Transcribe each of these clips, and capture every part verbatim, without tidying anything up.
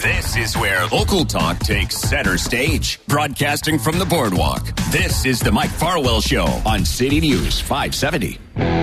This is where local talk takes center stage. Broadcasting from the boardwalk, this is the Mike Farwell Show on City News five seventy.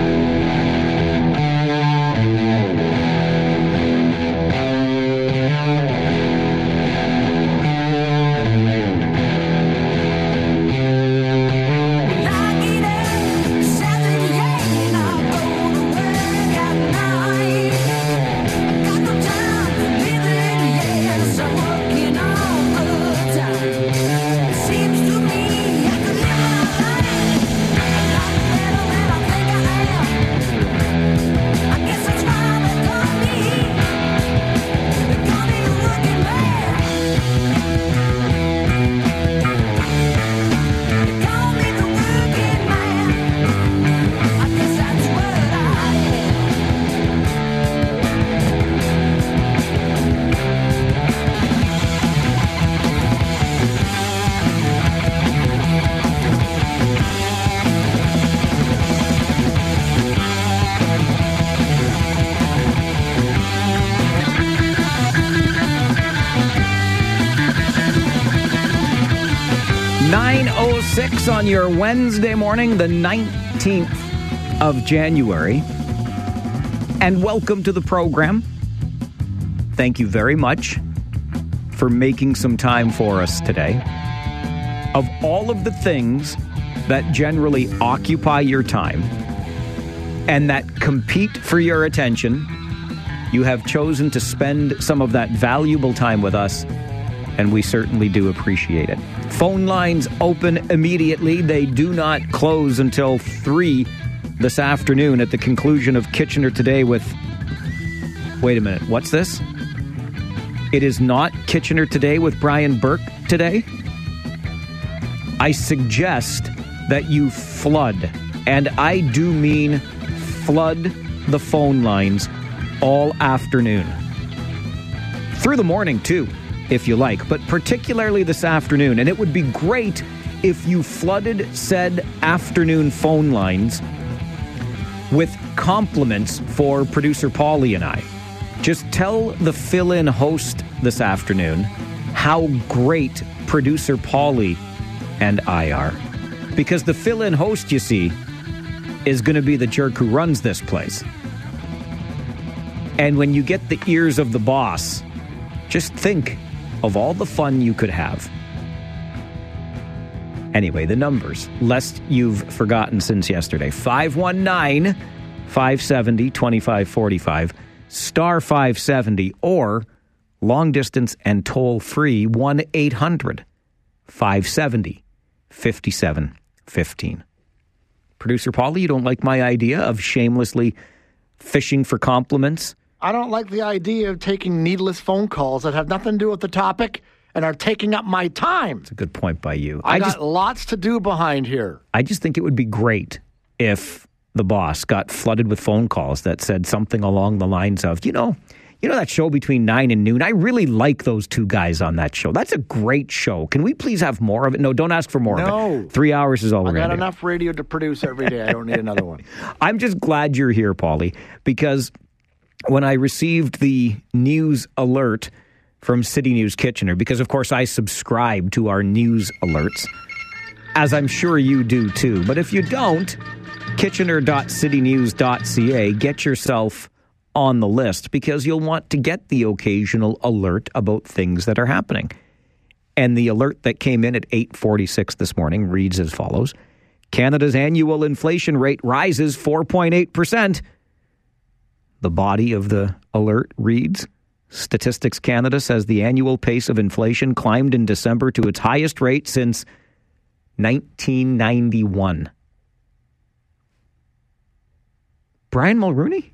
nine oh six on your Wednesday morning, the nineteenth of January. And welcome to the program. Thank you very much for making some time for us today. Of all of the things that generally occupy your time and that compete for your attention, you have chosen to spend some of that valuable time with us, and we certainly do appreciate it. Phone lines open immediately. They do not close until three this afternoon at the conclusion of Kitchener Today with... Wait a minute, what's this? It is not Kitchener Today with Brian Burke today? I suggest that you flood, and I do mean flood the phone lines all afternoon. Through the morning, too, if you like, but particularly this afternoon. And it would be great if you flooded said afternoon phone lines with compliments for producer Paulie and I. Just tell the fill-in host this afternoon how great producer Paulie and I are. Because the fill-in host, you see, is going to be the jerk who runs this place. And when you get the ears of the boss, just think of all the fun you could have. Anyway, the numbers, lest you've forgotten since yesterday. five one nine, five seven zero, two five four five, star five seventy, or long distance and toll free one eight hundred, five seven zero, five seven one five. Producer Paulie, you don't like my idea of shamelessly fishing for compliments? I don't like the idea of taking needless phone calls that have nothing to do with the topic and are taking up my time. That's a good point by you. I, I got just, lots to do behind here. I just think it would be great if the boss got flooded with phone calls that said something along the lines of, you know, you know that show between nine and noon? I really like those two guys on that show. That's a great show. Can we please have more of it? No, don't ask for more no. of it. Three hours is all we're going to do. I got enough radio to produce every day. I don't need another one. I'm just glad you're here, Paulie, because when I received the news alert from City News Kitchener, because, of course, I subscribe to our news alerts, as I'm sure you do, too. But if you don't, kitchener dot city news dot c a, get yourself on the list, because you'll want to get the occasional alert about things that are happening. And the alert that came in at eight forty-six this morning reads as follows. Canada's annual inflation rate rises four point eight percent. The body of the alert reads, Statistics Canada says the annual pace of inflation climbed in December to its highest rate since nineteen ninety-one. Brian Mulrooney?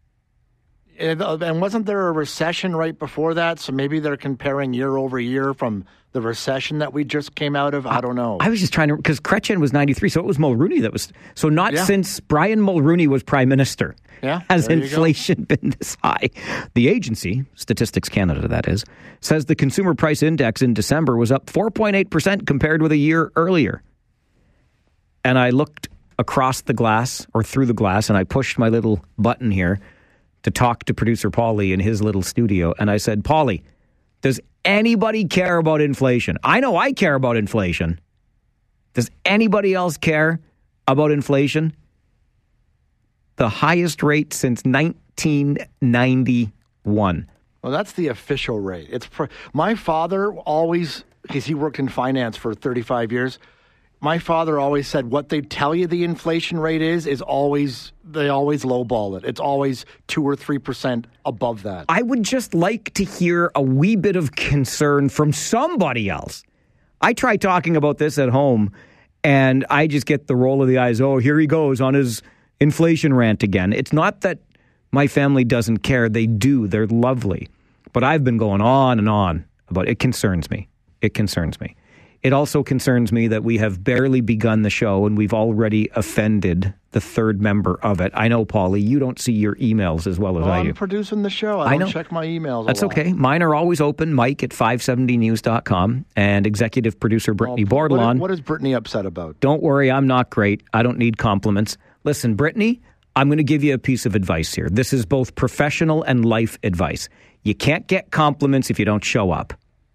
And wasn't there a recession right before that? So maybe they're comparing year over year from the recession that we just came out of? I don't know. I was just trying to, because Chrétien was ninety-three, so it was Mulrooney that was, so not yeah. since Brian Mulrooney was prime minister yeah, has inflation been this high. The agency, Statistics Canada that is, says the consumer price index in December was up four point eight percent compared with a year earlier. And I looked across the glass, or through the glass, and I pushed my little button here to talk to producer Paulie in his little studio. And I said, Paulie, Does anybody care about inflation? I know I care about inflation. Does anybody else care about inflation? The highest rate since nineteen ninety-one. Well, that's the official rate. It's pr- my father always, because he worked in finance for thirty-five years, my father always said what they tell you the inflation rate is, is always, they always lowball it. It's always two or three percent above that. I would just like to hear a wee bit of concern from somebody else. I try talking about this at home, and I just get the roll of the eyes. Oh, here he goes on his inflation rant again. It's not that my family doesn't care. They do. They're lovely. But I've been going on and on about it. It concerns me. It concerns me. It also concerns me that we have barely begun the show and we've already offended the third member of it. I know, Paulie, you don't see your emails as well as well, I I'm do. I'm producing the show. I, I don't know. check my emails. That's a lot. okay. Mine are always open. Mike at five seventy news dot com and executive producer Brittany Well, Bordelon. What, what is Brittany upset about? Don't worry, I'm not great. I don't need compliments. Listen, Brittany, I'm going to give you a piece of advice here. This is both professional and life advice. You can't get compliments if you don't show up.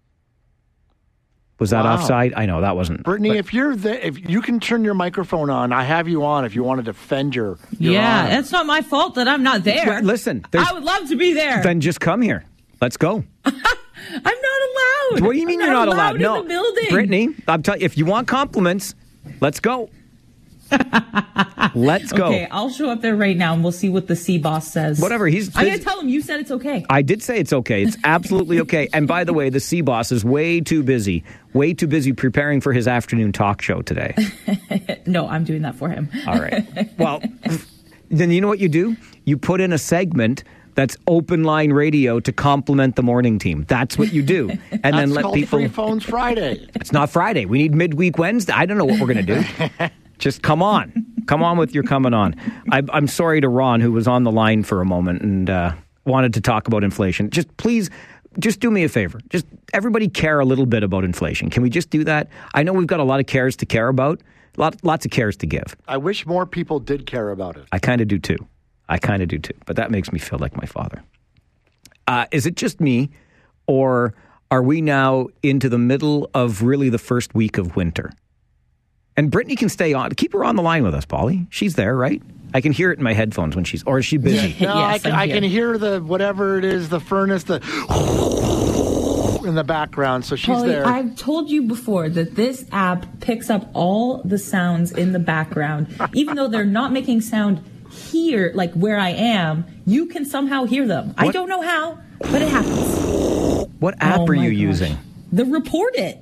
Was that Wow. offside? I know that wasn't. Brittany, but- if you're the, if you can turn your microphone on, I have you on if you want to defend your, your Yeah, honor. it's not my fault that I'm not there. Well, listen, there's- I would love to be there. Then just come here. Let's go. I'm not allowed. What do you mean I'm you're not allowed? in No, the building. Brittany, I'm telling you, if you want compliments, let's go. Let's go. Okay, I'll show up there right now and we'll see what the C boss says. Whatever, he's- I'm going to tell him you said it's okay. I did say it's okay. It's absolutely okay. And by the way, the C boss is way too busy, way too busy preparing for his afternoon talk show today. No, I'm doing that for him. All right. Well, then you know what you do? You put in a segment that's open line radio to complement the morning team. That's what you do. And That's then let called people. Free Phones Friday. It's not Friday. We need midweek Wednesday. I don't know what we're going to do. Just come on. Come on with your coming on. I, I'm sorry to Ron, who was on the line for a moment and uh, wanted to talk about inflation. Just please, just do me a favor. Just everybody care a little bit about inflation. Can we just do that? I know we've got a lot of cares to care about, lot, lots of cares to give. I wish more people did care about it. I kind of do too. I kind of do too. But that makes me feel like my father. Uh, is it just me, or are we now into the middle of really the first week of winter? And Brittany can stay on. Keep her on the line with us, Paulie. She's there, right? I can hear it in my headphones when she's, or is she busy? No, I, Yes, can, I'm I here. can hear the, whatever it is, the furnace, the in the background, so she's Paulie, there. I've told you before that this app picks up all the sounds in the background. Even though they're not making sound here, like where I am, you can somehow hear them. I What? don't know how, but it happens. What app Oh are my you gosh. using? The Report It.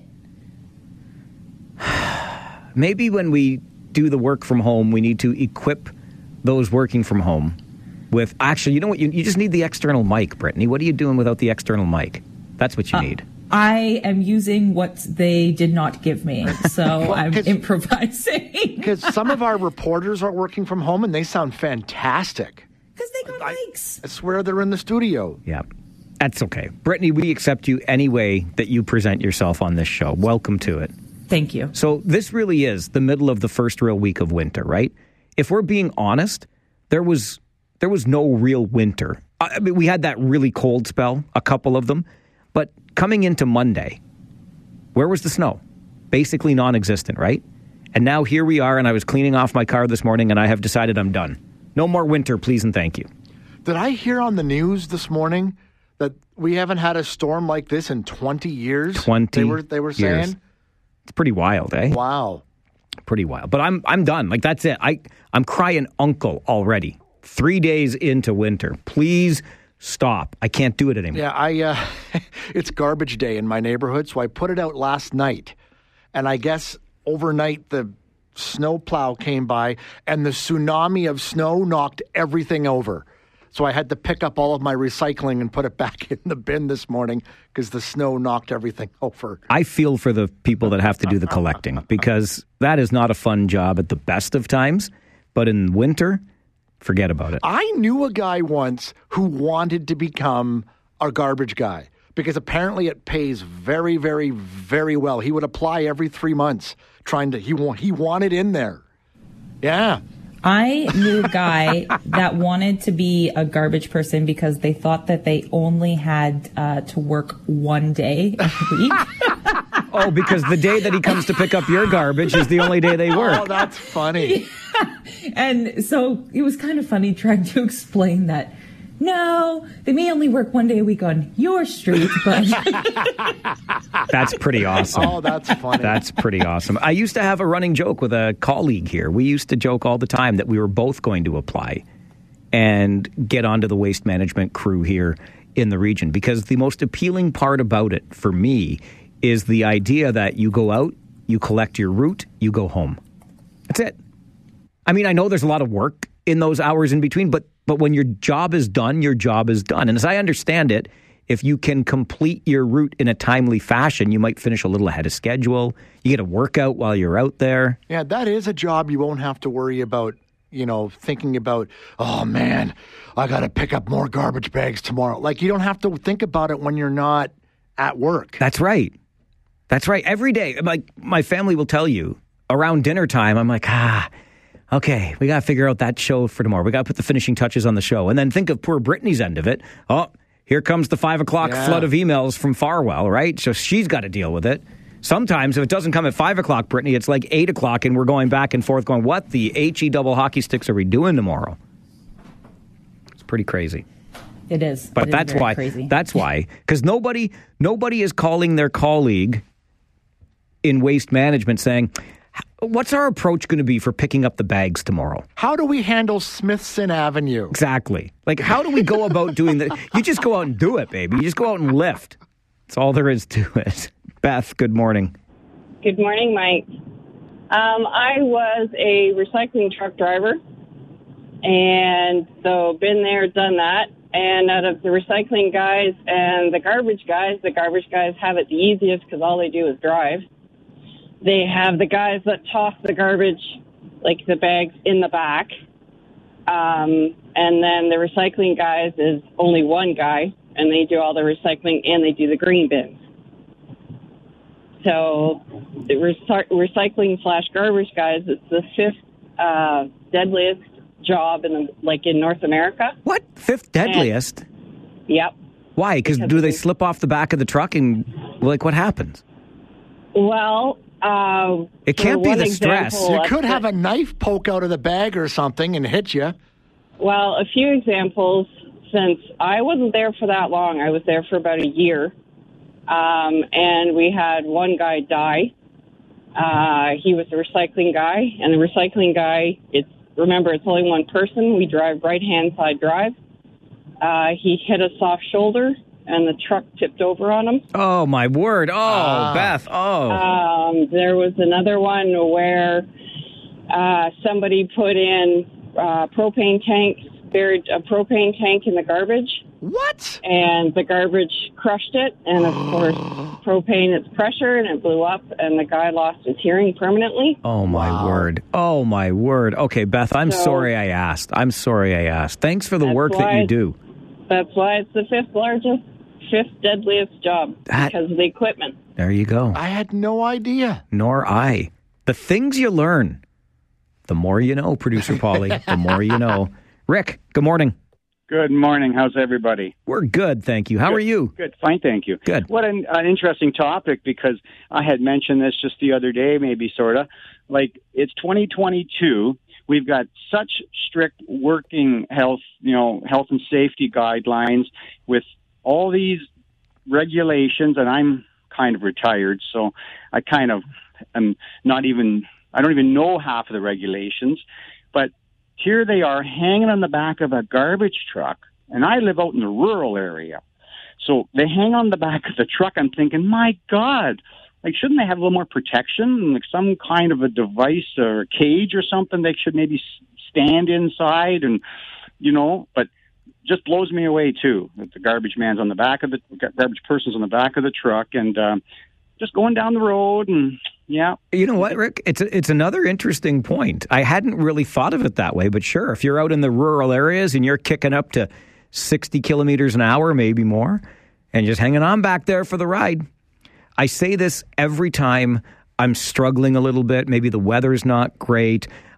Maybe when we do the work from home, we need to equip those working from home with, actually, you know what? You, you just need the external mic, Brittany. What are you doing without the external mic? That's what you Uh, need. I am using what they did not give me, so I'm 'cause- improvising. Because some of our reporters are working from home and they sound fantastic. Because they got I- mics. I swear they're in the studio. Yeah. That's okay. Brittany, we accept you any way that you present yourself on this show. Welcome to it. Thank you. So this really is the middle of the first real week of winter, right? If we're being honest, there was there was no real winter. I mean, we had that really cold spell, a couple of them, but coming into Monday, where was the snow? Basically non-existent, right? And now here we are, and I was cleaning off my car this morning, and I have decided I'm done. No more winter, please and thank you. Did I hear on the news this morning that we haven't had a storm like this in twenty years? twenty They were, they were years. saying? It's pretty wild, eh? Wow. Pretty wild. But I'm I'm done. Like, that's it. I, I'm crying uncle already. Three days into winter. Please stop. I can't do it anymore. Yeah, I. Uh, it's garbage day in my neighborhood, so I put it out last night. And I guess overnight the snowplow came by and the tsunami of snow knocked everything over. So I had to pick up all of my recycling and put it back in the bin this morning because the snow knocked everything over. I feel for the people that have to do the collecting because that is not a fun job at the best of times. But in winter, forget about it. I knew a guy once who wanted to become a garbage guy because apparently it pays very, very, very well. He would apply every three months trying to, he, wa- he wanted in there. Yeah. I knew a guy that wanted to be a garbage person because they thought that they only had uh, to work one day a week. Oh, because the day that he comes to pick up your garbage is the only day they work. Oh, that's funny. Yeah. And so it was kind of funny trying to explain that. No, they may only work one day a week on your street, but... That's pretty awesome. Oh, that's funny. That's pretty awesome. I used to have a running joke with a colleague here. We used to joke all the time that we were both going to apply and get onto the waste management crew here in the region, because the most appealing part about it for me is the idea that you go out, you collect your route, you go home. That's it. I mean, I know there's a lot of work in those hours in between, but But when your job is done, your job is done. And as I understand it, if you can complete your route in a timely fashion, you might finish a little ahead of schedule. You get a workout while you're out there. Yeah, that is a job you won't have to worry about, you know, thinking about, oh, man, I got to pick up more garbage bags tomorrow. Like, you don't have to think about it when you're not at work. That's right. That's right. Every day, like my family will tell you, around dinner time, I'm like, ah, okay, we got to figure out that show for tomorrow. We got to put the finishing touches on the show. And then think of poor Brittany's end of it. Oh, here comes the five o'clock yeah. flood of emails from Farwell, right? So she's got to deal with it. Sometimes if it doesn't come at five o'clock, Brittany, it's like eight o'clock and we're going back and forth going, what the H E double hockey sticks are we doing tomorrow? It's pretty crazy. It is. But it that's is very why. crazy. That's why. Because nobody, nobody is calling their colleague in waste management saying, what's our approach going to be for picking up the bags tomorrow? How do we handle Smithson Avenue? Exactly. Like, how do we go about doing that? You just go out and do it, baby. You just go out and lift. That's all there is to it. Beth, good morning. Good morning, Mike. Um, I was a recycling truck driver, and so been there, done that. And out of the recycling guys and the garbage guys, the garbage guys have it the easiest because all they do is drive. They have the guys that toss the garbage, like the bags, in the back. Um, and then the recycling guys is only one guy, and they do all the recycling and they do the green bins. So the recy- recycling slash garbage guys, it's the fifth uh, deadliest job in the, like in North America. What? Fifth deadliest? And, yep. Why? Because do they slip off the back of the truck and, like, what happens? Well... Uh, it can't be the stress. You could have a knife poke out of the bag or something and hit you. Well, a few examples, since I wasn't there for that long. I was there for about a year. Um, and we had one guy die. Uh, he was a recycling guy. And the recycling guy, it's remember, it's only one person. We drive right-hand side drive. Uh, he hit a soft shoulder, and the truck tipped over on him. Oh, my word. Oh, ah. Beth. Oh. Um, there was another one where uh, somebody put in uh, propane tanks, buried a propane tank in the garbage. What? And the garbage crushed it. And, of course, propane, it's pressure, and it blew up, and the guy lost his hearing permanently. Oh, my wow. word. Oh, my word. Okay, Beth, I'm so, sorry I asked. I'm sorry I asked. Thanks for the work that you do. That's why it's the fifth largest, fifth deadliest job, that, because of the equipment. There you go. I had no idea. Nor I. The things you learn, the more you know, Producer Paulie, the more you know. Rick, good morning. Good morning. How's everybody? We're good, thank you. How good, are you? Good, fine, thank you. Good. What an, an interesting topic, because I had mentioned this just the other day, maybe, sort of. Like, it's twenty twenty-two. We've got such strict working health, you know, health and safety guidelines with all these regulations, and I'm kind of retired, so I kind of am not even, I don't even know half of the regulations, but here they are hanging on the back of a garbage truck, and I live out in the rural area. So they hang on the back of the truck. I'm thinking, my God, like, shouldn't they have a little more protection, like some kind of a device or a cage or something they should maybe stand inside and, you know, but just blows me away, too, that the garbage man's on the back of the, garbage person's on the back of the truck and um, just going down the road and, yeah. You know what, Rick? It's a, it's another interesting point. I hadn't really thought of it that way, but sure, if you're out in the rural areas and you're kicking up to sixty kilometers an hour, maybe more, and just hanging on back there for the ride. I say this every time I'm struggling a little bit. Maybe the weather's not great.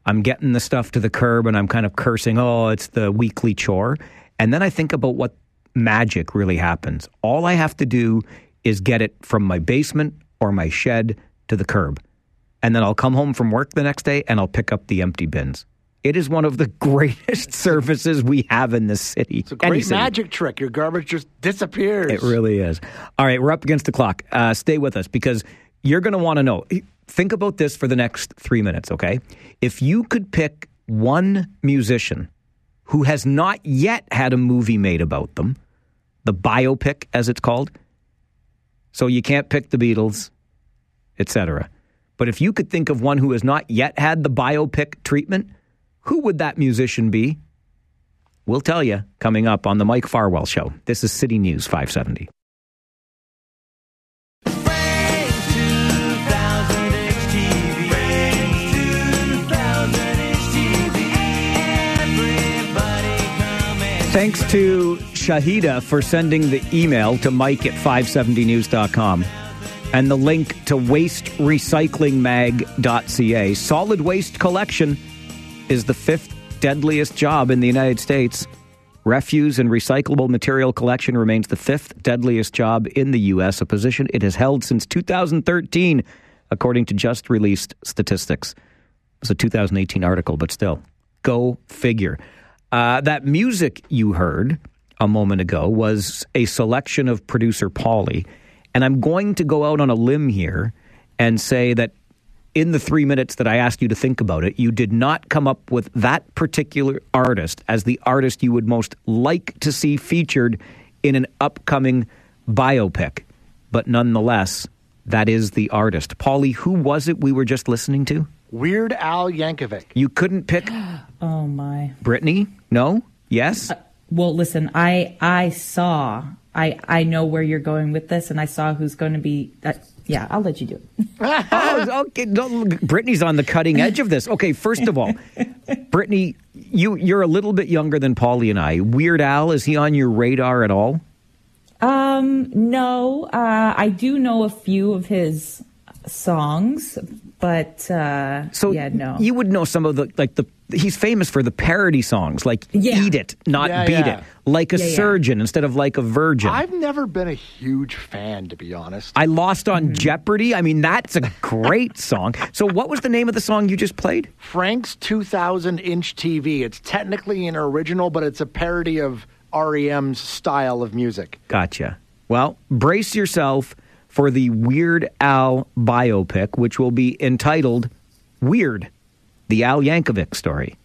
I'm getting the stuff to the curb and I'm kind of cursing, oh, it's the weekly chore. And then I think about what magic really happens. All I have to do is get it from my basement or my shed to the curb. And then I'll come home from work the next day and I'll pick up the empty bins. It is one of the greatest services we have in this city. It's a great magic trick. Your garbage just disappears. It really is. All right, we're up against the clock. Uh, stay with us because you're going to want to know. Think about this for the next three minutes, okay? If you could pick one musician who has not yet had a movie made about them, the biopic, as it's called, so you can't pick the Beatles, et cetera. But if you could think of one who has not yet had the biopic treatment, who would that musician be? We'll tell you coming up on the Mike Farwell Show. This is City News five seventy. Thanks to Shahida for sending the email to Mike at five seventy news dot com and the link to waste recycling mag dot c a. Solid waste collection is the fifth deadliest job in the United States. Refuse and recyclable material collection remains the fifth deadliest job in the U S, a position it has held since two thousand thirteen, according to just released statistics. It was a two thousand eighteen article, but still, go figure. Uh, that music you heard a moment ago was a selection of producer Pauly, and I'm going to go out on a limb here and say that in the three minutes that I asked you to think about it, you did not come up with that particular artist as the artist you would most like to see featured in an upcoming biopic. But nonetheless, that is the artist. Pauly, who was it we were just listening to? Weird Al Yankovic. You couldn't pick... Oh, my. Brittany? No? Yes? Uh, well, listen, I I saw... I, I know where you're going with this, and I saw who's going to be... Uh, yeah, I'll let you do it. oh, okay. No, Brittany's on the cutting edge of this. Okay, first of all, Brittany, you, you're a little bit younger than Pauly and I. Weird Al, is he on your radar at all? Um, no. Uh, I do know a few of his songs, but uh, so yeah, no. You would know some of the, like the, he's famous for the parody songs, like yeah. Eat It, Not yeah, Beat yeah. It, Like a yeah, Surgeon yeah. instead of Like a Virgin. I've never been a huge fan, to be honest. I Lost on Mm-hmm. Jeopardy. I mean, that's a great song. So what was the name of the song you just played? Frank's two thousand inch T V. It's technically an original, but it's a parody of R E M's style of music. Gotcha. Well, brace yourself for the Weird Al biopic, which will be entitled Weird, the Al Yankovic story.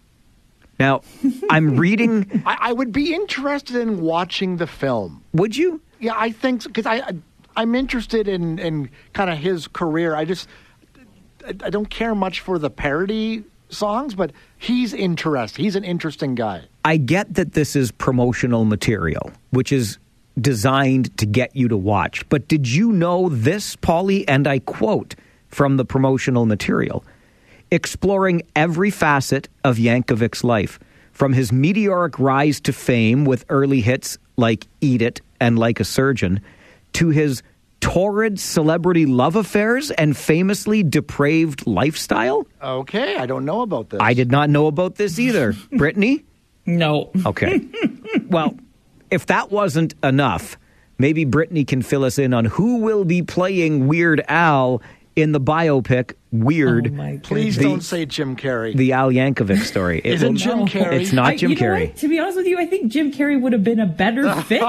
Now, I'm reading... I, I would be interested in watching the film. Would you? Yeah, I think so, because I, I, I'm interested in, in kind of his career. I just, I, I don't care much for the parody songs, but he's interesting. He's an interesting guy. I get that this is promotional material, which is designed to get you to watch. But did you know this, Pauly? And I quote from the promotional material. Exploring every facet of Yankovic's life, from his meteoric rise to fame with early hits like Eat It and Like a Surgeon, to his torrid celebrity love affairs and famously depraved lifestyle? Okay, I don't know about this. I did not know about this either. Brittany? No. Okay. Well, if that wasn't enough, maybe Brittany can fill us in on who will be playing Weird Al in the biopic Weird. Oh my Please the, don't say Jim Carrey. The Al Yankovic story. It Is it will, Jim no. Carrey? It's not I, Jim you know Carrey. what? To be honest with you, I think Jim Carrey would have been a better fit.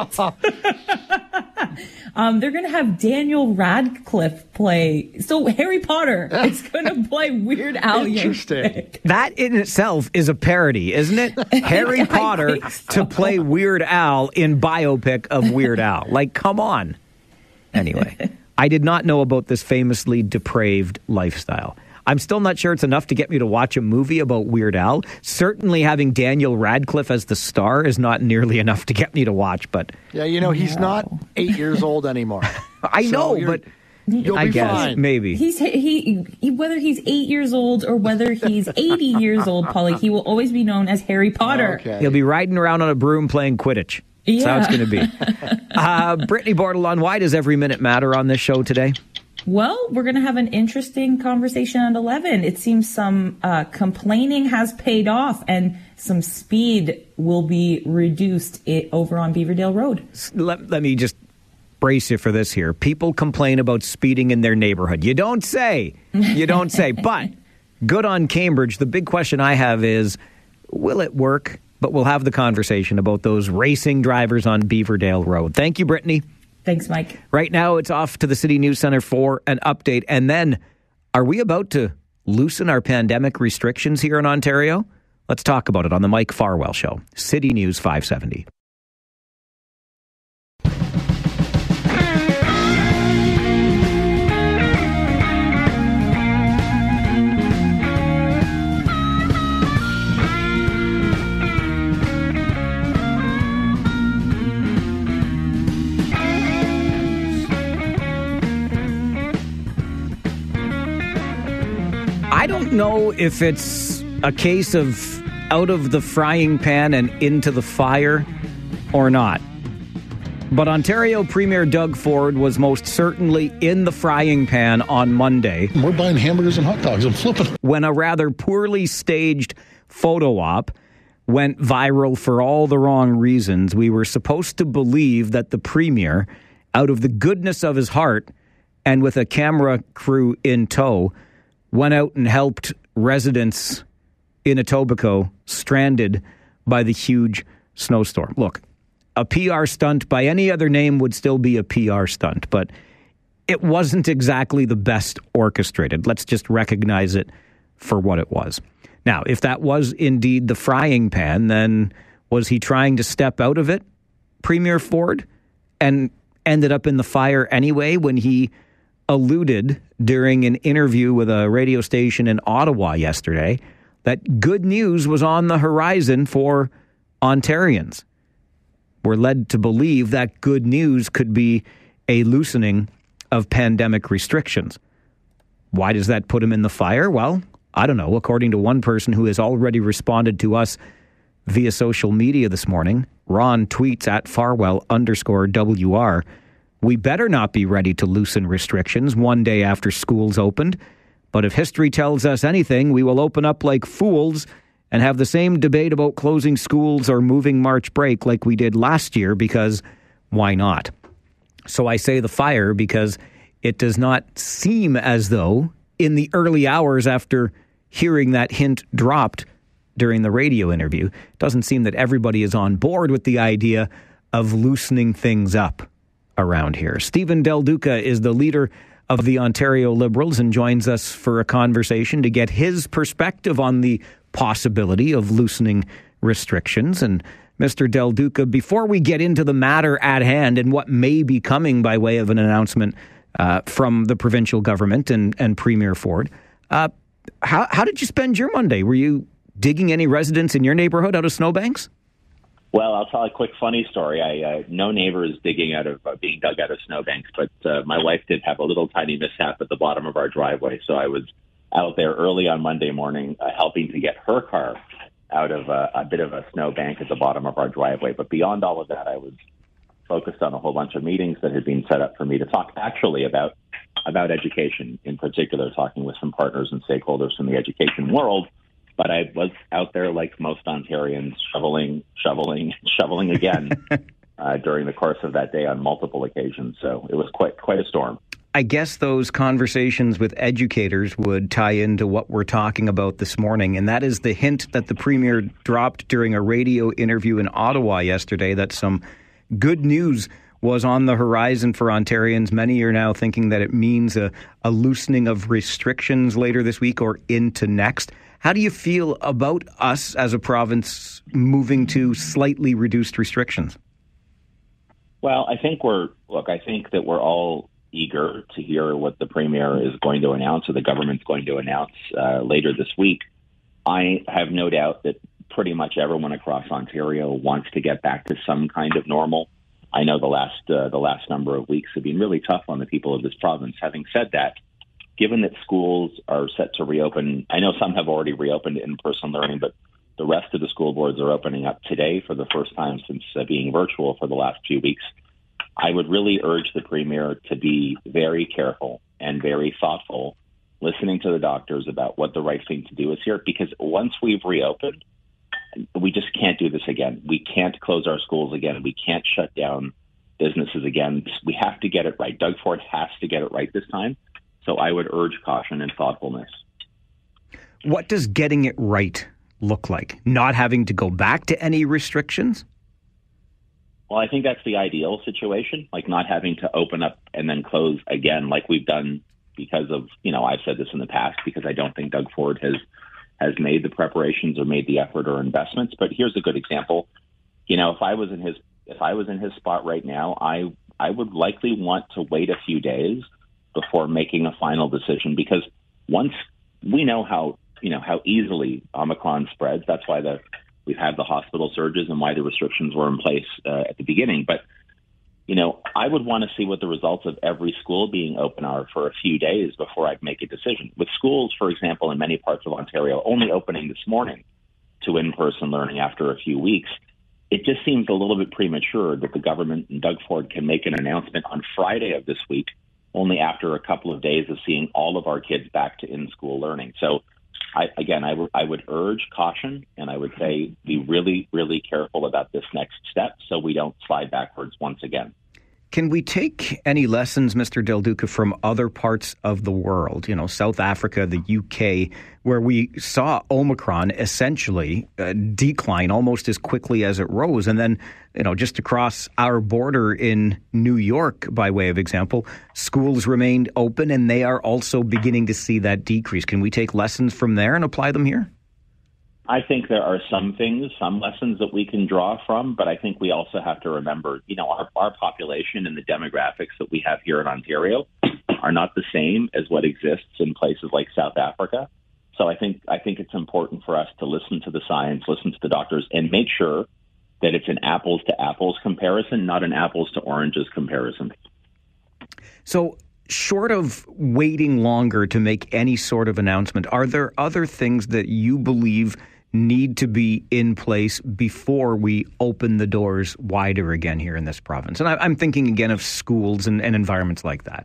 um, they're going to have Daniel Radcliffe play. So Harry Potter is going to play Weird Al Interesting. Yankovic. That in itself is a parody, isn't it? Harry Potter so. to play Weird Al in biopic of Weird Al. Like, come on. Anyway, I did not know about this famously depraved lifestyle. I'm still not sure it's enough to get me to watch a movie about Weird Al. Certainly having Daniel Radcliffe as the star is not nearly enough to get me to watch, but... Yeah, you know, he's No. not eight years old anymore. I So know, you're- but... You'll I be guess, fine. maybe. He's he, he whether he's eight years old or whether he's eighty years old, Polly, he will always be known as Harry Potter. Okay. He'll be riding around on a broom playing Quidditch. That's how Yeah. it's going to be. uh, Brittany Bordelon, why does every minute matter on this show today? Well, we're going to have an interesting conversation at eleven. It seems some uh, complaining has paid off and some speed will be reduced it, over on Beaverdale Road. Let, let me just brace you for this here. People complain about speeding in their neighborhood. You don't say. You don't say. But good on Cambridge. The big question I have is, will it work? But we'll have the conversation about those racing drivers on Beaverdale Road. Thank you, Brittany. Thanks, Mike. Right now, it's off to the City News Center for an update. And then, are we about to loosen our pandemic restrictions here in Ontario? Let's talk about it on the Mike Farwell Show. City News five seventy. I don't know if it's a case of out of the frying pan and into the fire or not. But Ontario Premier Doug Ford was most certainly in the frying pan on Monday. We're buying hamburgers and hot dogs and flipping. When a rather poorly staged photo op went viral for all the wrong reasons. We were supposed to believe that the Premier, out of the goodness of his heart and with a camera crew in tow, went out and helped residents in Etobicoke stranded by the huge snowstorm. Look, a P R stunt by any other name would still be a P R stunt, but it wasn't exactly the best orchestrated. Let's just recognize it for what it was. Now, if that was indeed the frying pan, then was he trying to step out of it, Premier Ford, and ended up in the fire anyway when he alluded during an interview with a radio station in Ottawa yesterday that good news was on the horizon for Ontarians? We're led to believe that good news could be a loosening of pandemic restrictions. Why does that put him in the fire? Well, I don't know. According to one person who has already responded to us via social media this morning, Ron tweets at Farwell underscore W R, we better not be ready to loosen restrictions one day after schools opened. But if history tells us anything, we will open up like fools and have the same debate about closing schools or moving March break like we did last year, because why not? So I say the fire because it does not seem as though in the early hours after hearing that hint dropped during the radio interview, it doesn't seem that everybody is on board with the idea of loosening things up around here. Stephen Del Duca is the leader of the Ontario Liberals and joins us for a conversation to get his perspective on the possibility of loosening restrictions. And Mister Del Duca, before we get into the matter at hand and what may be coming by way of an announcement uh, from the provincial government and, and Premier Ford, uh, how, how did you spend your Monday? Were you digging any residents in your neighborhood out of snowbanks? Well, I'll tell a quick funny story. I uh, no neighbors digging out of uh, being dug out of snowbanks, but uh, my wife did have a little tiny mishap at the bottom of our driveway. So I was out there early on Monday morning uh, helping to get her car out of uh, a bit of a snowbank at the bottom of our driveway. But beyond all of that, I was focused on a whole bunch of meetings that had been set up for me to talk actually about about education, in particular, talking with some partners and stakeholders from the education world. But I was out there, like most Ontarians, shoveling, shoveling, shoveling again uh, during the course of that day on multiple occasions. So it was quite quite a storm. I guess those conversations with educators would tie into what we're talking about this morning, and that is the hint that the Premier dropped during a radio interview in Ottawa yesterday that some good news was on the horizon for Ontarians. Many are now thinking that it means a, a loosening of restrictions later this week or into next. How do you feel about us as a province moving to slightly reduced restrictions? Well, I think we're, look, I think that we're all eager to hear what the Premier is going to announce or the government's going to announce uh, later this week. I have no doubt that pretty much everyone across Ontario wants to get back to some kind of normal. I know the last uh, the last number of weeks have been really tough on the people of this province. Having said that, given that schools are set to reopen, I know some have already reopened in-person learning, but the rest of the school boards are opening up today for the first time since uh, being virtual for the last few weeks. I would really urge the Premier to be very careful and and very thoughtful, listening to the doctors about what the right thing to do is here. Because once we've reopened, we just can't do this again. We can't close our schools again. We can't shut down businesses again. We have to get it right. Doug Ford has to get it right this time. So I would urge caution and thoughtfulness. What does getting it right look like? Not having to go back to any restrictions? Well, I think that's the ideal situation, like not having to open up and then close again like we've done because of, you know, I've said this in the past because I don't think Doug Ford has has made the preparations or made the effort or investments. But here's a good example. You know, if I was in his if I was in his spot right now, I I would likely want to wait a few days before making a final decision, because once we know how, you know, how easily Omicron spreads, that's why the we've had the hospital surges and why the restrictions were in place uh, at the beginning. But, you know, I would want to see what the results of every school being open are for a few days before I'd make a decision. With schools, for example, in many parts of Ontario only opening this morning to in-person learning after a few weeks, it just seems a little bit premature that the government and Doug Ford can make an announcement on Friday of this week, only after a couple of days of seeing all of our kids back to in-school learning. So, I, again, I, w- I would urge caution, and I would say be really, really careful about this next step so we don't slide backwards once again. Can we take any lessons, Mister Del Duca, from other parts of the world, you know, South Africa, the U K, where we saw Omicron essentially uh, decline almost as quickly as it rose? And then, you know, just across our border in New York, by way of example, schools remained open and they are also beginning to see that decrease. Can we take lessons from there and apply them here? I think there are some things, some lessons that we can draw from, but I think we also have to remember, you know, our, our population and the demographics that we have here in Ontario are not the same as what exists in places like South Africa. So I think I think it's important for us to listen to the science, listen to the doctors, and make sure that it's an apples to apples comparison, not an apples to oranges comparison. So short of waiting longer to make any sort of announcement, are there other things that you believe need to be in place before we open the doors wider again here in this province? And I, I'm thinking again of schools and, and environments like that.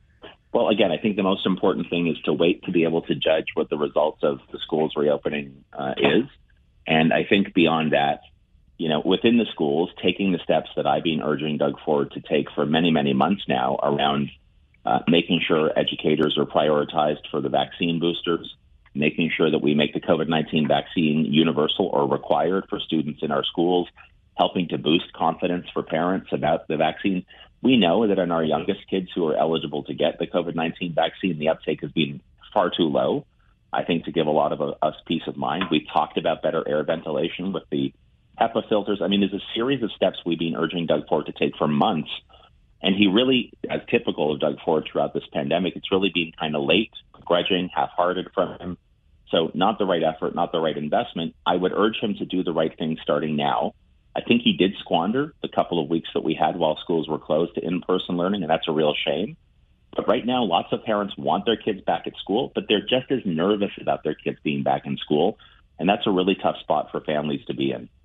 Well, again, I think the most important thing is to wait to be able to judge what the results of the schools reopening uh, is. And I think beyond that, you know, within the schools, taking the steps that I've been urging Doug Ford to take for many, many months now around uh, making sure educators are prioritized for the vaccine boosters, making sure that we make the COVID nineteen vaccine universal or required for students in our schools, helping to boost confidence for parents about the vaccine. We know that in our youngest kids who are eligible to get the COVID nineteen vaccine, the uptake has been far too low, I think, to give a lot of us peace of mind. We've talked about better air ventilation with the HEPA filters. I mean, there's a series of steps we've been urging Doug Ford to take for months. And he really, as typical of Doug Ford throughout this pandemic, it's really been kind of late, grudging, half-hearted from him. So not the right effort, not the right investment. I would urge him to do the right thing starting now. I think he did squander the couple of weeks that we had while schools were closed to in-person learning, and that's a real shame. But right now, lots of parents want their kids back at school, but they're just as nervous about their kids being back in school. And that's a really tough spot for families to be in.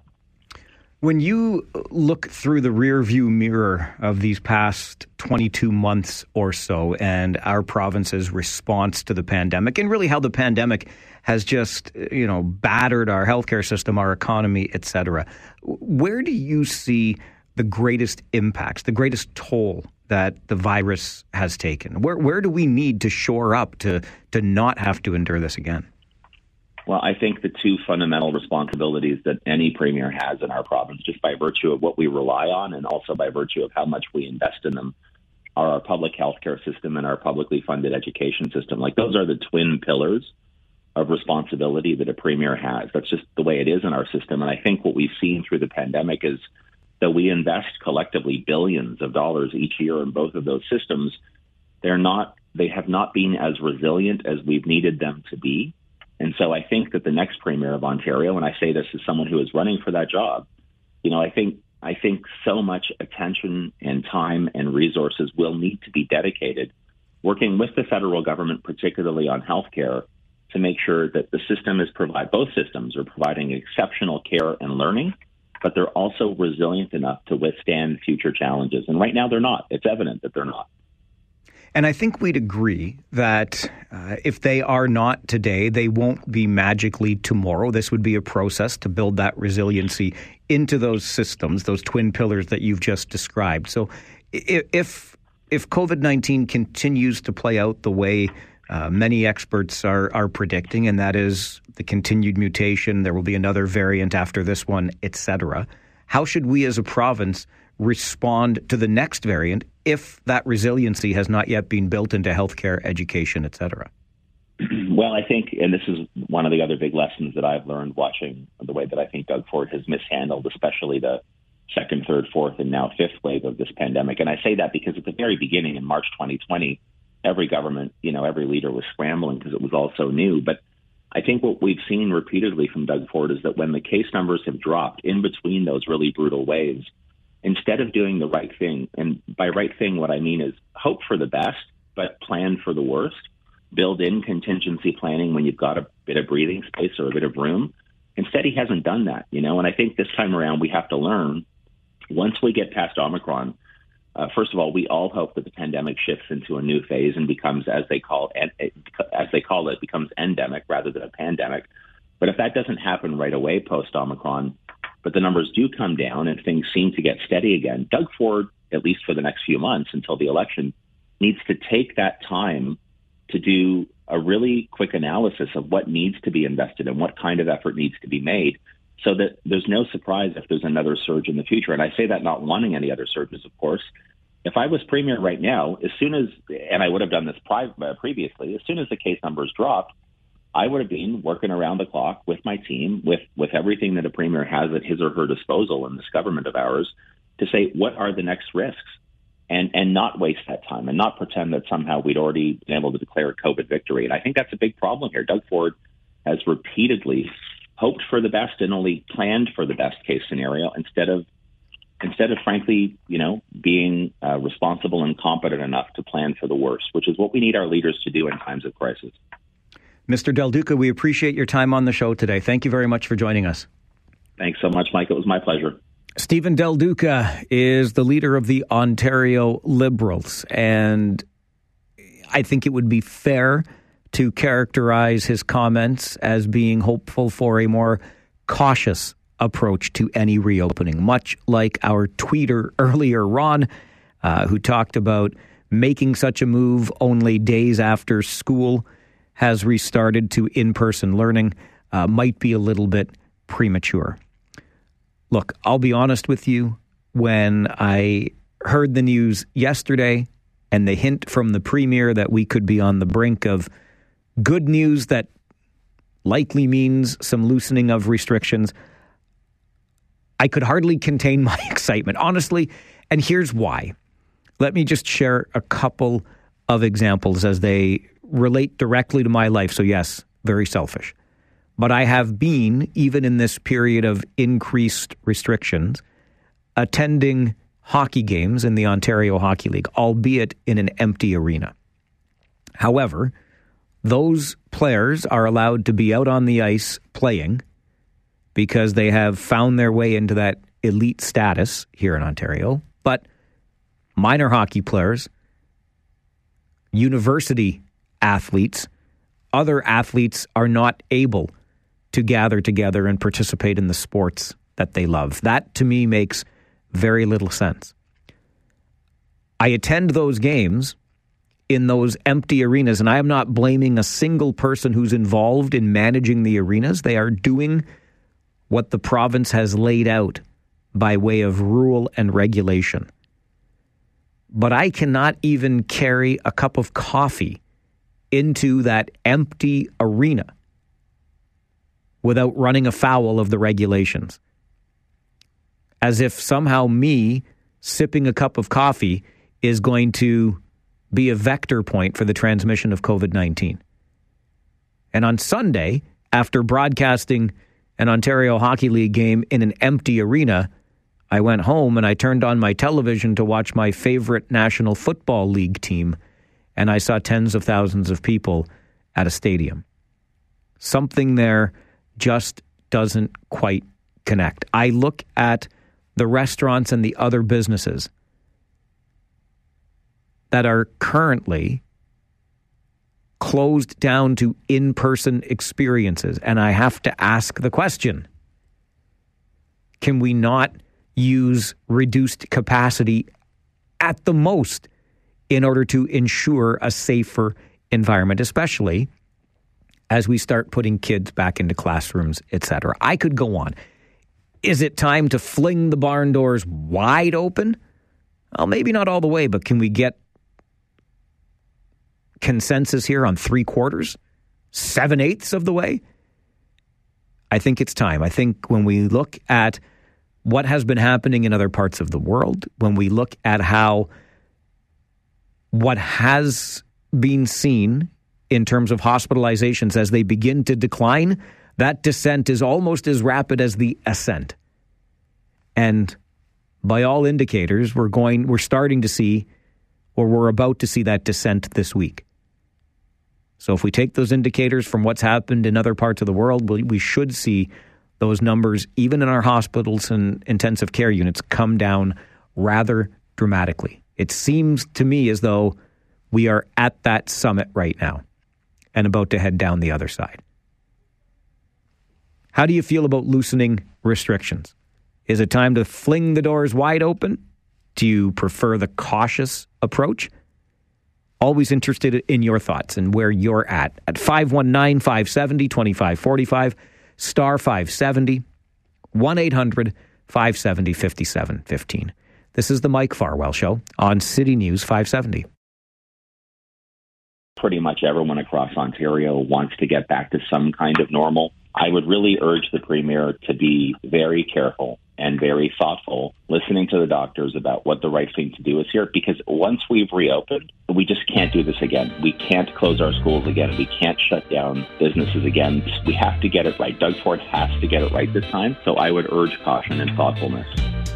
When you look through the rearview mirror of these past twenty-two months or so and our province's response to the pandemic, and really how the pandemic has just, you know, battered our healthcare system, our economy, et cetera, where do you see the greatest impacts, the greatest toll that the virus has taken? Where where do we need to shore up to to not have to endure this again? Well, I think the two fundamental responsibilities that any premier has in our province, just by virtue of what we rely on and also by virtue of how much we invest in them, are our public healthcare system and our publicly funded education system. Like, those are the twin pillars of responsibility that a premier has. That's just the way it is in our system. And I think what we've seen through the pandemic is that we invest collectively billions of dollars each year in both of those systems. They're not, they have not been as resilient as we've needed them to be. And so I think that the next premier of Ontario, and I say this as someone who is running for that job, you know, I think I think so much attention and time and resources will need to be dedicated working with the federal government, particularly on healthcare, to make sure that the system is provide both systems are providing exceptional care and learning, but they're also resilient enough to withstand future challenges. And right now they're not. It's evident that they're not. And I think we'd agree that uh, if they are not today, they won't be magically tomorrow. This would be a process to build that resiliency into those systems, those twin pillars that you've just described. So if if COVID nineteen continues to play out the way uh, many experts are, are predicting, and that is the continued mutation, there will be another variant after this one, et cetera, how should we as a province respond to the next variant if that resiliency has not yet been built into healthcare, education, et cetera? Well, I think, and this is one of the other big lessons that I've learned watching the way that I think Doug Ford has mishandled, especially the second, third, fourth, and now fifth wave of this pandemic. And I say that because at the very beginning in March twenty twenty, every government, you know, every leader was scrambling because it was all so new. But I think what we've seen repeatedly from Doug Ford is that when the case numbers have dropped in between those really brutal waves, instead of doing the right thing, and by right thing, what I mean is hope for the best, but plan for the worst, build in contingency planning when you've got a bit of breathing space or a bit of room. Instead, he hasn't done that, you know, and I think this time around we have to learn, once we get past Omicron, uh, first of all, we all hope that the pandemic shifts into a new phase and becomes, as they call it, as they call it, becomes endemic rather than a pandemic. But if that doesn't happen right away post-Omicron, but the numbers do come down and things seem to get steady again, Doug Ford, at least for the next few months until the election, needs to take that time to do a really quick analysis of what needs to be invested and what kind of effort needs to be made so that there's no surprise if there's another surge in the future. And I say that not wanting any other surges, of course. If I was premier right now, as soon as, and I would have done this pri- uh, previously, as soon as the case numbers dropped, I would have been working around the clock with my team, with, with everything that a premier has at his or her disposal in this government of ours, to say, what are the next risks? And and not waste that time and not pretend that somehow we'd already been able to declare a COVID victory. And I think that's a big problem here. Doug Ford has repeatedly hoped for the best and only planned for the best case scenario instead of, instead of frankly, you know, being uh, responsible and competent enough to plan for the worst, which is what we need our leaders to do in times of crisis. Mister Del Duca, we appreciate your time on the show today. Thank you very much for joining us. Thanks so much, Mike. It was my pleasure. Stephen Del Duca is the leader of the Ontario Liberals, and I think it would be fair to characterize his comments as being hopeful for a more cautious approach to any reopening, much like our tweeter earlier, Ron, uh, who talked about making such a move only days after school has restarted to in-person learning, uh, might be a little bit premature. Look, I'll be honest with you, when I heard the news yesterday and the hint from the Premier that we could be on the brink of good news that likely means some loosening of restrictions, I could hardly contain my excitement, honestly, and here's why. Let me just share a couple of examples as they relate directly to my life. So yes, very selfish. But I have been, even in this period of increased restrictions, attending hockey games in the Ontario Hockey League, albeit in an empty arena. However, those players are allowed to be out on the ice playing because they have found their way into that elite status here in Ontario. But minor hockey players, university athletes, other athletes are not able to gather together and participate in the sports that they love. That, to me, makes very little sense. I attend those games in those empty arenas, and I am not blaming a single person who's involved in managing the arenas. They are doing what the province has laid out by way of rule and regulation. But I cannot even carry a cup of coffee into that empty arena without running afoul of the regulations. As if somehow me sipping a cup of coffee is going to be a vector point for the transmission of COVID nineteen. And on Sunday, after broadcasting an Ontario Hockey League game in an empty arena, I went home and I turned on my television to watch my favorite National Football League team, and I saw tens of thousands of people at a stadium. Something there just doesn't quite connect. I look at the restaurants and the other businesses that are currently closed down to in-person experiences. And I have to ask the question, can we not use reduced capacity at the most in order to ensure a safer environment, especially as we start putting kids back into classrooms, et cetera? I could go on. Is it time to fling the barn doors wide open? Well, maybe not all the way, but can we get consensus here on three quarters, seven eighths of the way? I think it's time. I think when we look at what has been happening in other parts of the world, when we look at how what has been seen in terms of hospitalizations as they begin to decline, that descent is almost as rapid as the ascent. And by all indicators, we're going, we're starting to see, or we're about to see that descent this week. So if we take those indicators from what's happened in other parts of the world, we, we should see those numbers, even in our hospitals and intensive care units, come down rather dramatically. It seems to me as though we are at that summit right now and about to head down the other side. How do you feel about loosening restrictions? Is it time to fling the doors wide open? Do you prefer the cautious approach? Always interested in your thoughts and where you're at. At five one nine, five seven zero, two five four five, star five seventy, one eight hundred, five seven zero, five seven one five. This is the Mike Farwell Show on City News five seventy. Pretty much everyone across Ontario wants to get back to some kind of normal. I would really urge the Premier to be very careful and very thoughtful, listening to the doctors about what the right thing to do is here, because once we've reopened, we just can't do this again. We can't close our schools again. We can't shut down businesses again. We have to get it right. Doug Ford has to get it right this time, so I would urge caution and thoughtfulness.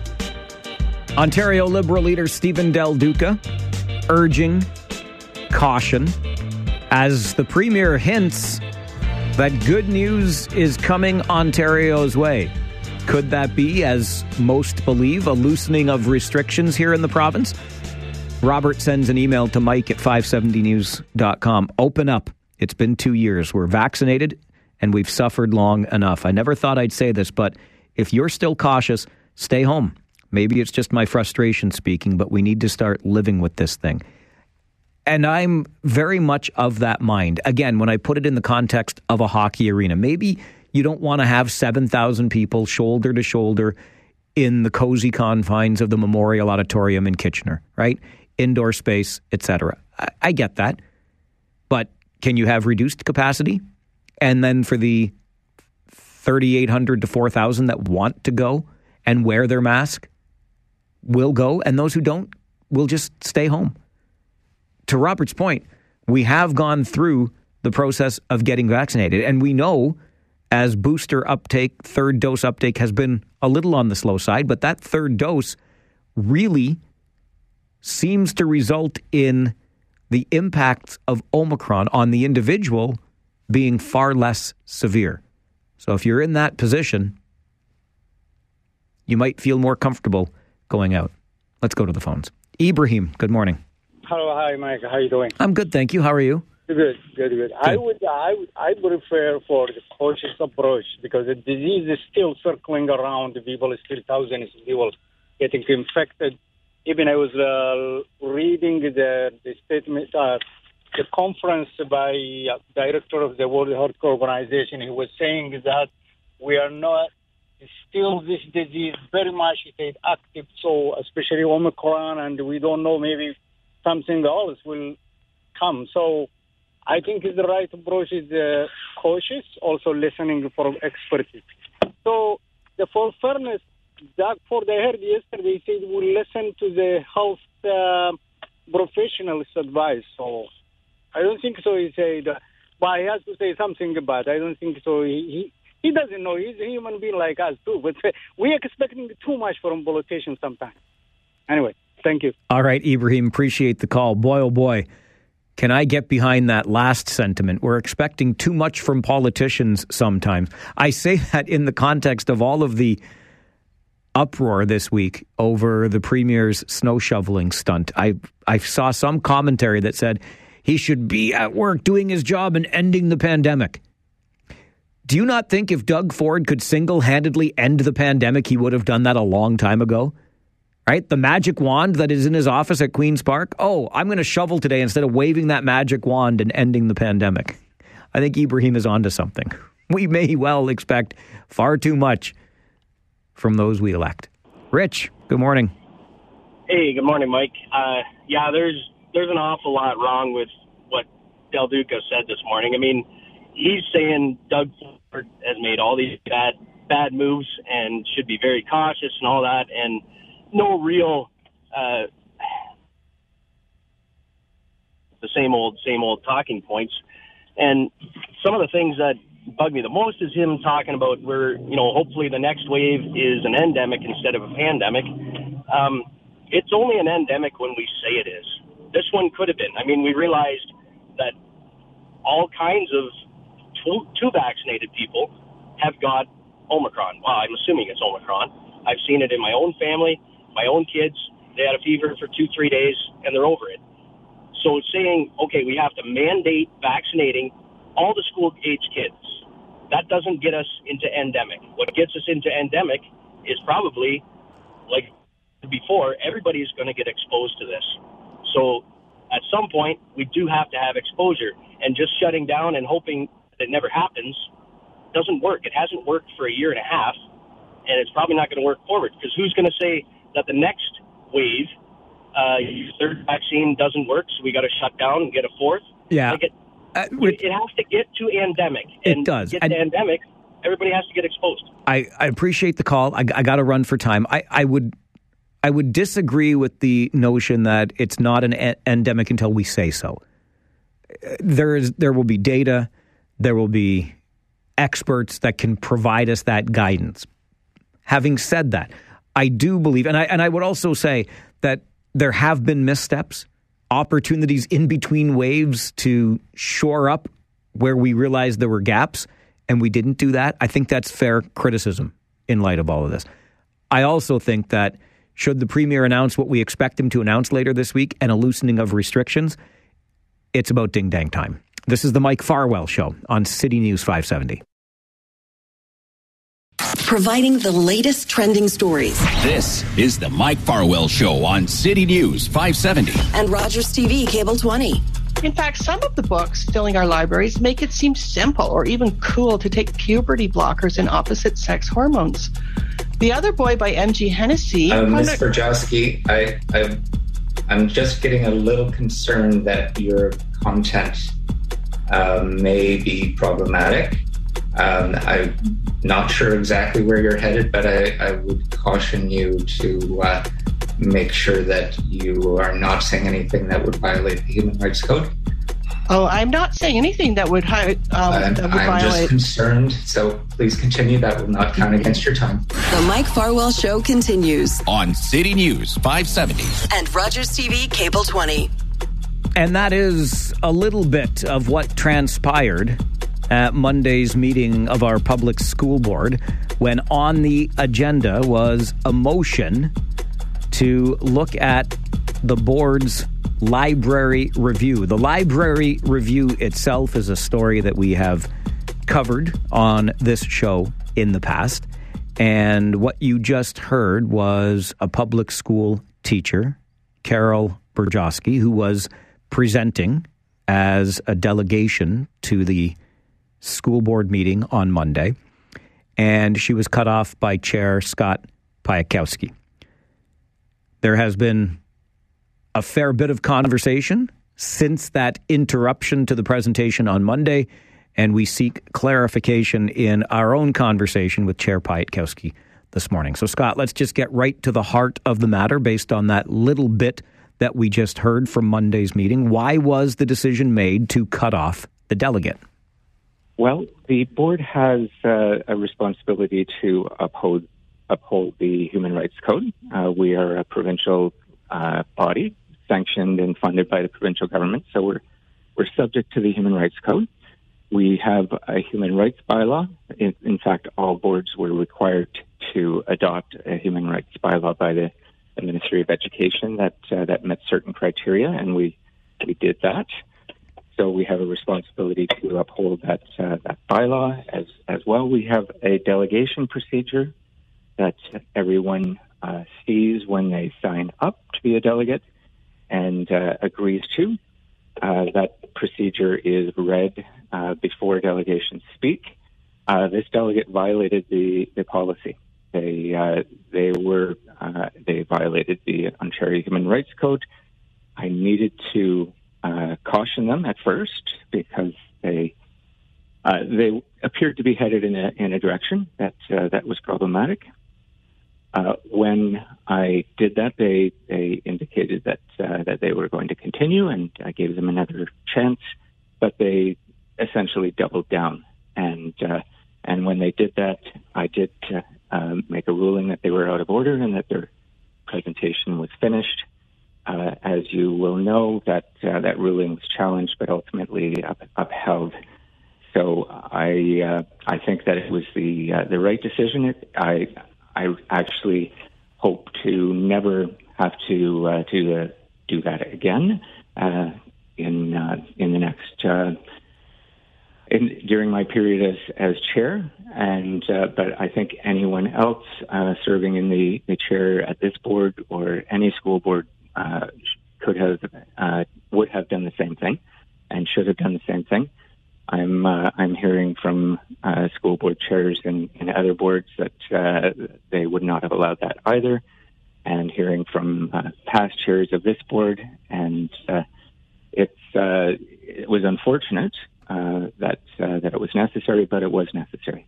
Ontario Liberal leader Stephen Del Duca urging caution as the Premier hints that good news is coming Ontario's way. Could that be, as most believe, a loosening of restrictions here in the province? Robert sends an email to Mike at five seventy news dot com. Open up. It's been two years. We're vaccinated and we've suffered long enough. I never thought I'd say this, but if you're still cautious, stay home. Maybe it's just my frustration speaking, but we need to start living with this thing. And I'm very much of that mind. Again, when I put it in the context of a hockey arena, maybe you don't want to have seven thousand people shoulder to shoulder in the cozy confines of the Memorial Auditorium in Kitchener, right? Indoor space, et cetera. I, I get that. But can you have reduced capacity? And then for the thirty-eight hundred to four thousand that want to go and wear their mask, will go. And those who don't will just stay home. To Robert's point, we have gone through the process of getting vaccinated. And we know as booster uptake, third dose uptake has been a little on the slow side, but that third dose really seems to result in the impacts of Omicron on the individual being far less severe. So if you're in that position, you might feel more comfortable going out. Let's go to the phones. Ibrahim, good morning. Hello, hi, Mike. How are you doing? I'm good, thank you. How are you? Good, good, good. good. I would, I would, I would prefer for the cautious approach because the disease is still circling around. The people, still thousands of people getting infected. Even I was uh, reading the the statement, uh, the conference by uh, director of the World Health Organization. He was saying that we are not still this disease very much is active. So especially Omicron, and we don't know maybe something else will come. So I think the right approach is uh, cautious, also listening for experts. So the for fairness, Doug Ford, I heard yesterday said we'll listen to the health uh, professionals' advice. So I don't think so. He said, but he has to say something about it. I don't think so. He, he he doesn't know. He's a human being like us too. But we're expecting too much from politicians sometimes. Anyway. Thank you. All right, Ibrahim, appreciate the call. Boy, oh boy, can I get behind that last sentiment. We're expecting too much from politicians sometimes. I say that in the context of all of the uproar this week over the Premier's snow shoveling stunt. I I saw some commentary that said he should be at work doing his job and ending the pandemic. Do you not think if Doug Ford could single-handedly end the pandemic, he would have done that a long time ago? Right? The magic wand that is in his office at Queen's Park. Oh, I'm going to shovel today instead of waving that magic wand and ending the pandemic. I think Ibrahim is onto something. We may well expect far too much from those we elect. Rich, good morning. Hey, good morning, Mike. Uh, yeah, there's there's an awful lot wrong with what Del Duca said this morning. I mean, he's saying Doug Ford has made all these bad bad moves and should be very cautious and all that, and no real uh, the same old same old talking points. And some of the things that bug me the most is him talking about where, you know, hopefully the next wave is an endemic instead of a pandemic. Um, it's only an endemic when we say it is. This one could have been. I mean, we realized that all kinds of two, two vaccinated people have got Omicron. Well, I'm assuming it's Omicron. I've seen it in my own family, my own kids. They had a fever for two, three days, and they're over it. So saying, okay, we have to mandate vaccinating all the school-age kids, that doesn't get us into endemic. What gets us into endemic is probably, like before, everybody's going to get exposed to this. So at some point, we do have to have exposure. And just shutting down and hoping that it never happens doesn't work. It hasn't worked for a year and a half, and it's probably not going to work forward. Because who's going to say that the next wave, uh, third vaccine doesn't work, so we got to shut down and get a fourth? Yeah. Like it, Uh, it, it has to get to endemic. And it does. To get to I, endemic, everybody has to get exposed. I, I appreciate the call. I, I got to run for time. I, I would I would disagree with the notion that it's not an e- endemic until we say so. There is there will be data, there will be experts that can provide us that guidance. Having said that, I do believe, and I and I would also say that there have been missteps, opportunities in between waves to shore up where we realized there were gaps, and we didn't do that. I think that's fair criticism in light of all of this. I also think that should the Premier announce what we expect him to announce later this week and a loosening of restrictions, it's about ding-dang time. This is the Mike Farwell Show on City News five seventy. Providing the latest trending stories. This is the Mike Farwell Show on City News five seventy. And Rogers T V Cable twenty. In fact, some of the books filling our libraries make it seem simple or even cool to take puberty blockers and opposite-sex hormones. The Other Boy by M G Hennessy... Uh, Miz Berjowski, I, I, I'm just getting a little concerned that your content uh, may be problematic. Um, I'm not sure exactly where you're headed, but I, I would caution you to uh, make sure that you are not saying anything that would violate the Human Rights Code. Oh, I'm not saying anything that would, um, I'm, that would I'm violate... just concerned, so please continue. That will not count against your time. The Mike Farwell Show continues on City News five seventy. And Rogers T V Cable twenty. And that is a little bit of what transpired at Monday's meeting of our public school board, when on the agenda was a motion to look at the board's library review. The library review itself is a story that we have covered on this show in the past. And what you just heard was a public school teacher, Carol Berjowski, who was presenting as a delegation to the school board meeting on Monday, and she was cut off by Chair Scott Piakowski. There has been a fair bit of conversation since that interruption to the presentation on Monday, and we seek clarification in our own conversation with Chair Piakowski this morning. So, Scott, let's just get right to the heart of the matter based on that little bit that we just heard from Monday's meeting. Why was the decision made to cut off the delegate? Well, the board has uh, a responsibility to uphold uphold the Human Rights Code. Uh, we are a provincial uh, body, sanctioned and funded by the provincial government, so we're we're subject to the Human Rights Code. we have a human rights bylaw. In, in fact, all boards were required to adopt a human rights bylaw by the, the Ministry of Education that uh, that met certain criteria, and we we did that. So we have a responsibility to uphold that uh, that bylaw as as well. We have a delegation procedure that everyone uh, sees when they sign up to be a delegate and uh, agrees to. Uh, that procedure is read uh, before delegations speak. Uh, this delegate violated the, the policy. They uh, they were uh, they violated the Ontario Human Rights Code. I needed to uh, caution them at first because they uh, they appeared to be headed in a in a direction that uh, that was problematic. Uh, when I did that, they they indicated that uh, that they were going to continue, and I gave them another chance. But they essentially doubled down, and uh, and when they did that, I did uh, um, make a ruling that they were out of order and that their presentation was finished. Uh, as you will know, that uh, that ruling was challenged, but ultimately up, upheld. So I uh, I think that it was the uh, the right decision. It, I. I actually hope to never have to uh, to uh, do that again uh, in uh, in the next uh, in, during my period as as chair. And uh, but I think anyone else uh, serving in the, the chair at this board or any school board uh, could have uh, would have done the same thing and should have done the same thing. I'm uh, I'm hearing from uh, school board chairs and, and other boards that uh, they would not have allowed that either, and hearing from uh, past chairs of this board, and uh, it's uh, it was unfortunate uh, that uh, that it was necessary, but it was necessary.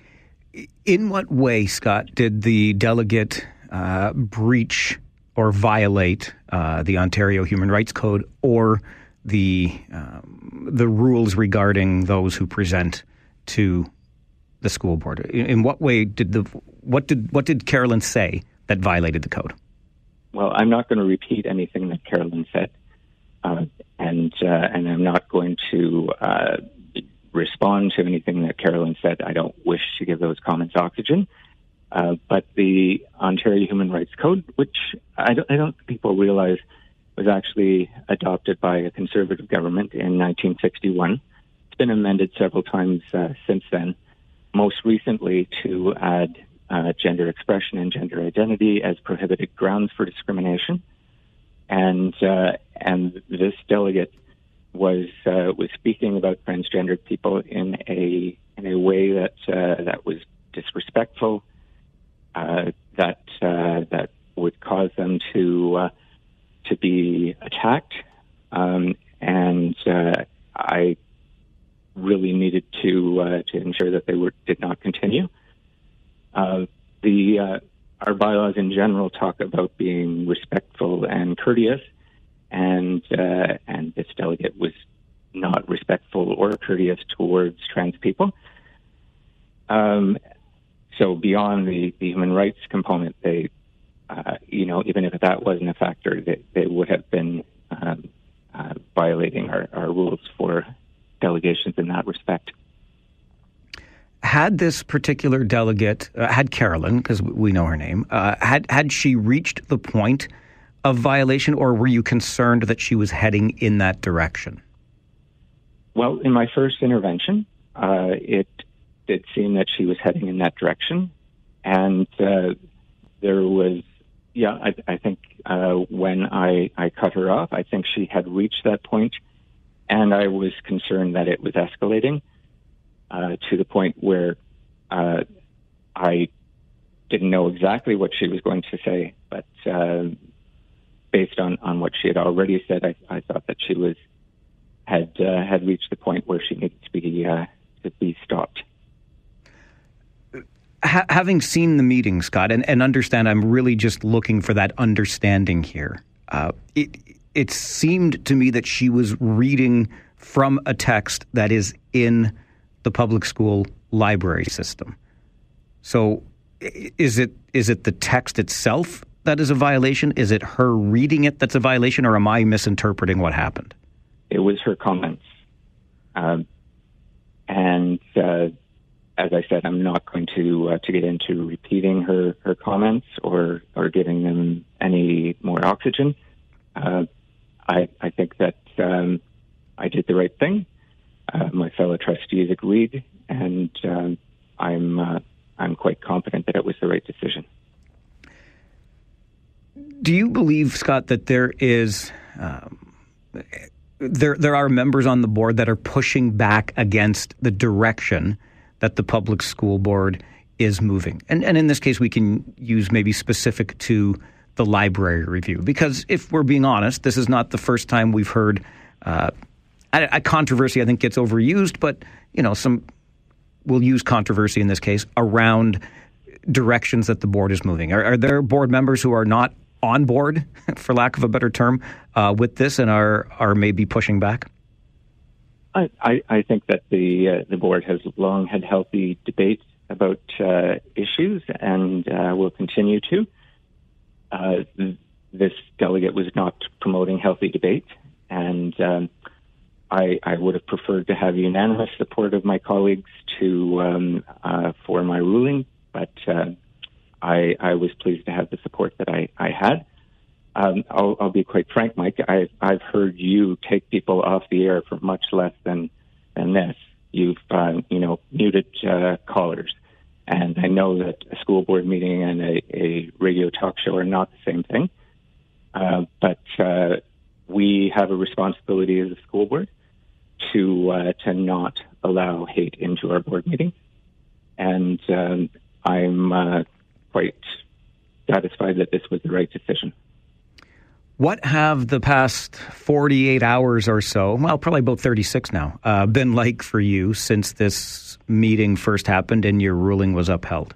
In what way, Scott, did the delegate uh, breach or violate uh, the Ontario Human Rights Code or the um, the rules regarding those who present to the school board? In, in what way did the what did what did Carolyn say that violated the code? Well, I'm not going to repeat anything that Carolyn said, uh, and uh, and I'm not going to uh, respond to anything that Carolyn said. I don't wish to give those comments oxygen. Uh, but the Ontario Human Rights Code, which I don't, I don't think people realize, was actually adopted by a Conservative government in nineteen sixty-one. It's been amended several times uh, since then, most recently to add uh, gender expression and gender identity as prohibited grounds for discrimination. And uh, and this delegate was uh, was speaking about transgendered people in a in a way that uh, that was disrespectful, uh, that uh, that would cause them to uh, to be attacked, um, and uh, I really needed to uh, to ensure that they were did not continue. Uh, the uh, our bylaws in general talk about being respectful and courteous, and uh, and this delegate was not respectful or courteous towards trans people. Um, so beyond the, the human rights component, they. Uh, you know, even if that wasn't a factor, they, they would have been um, uh, violating our, our rules for delegations in that respect. Had this particular delegate, uh, had Carolyn, because we know her name, uh, had had she reached the point of violation, or were you concerned that she was heading in that direction? Well, in my first intervention, uh, it did seem that she was heading in that direction, and uh, there was. Yeah, I, I think uh, when I, I cut her off, I think she had reached that point, and I was concerned that it was escalating uh, to the point where uh, I didn't know exactly what she was going to say, but uh, based on, on what she had already said, I, I thought that she was had uh, had reached the point where she needed to be uh, to be stopped. Ha- having seen the meeting, Scott, and, and understand I'm really just looking for that understanding here, uh, it, it seemed to me that she was reading from a text that is in the public school library system. So is it is it the text itself that is a violation? Is it her reading it that's a violation, or am I misinterpreting what happened? It was her comments. Um, and uh, as I said, I'm not going to uh, to get into repeating her, her comments or or giving them any more oxygen. Uh, I I think that um, I did the right thing. Uh, my fellow trustees agreed, and um, I'm uh, I'm quite confident that it was the right decision. Do you believe, Scott, that there is um, there there are members on the board that are pushing back against the direction that the public school board is moving? And and in this case, we can use maybe specific to the library review, because if we're being honest, this is not the first time we've heard uh, a, a controversy. I think gets overused, but you know, some we'll use controversy in this case around directions that the board is moving. Are, are there board members who are not on board, for lack of a better term, uh, with this and are are maybe pushing back? I, I, I think that the uh, the board has long had healthy debates about uh, issues and uh, will continue to. Uh, this delegate was not promoting healthy debate, and um, I, I would have preferred to have unanimous support of my colleagues to um, uh, for my ruling, but uh, I, I was pleased to have the support that I, I had. Um, I'll, I'll be quite frank, Mike. I, I've heard you take people off the air for much less than than this. You've uh, you know muted uh, callers, and I know that a school board meeting and a, a radio talk show are not the same thing. Uh, but uh, we have a responsibility as a school board to uh, to not allow hate into our board meetings, and um, I'm uh, quite satisfied that this was the right decision. What have the past forty-eight hours or so, well, probably about thirty-six now, uh, been like for you since this meeting first happened and your ruling was upheld?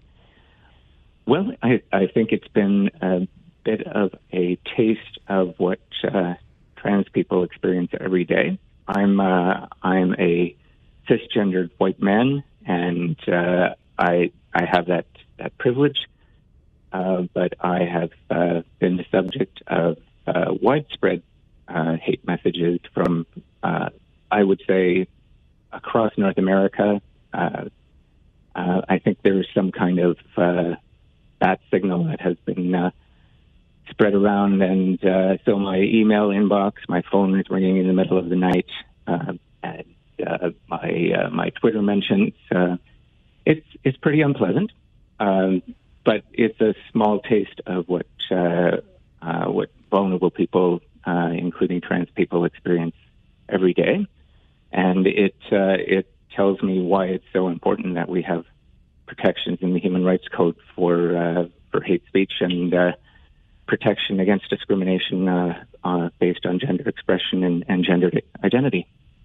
Well, I, I think it's been a bit of a taste of what uh, trans people experience every day. I'm uh, I'm a cisgendered white man, and uh, I I have that that privilege, uh, but I have uh, been the subject of Uh, widespread uh, hate messages from, uh, I would say, across North America. Uh, uh, I think there is some kind of uh, bat signal that has been uh, spread around, and uh, so my email inbox, my phone is ringing in the middle of the night, uh, and uh, my uh, my Twitter mentions. Uh, it's it's pretty unpleasant, um, but it's a small taste of what uh, uh, what. vulnerable people, uh, including trans people, experience every day, and it uh, it tells me why it's so important that we have protections in the Human Rights Code for uh, for hate speech and uh, protection against discrimination uh, uh, based on gender expression and, and gender identity.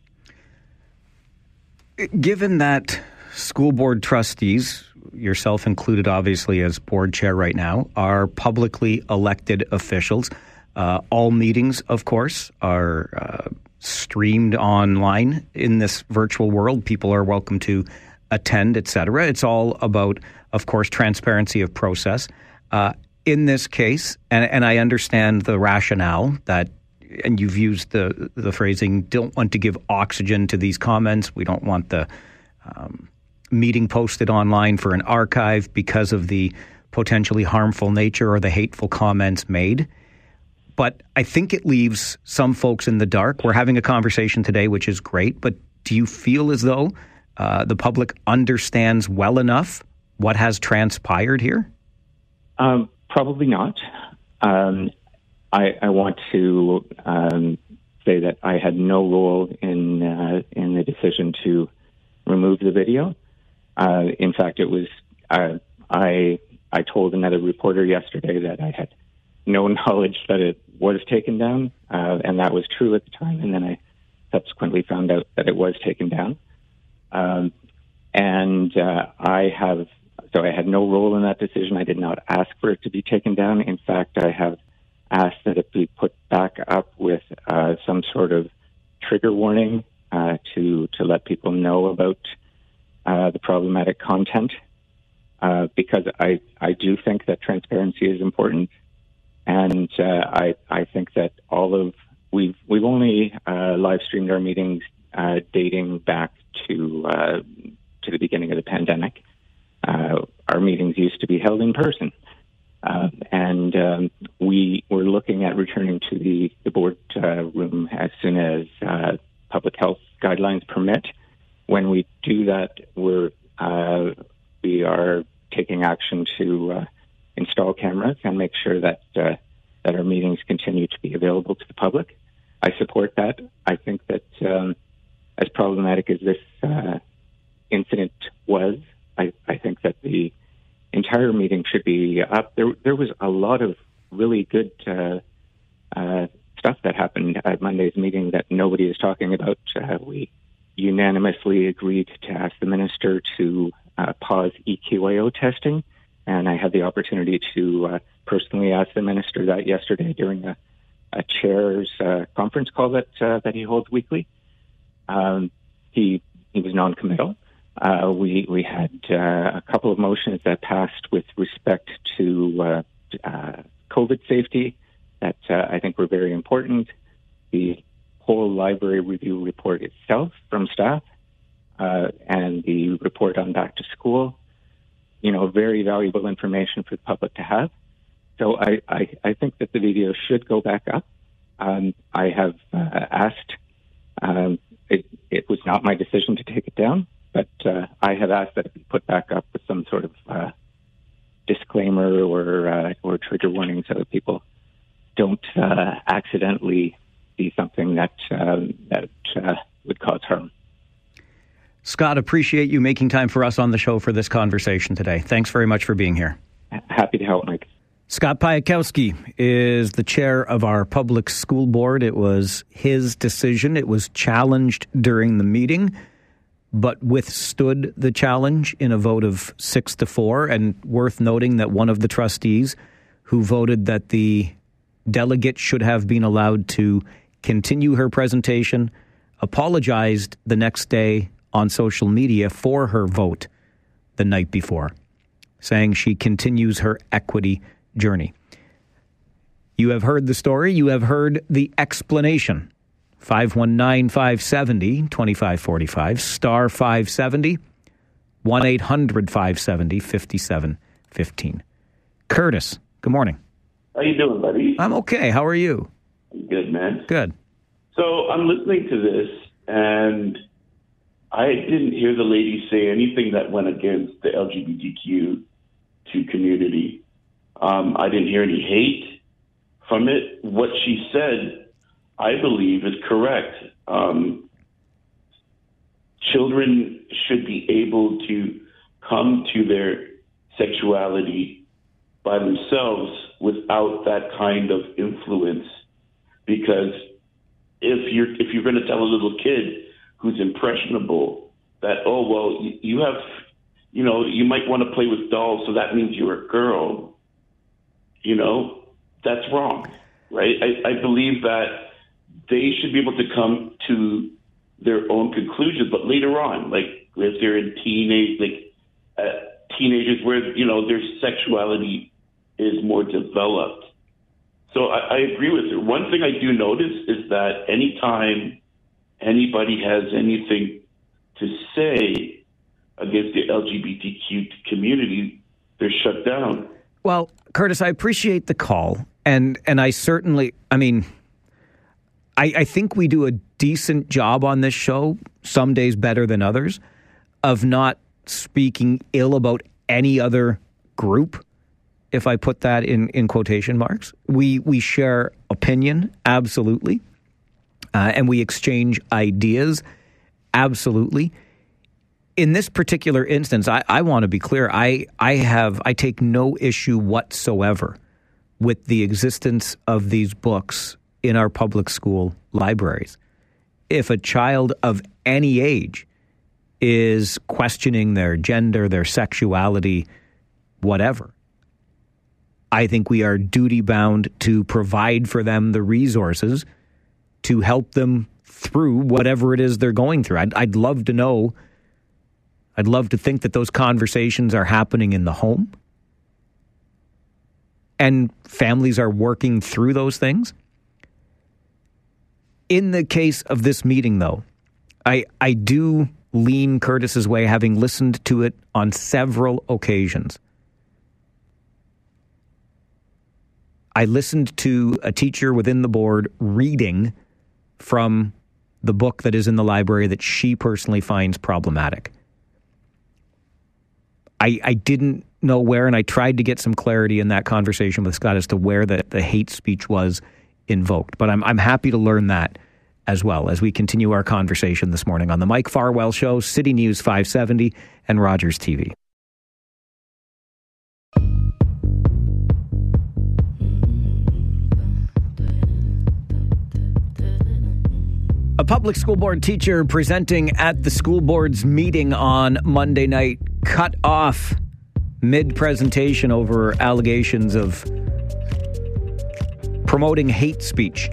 Given that school board trustees, yourself included, obviously as board chair right now, are publicly elected officials. Uh, all meetings, of course, are uh, streamed online in this virtual world. People are welcome to attend, et cetera. It's all about, of course, transparency of process. Uh, in this case, and, and I understand the rationale that, and you've used the the phrasing, don't want to give oxygen to these comments. We don't want the um, meeting posted online for an archive because of the potentially harmful nature or the hateful comments made. But I think it leaves some folks in the dark. We're having a conversation today, which is great, but do you feel as though uh, the public understands well enough what has transpired here? Um, probably not. Um, I, I want to um, say that I had no role in uh, in the decision to remove the video. Uh, in fact, it was uh, I. I told another reporter yesterday that I had no knowledge that it was taken down, uh, and that was true at the time. And then I subsequently found out that it was taken down. Um, and uh, I have, so I had no role in that decision. I did not ask for it to be taken down. In fact, I have asked that it be put back up with uh, some sort of trigger warning uh, to to let people know about uh, the problematic content, uh, because I, I do think that transparency is important. And uh, I I think that all of we've we've only uh, live streamed our meetings uh, dating back to uh, to the beginning of the pandemic, uh, our meetings used to be held in person. Uh, and um, we were looking at returning to the, the board uh, room as soon as uh, public health guidelines permit. When we do that, we're uh, we are taking action to uh, install cameras and make sure that uh, that our meetings continue to be available to the public. I support that. I think that um, as problematic as this uh, incident was, I, I think that the entire meeting should be up. There, there was a lot of really good uh, uh, stuff that happened at Monday's meeting that nobody is talking about. Uh, we unanimously agreed to ask the minister to uh, pause E Q A O testing, and I had the opportunity to uh, personally ask the minister that yesterday during a, a chair's uh, conference call that uh, that he holds weekly. Um, he he was non-committal. Uh, we we had uh, a couple of motions that passed with respect to uh, uh, COVID safety that uh, I think were very important. The whole library review report itself from staff uh, and the report on back to school, you know, very valuable information for the public to have. So I, I, I think that the video should go back up. Um, I have uh, asked, um, it, it was not my decision to take it down. But uh, I have asked that it be put back up with some sort of uh, disclaimer or uh, or trigger warning so that people don't uh, accidentally see something that um, that uh, would cause harm. Scott, appreciate you making time for us on the show for this conversation today. Thanks very much for being here. Happy to help, Mike. Scott Piakowski is the chair of our public school board. It was his decision. It was challenged during the meeting, but withstood the challenge in a vote of six to four. And worth noting that one of the trustees who voted that the delegate should have been allowed to continue her presentation apologized the next day on social media for her vote the night before, saying she continues her equity journey. You have heard the story. You have heard the explanation. five one nine, five seven zero, two five four five, star five seventy, one eight hundred, five seven zero, five seven one five. Curtis, good morning. How you doing, buddy? I'm okay. How are you? Good, man. Good. So I'm listening to this, and I didn't hear the lady say anything that went against the L G B T Q two community. Um, I didn't hear any hate from it. What she said, I believe, is correct. Um, children should be able to come to their sexuality by themselves without that kind of influence. Because if you're if you're going to tell a little kid who's impressionable that, oh, well, you, you have, you know, you might want to play with dolls, so that means you're a girl, you know, that's wrong, right? I, I believe that they should be able to come to their own conclusions, but later on, like if they're in teenage, like uh, teenagers where, you know, their sexuality is more developed. So I, I agree with her. One thing I do notice is that anytime anybody has anything to say against the L G B T Q community, they're shut down. Well, Curtis, I appreciate the call. And and I certainly, I mean, I, I think we do a decent job on this show, some days better than others, of not speaking ill about any other group, if I put that in, in quotation marks. We, we share opinion, absolutely. Uh, and we exchange ideas, absolutely. In this particular instance, I, I want to be clear. I, I have I take no issue whatsoever with the existence of these books in our public school libraries. If a child of any age is questioning their gender, their sexuality, whatever, I think we are duty-bound to provide for them the resources to help them through whatever it is they're going through. I'd, I'd love to know, I'd love to think that those conversations are happening in the home and families are working through those things. In the case of this meeting, though, I, I do lean Curtis's way, having listened to it on several occasions. I listened to a teacher within the board reading from the book that is in the library that she personally finds problematic. I, I didn't know where, and I tried to get some clarity in that conversation with Scott as to where the, the hate speech was invoked. But I'm I'm happy to learn that as well as we continue our conversation this morning on the Mike Farwell Show, City News five seventy, and Rogers T V. A public school board teacher presenting at the school board's meeting on Monday night cut off mid-presentation over allegations of promoting hate speech.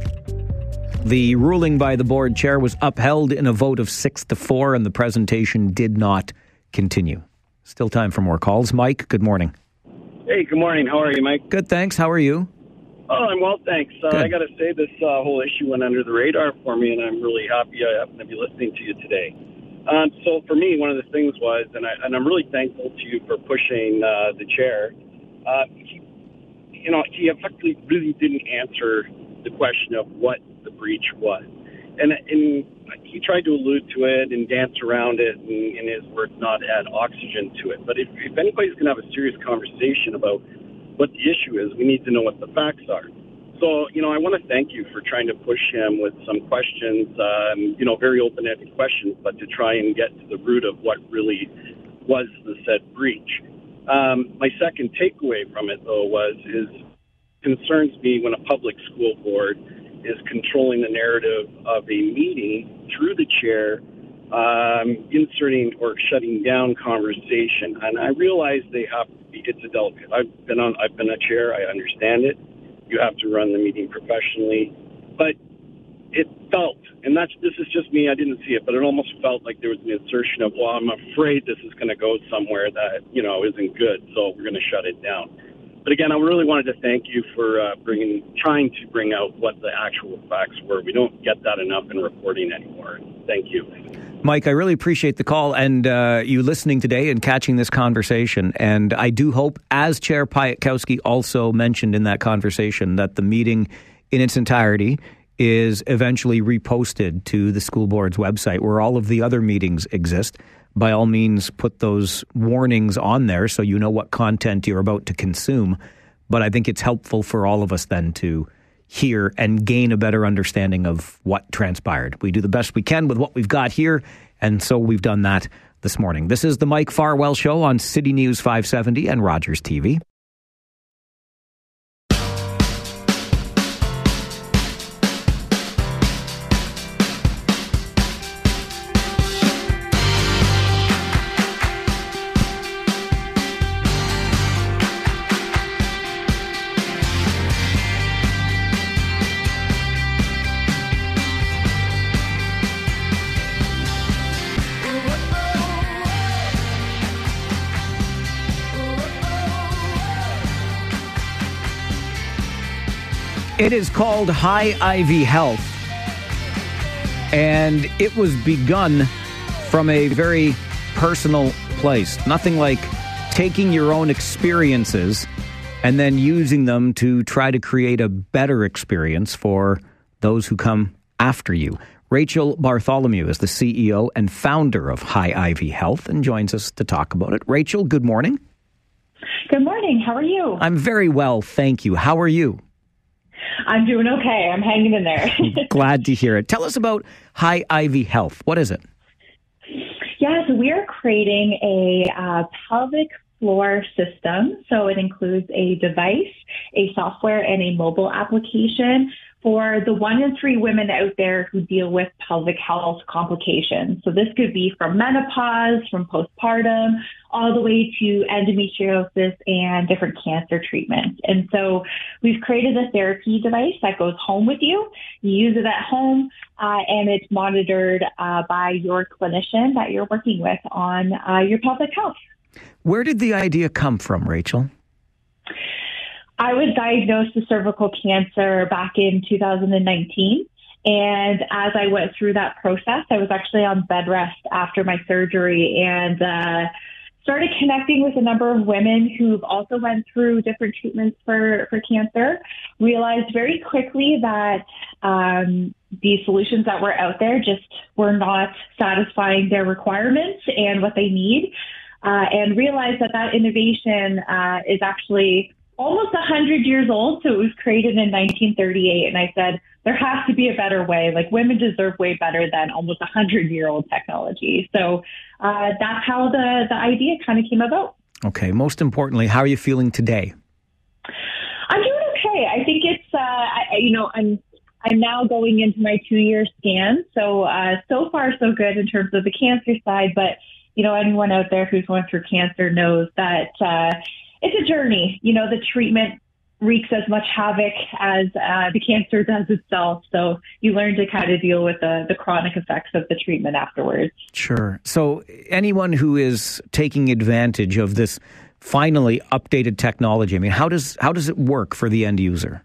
The ruling by the board chair was upheld in a vote of six to four, and the presentation did not continue. Still time for more calls. Mike, good morning. Hey, good morning. How are you, Mike? Good, thanks. How are you? Oh, I'm well, thanks. Uh, I got to say, this uh, whole issue went under the radar for me, and I'm really happy I happen to be listening to you today. Um, so for me, one of the things was, and, I, and I'm really thankful to you for pushing uh, the chair, uh, he, you know, he effectively really didn't answer the question of what the breach was. And, and he tried to allude to it and dance around it and, in his words, not add oxygen to it. But if, if anybody's going to have a serious conversation about what the issue is, we need to know what the facts are. So, you know, I want to thank you for trying to push him with some questions, um, you know, very open-ended questions, but to try and get to the root of what really was the said breach. Um, my second takeaway from it, though, was is concerns me when a public school board is controlling the narrative of a meeting through the chair, um, inserting or shutting down conversation. And I realize they have to be, it's a delicate. I've been on, I've been a chair. I understand it. You have to run the meeting professionally, but it felt, and that's, this is just me, I didn't see it, but it almost felt like there was an insertion of, well, I'm afraid this is going to go somewhere that, you know, isn't good, so we're going to shut it down. But again, I really wanted to thank you for uh, bringing, trying to bring out what the actual facts were. We don't get that enough in reporting anymore. Thank you. Mike, I really appreciate the call and uh, you listening today and catching this conversation. And I do hope, as Chair Piatkowski also mentioned in that conversation, that the meeting in its entirety is eventually reposted to the school board's website where all of the other meetings exist. By all means, put those warnings on there so you know what content you're about to consume. But I think it's helpful for all of us then to hear and gain a better understanding of what transpired. We do the best we can with what we've got here, and so we've done that this morning. This is the Mike Farwell Show on City News five seventy and Rogers T V. It is called High Ivy Health, and it was begun from a very personal place. Nothing like taking your own experiences and then using them to try to create a better experience for those who come after you. Rachel Bartholomew is the C E O and founder of High Ivy Health and joins us to talk about it. Rachel, good morning. Good morning. How are you? I'm very well, thank you. How are you? I'm doing okay. I'm hanging in there. Glad to hear it. Tell us about High Ivy Health. What is it? Yeah, so we are creating a uh, pelvic floor system. So it includes a device, a software, and a mobile application for the one in three women out there who deal with pelvic health complications. So this could be from menopause, from postpartum, all the way to endometriosis and different cancer treatments. And so we've created a therapy device that goes home with you. You use it at home, uh, and it's monitored uh, by your clinician that you're working with on uh, your pelvic health. Where did the idea come from, Rachel? I was diagnosed with cervical cancer back in two thousand nineteen, And as I went through that process, I was actually on bed rest after my surgery and uh, started connecting with a number of women who've also went through different treatments for, for cancer. Realized very quickly that um, the solutions that were out there just were not satisfying their requirements and what they need. Uh, and realized that that innovation uh, is actually almost one hundred years old. So it was created in nineteen thirty-eight. And I said, there has to be a better way. Like, women deserve way better than almost one hundred-year-old technology. So uh, that's how the, the idea kind of came about. Okay. Most importantly, how are you feeling today? I'm doing okay. I think it's, uh, I, you know, I'm I'm now going into my two-year scan. So uh, so far, so good in terms of the cancer side. But you know, anyone out there who's going through cancer knows that uh, it's a journey. You know, the treatment wreaks as much havoc as uh, the cancer does itself. So you learn to kind of deal with the, the chronic effects of the treatment afterwards. Sure. So anyone who is taking advantage of this finally updated technology, I mean, how does how does it work for the end user?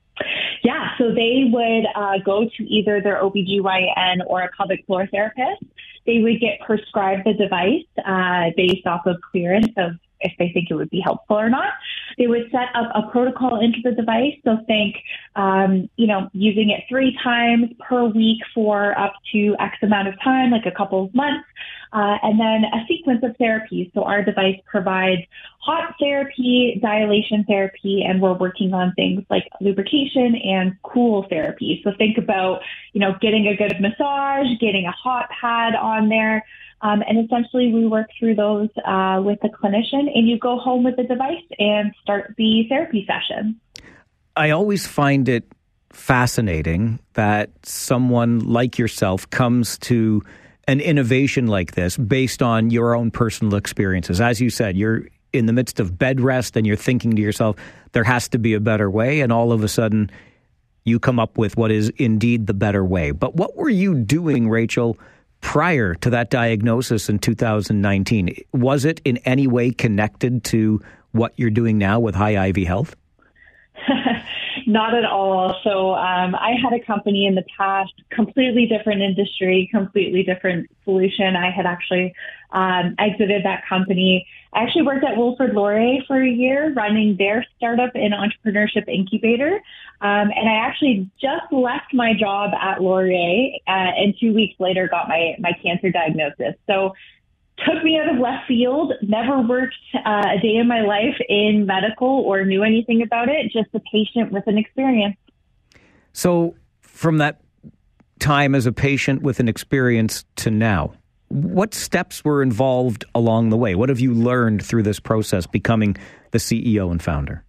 Yeah, so they would uh, go to either their O B G Y N or a pelvic floor therapist. They would get prescribed the device uh, based off of clearance of if they think it would be helpful or not. They would set up a protocol into the device. So think, um, you know, using it three times per week for up to X amount of time, like a couple of months, uh, and then a sequence of therapies. So our device provides hot therapy, dilation therapy, and we're working on things like lubrication and cool therapy. So think about, you know, getting a good massage, getting a hot pad on there. Um, and essentially, we work through those uh, with the clinician, and you go home with the device and start the therapy session. I always find it fascinating that someone like yourself comes to an innovation like this based on your own personal experiences. As you said, you're in the midst of bed rest and you're thinking to yourself, there has to be a better way. And all of a sudden, you come up with what is indeed the better way. But what were you doing, Rachel, prior to that diagnosis in two thousand nineteen? Was it in any way connected to what you're doing now with High Ivy Health? Not at all. So um, I had a company in the past, completely different industry, completely different solution. I had actually um, exited that company. I actually worked at Wilfrid Laurier for a year, running their startup and entrepreneurship incubator. Um, and I actually just left my job at Laurier uh, and two weeks later got my, my cancer diagnosis. So took me out of left field, never worked uh, a day in my life in medical or knew anything about it, just a patient with an experience. So from that time as a patient with an experience to now, what steps were involved along the way? What have you learned through this process, becoming the C E O and founder?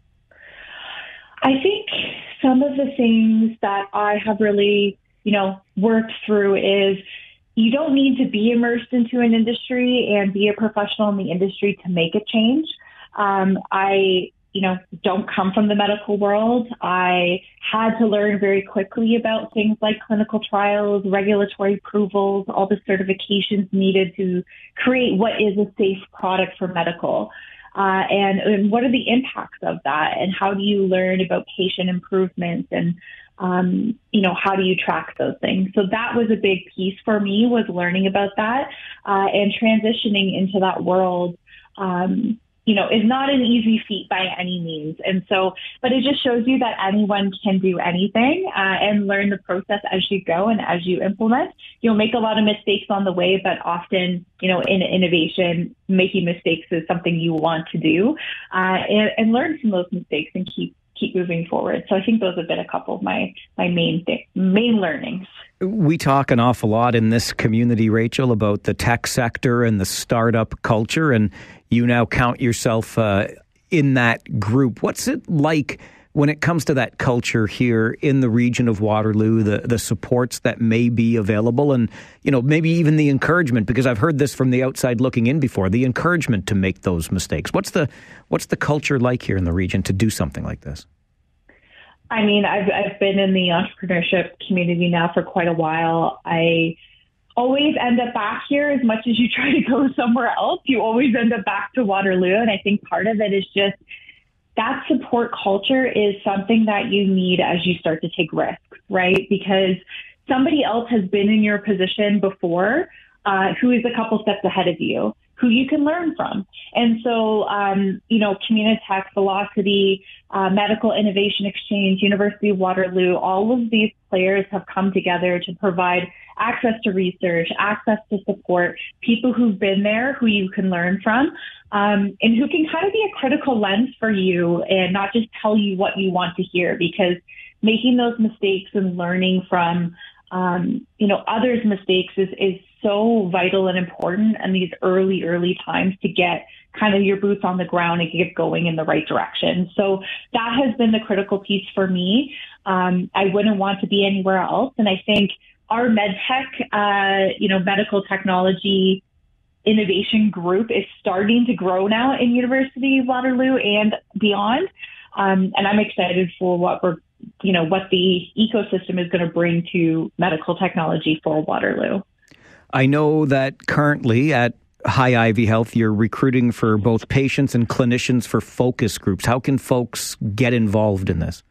I think some of the things that I have really, you know, worked through is you don't need to be immersed into an industry and be a professional in the industry to make a change. Um, I, you know, don't come from the medical world. I had to learn very quickly about things like clinical trials, regulatory approvals, all the certifications needed to create what is a safe product for medical. Uh, and, and what are the impacts of that? And how do you learn about patient improvements and Um, you know, how do you track those things? So that was a big piece for me, was learning about that uh, and transitioning into that world, um, you know, is not an easy feat by any means. And so, but it just shows you that anyone can do anything uh, and learn the process as you go and as you implement. You'll make a lot of mistakes on the way, but often, you know, in innovation, making mistakes is something you want to do uh, and, and learn from those mistakes and keep keep moving forward. So I think those have been a couple of my, my main th- main learnings. We talk an awful lot in this community, Rachel, about the tech sector and the startup culture, and you now count yourself uh, in that group. What's it like when it comes to that culture here in the region of Waterloo, the, the supports that may be available and, you know, maybe even the encouragement, because I've heard this from the outside looking in before, the encouragement to make those mistakes. What's the what's the culture like here in the region to do something like this? I mean, I've, I've been in the entrepreneurship community now for quite a while. I always end up back here as much as you try to go somewhere else. You always end up back to Waterloo. And I think part of it is just that support culture is something that you need as you start to take risks, right? Because somebody else has been in your position before, uh, who is a couple steps ahead of you, who you can learn from. And so, um, you know, Communitech, Velocity, uh, Medical Innovation Exchange, University of Waterloo, all of these players have come together to provide access to research, access to support, people who've been there who you can learn from, um, and who can kind of be a critical lens for you and not just tell you what you want to hear, because making those mistakes and learning from, um, you know, others' mistakes is, is so vital and important in these early, early times to get kind of your boots on the ground and get going in the right direction. So that has been the critical piece for me. Um, I wouldn't want to be anywhere else. And I think our MedTech, uh, you know, medical technology innovation group is starting to grow now in University of Waterloo and beyond. Um, and I'm excited for what we're, you know, what the ecosystem is going to bring to medical technology for Waterloo. I know that currently at High Ivy Health, you're recruiting for both patients and clinicians for focus groups. How can folks get involved in this?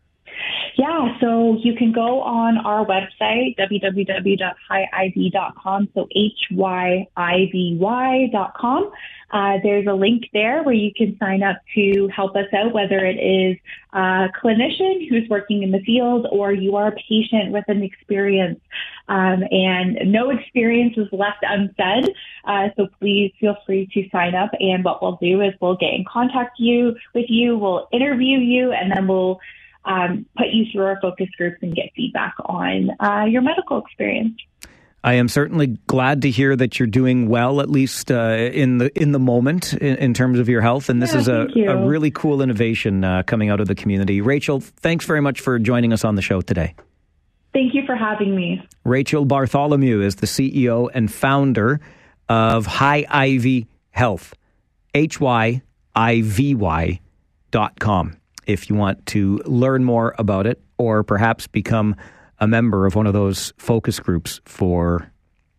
Yeah, so you can go on our website, w w w dot high i v dot com, so H Y I V Y dot com. Uh, there's a link there where you can sign up to help us out, whether it is a clinician who's working in the field or you are a patient with an experience. Um, and no experience is left unsaid, uh, so please feel free to sign up. And what we'll do is we'll get in contact you with you, we'll interview you, and then we'll um, put you through our focus groups and get feedback on uh, your medical experience. I am certainly glad to hear that you're doing well, at least uh, in the in the moment, in, in terms of your health. And this yeah, is a, a really cool innovation uh, coming out of the community. Rachel, thanks very much for joining us on the show today. Thank you for having me. Rachel Bartholomew is the C E O and founder of High Ivy Health, H Y I V Y dot com. If you want to learn more about it or perhaps become a member of one of those focus groups for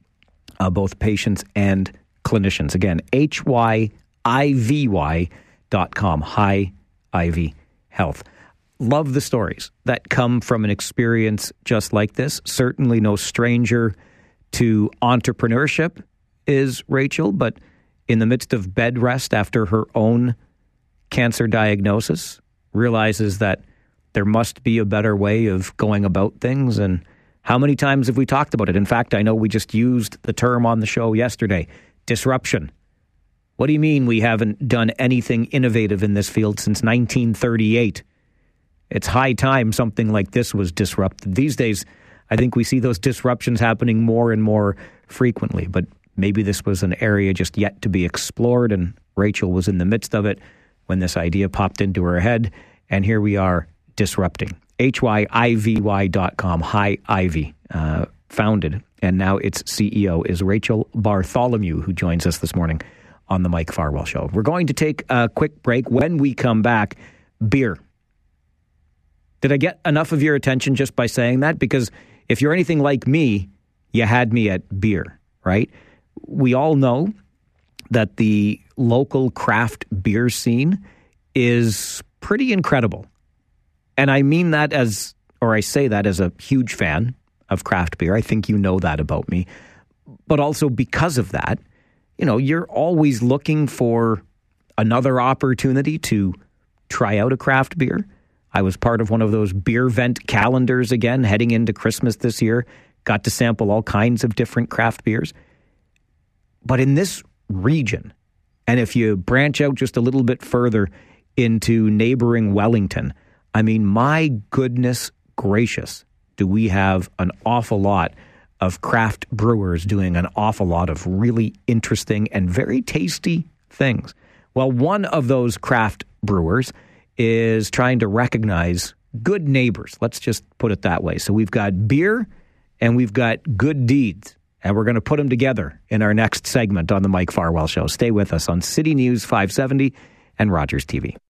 uh, both patients and clinicians. Again, H Y I V Y dot com, High Ivy Health. Love the stories that come from an experience just like this. Certainly no stranger to entrepreneurship is Rachel, but in the midst of bed rest after her own cancer diagnosis, realizes that there must be a better way of going about things. And how many times have we talked about it? In fact, I know we just used the term on the show yesterday, disruption. What do you mean we haven't done anything innovative in this field since nineteen thirty-eight? It's high time something like this was disrupted. These days, I think we see those disruptions happening more and more frequently, but maybe this was an area just yet to be explored, and Rachel was in the midst of it when this idea popped into her head, and here we are disrupting. H Y I V Y dot com, High Ivy, uh, founded, and now its C E O is Rachel Bartholomew, who joins us this morning on the Mike Farwell Show. We're going to take a quick break. When we come back, beer. Did I get enough of your attention just by saying that? Because if you're anything like me, you had me at beer, right? We all know that the local craft beer scene is pretty incredible. And I mean that as, or I say that as a huge fan of craft beer. I think you know that about me. But also because of that, you know, you're always looking for another opportunity to try out a craft beer. I was part of one of those beer vent calendars again, heading into Christmas this year. Got to sample all kinds of different craft beers. But in this region, and if you branch out just a little bit further into neighboring Wellington, I mean, my goodness gracious, do we have an awful lot of craft brewers doing an awful lot of really interesting and very tasty things. Well, one of those craft brewers is trying to recognize good neighbors. Let's just put it that way. So we've got beer and we've got good deeds, and we're going to put them together in our next segment on the Mike Farwell Show. Stay with us on City News five seventy and Rogers T V.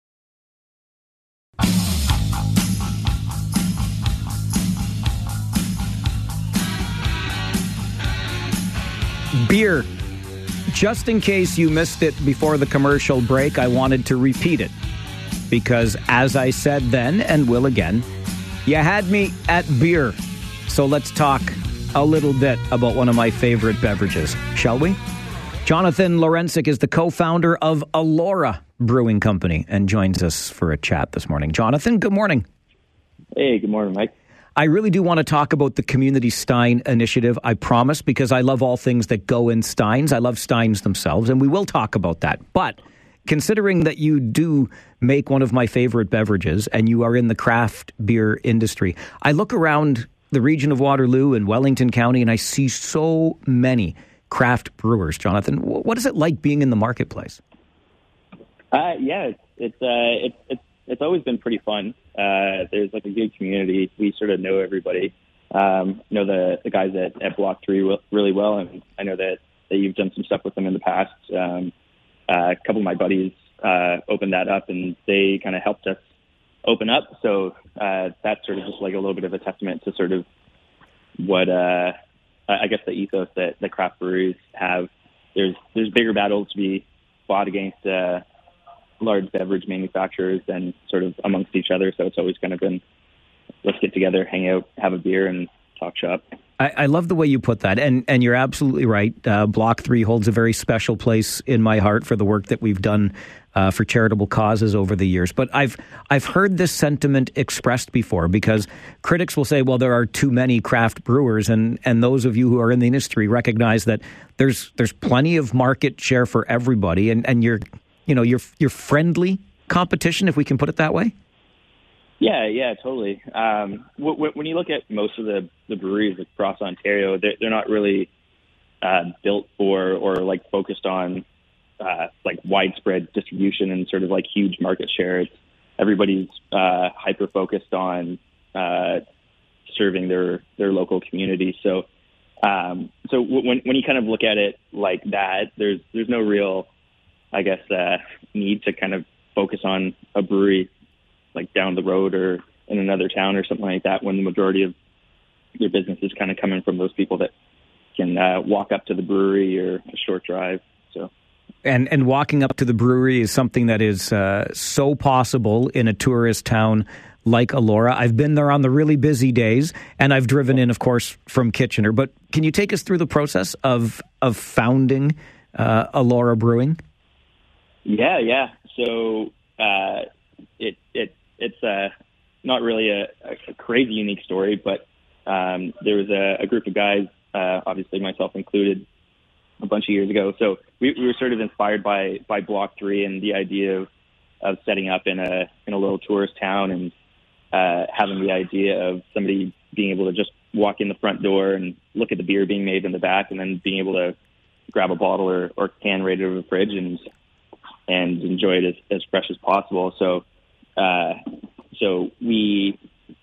Beer. Just in case you missed it before the commercial break, I wanted to repeat it. because, as I said then and will again, you had me at beer. So let's talk a little bit about one of my favorite beverages, shall we? Jonathan Lawrencic is the co-founder of Elora Brewing Company and joins us for a chat this morning. Jonathan, good morning. Hey, good morning, Mike. I really do want to talk about the Community Stein initiative, I promise, because I love all things that go in steins. I love steins themselves, and we will talk about that. But considering that you do make one of my favorite beverages and you are in the craft beer industry, I look around the region of Waterloo and Wellington County and I see so many craft brewers. Jonathan, what is it like being in the marketplace? Uh, yeah, it's it's, uh, it's it's it's always been pretty fun. Uh, there's like a good community. We sort of know everybody. Um, know the the guys at, at Block Three really well, and I know that, that you've done some stuff with them in the past. Um, uh, a couple of my buddies uh, opened that up, and they kind of helped us open up. So uh, that's sort of just like a little bit of a testament to sort of what uh, I guess the ethos that the craft breweries have. There's there's bigger battles to be fought against uh, large beverage manufacturers than sort of amongst each other. So it's always kind of been, let's get together, hang out, have a beer, and talk shop. I, I love the way you put that, and and you're absolutely right. Uh, Block Three holds a very special place in my heart for the work that we've done uh, for charitable causes over the years. But I've I've heard this sentiment expressed before, because critics will say, well, there are too many craft brewers, and and those of you who are in the industry recognize that there's there's plenty of market share for everybody, and and you're you know you're you're friendly competition, if we can put it that way. Yeah, yeah, totally. Um, w- w- when you look at most of the, the breweries across Ontario, they're, they're not really uh, built for or like focused on uh, like widespread distribution and sort of like huge market share. It's, everybody's uh, hyper focused on uh, serving their, their local community. So, um, so w- when when you kind of look at it like that, there's there's no real, I guess, uh, need to kind of focus on a brewery like down the road or in another town or something like that, when the majority of your business is kind of coming from those people that can uh, walk up to the brewery or a short drive. So, and and walking up to the brewery is something that is uh, so possible in a tourist town like Elora. I've been there on the really busy days, and I've driven in, of course, from Kitchener. But can you take us through the process of of founding uh, Elora Brewing? Yeah, yeah. So uh, it it. It's uh, not really a, a crazy unique story, but um, there was a, a group of guys, uh, obviously myself included, a bunch of years ago. So we, we were sort of inspired by, by Block Three and the idea of, of setting up in a in a little tourist town, and uh, having the idea of somebody being able to just walk in the front door and look at the beer being made in the back, and then being able to grab a bottle or, or can right out of the fridge and and enjoy it as, as fresh as possible. So. Uh, so we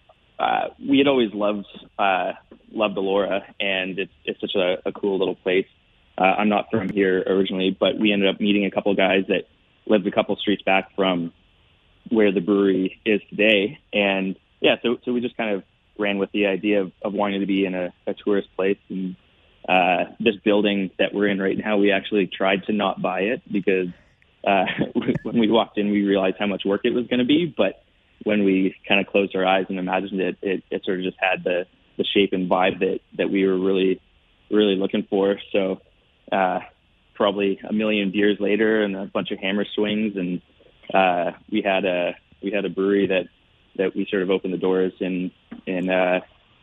uh, we had always loved uh, loved Elora, and it's it's such a, a cool little place. Uh, I'm not from here originally, but we ended up meeting a couple of guys that lived a couple streets back from where the brewery is today, and yeah, so so we just kind of ran with the idea of, of wanting to be in a, a tourist place. And uh, this building that we're in right now, we actually tried to not buy it because. Uh, when we walked in, we realized how much work it was going to be. But when we kind of closed our eyes and imagined it, it, it sort of just had the, the shape and vibe that, that we were really, really looking for. So uh, probably a million beers later and a bunch of hammer swings, and uh, we had a we had a brewery that, that we sort of opened the doors in in uh,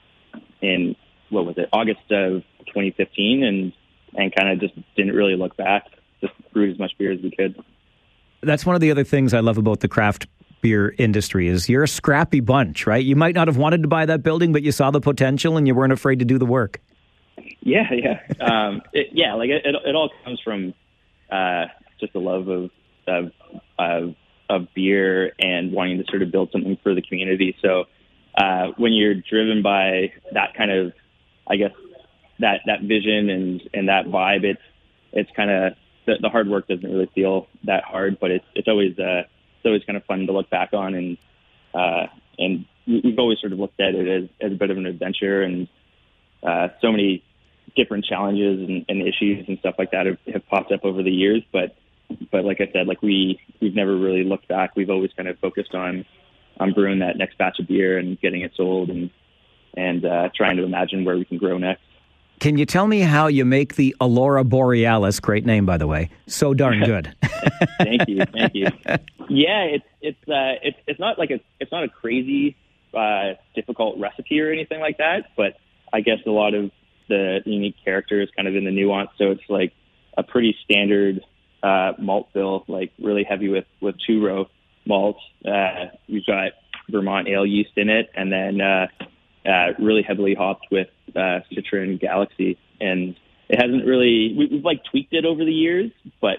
in what was it August of twenty fifteen, and and kind of just didn't really look back. Just brewed as much beer as we could. That's one of the other things I love about the craft beer industry is you're a scrappy bunch, right? You might not have wanted to buy that building, but you saw the potential and you weren't afraid to do the work. Yeah, yeah. Um, it, yeah, like it, it, it all comes from uh, just a love of, of, of, of beer and wanting to sort of build something for the community. So uh, when you're driven by that kind of, I guess, that, that vision and, and that vibe, it's, it's kind of, The, the hard work doesn't really feel that hard, but it's it's always uh, it's always kind of fun to look back on, and uh, and we've always sort of looked at it as, as a bit of an adventure, and uh, so many different challenges and, and issues and stuff like that have, have popped up over the years. But but like I said, like we we've never really looked back. We've always kind of focused on on brewing that next batch of beer and getting it sold, and and uh, trying to imagine where we can grow next. Can you tell me how you make the Aurora Borealis, great name by the way, so darn good? Thank you, thank you. Yeah, it's it's uh, it's it's not like a it's not a crazy uh, difficult recipe or anything like that, but I guess a lot of the unique character is kind of in the nuance. So it's like a pretty standard uh, malt bill, like really heavy with with two row malt. Uh, we've got Vermont ale yeast in it, and then uh, uh, really heavily hopped with uh, Citron Galaxy. And it hasn't really we, we've like tweaked it over the years, but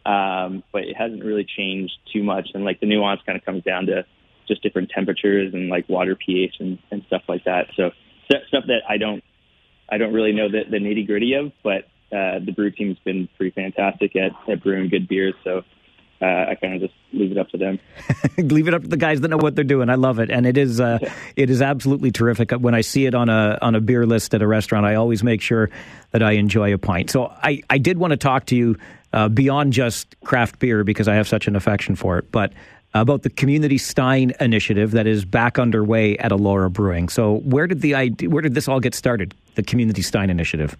um, but it hasn't really changed too much. And like the nuance kind of comes down to just different temperatures and like water pH and, and stuff like that. So stuff that I don't I don't really know the, the nitty gritty of, but uh, the brew team's been pretty fantastic at, at brewing good beers. So uh, I kind of just leave it up to them. Leave it up to the guys that know what they're doing. I love it, and it is uh, it is absolutely terrific. When I see it on a on a beer list at a restaurant, I always make sure that I enjoy a pint. So I, I did want to talk to you uh, beyond just craft beer because I have such an affection for it, but about the Community Stein initiative that is back underway at Elora Brewing. So where did the idea, where did this all get started, the Community Stein initiative?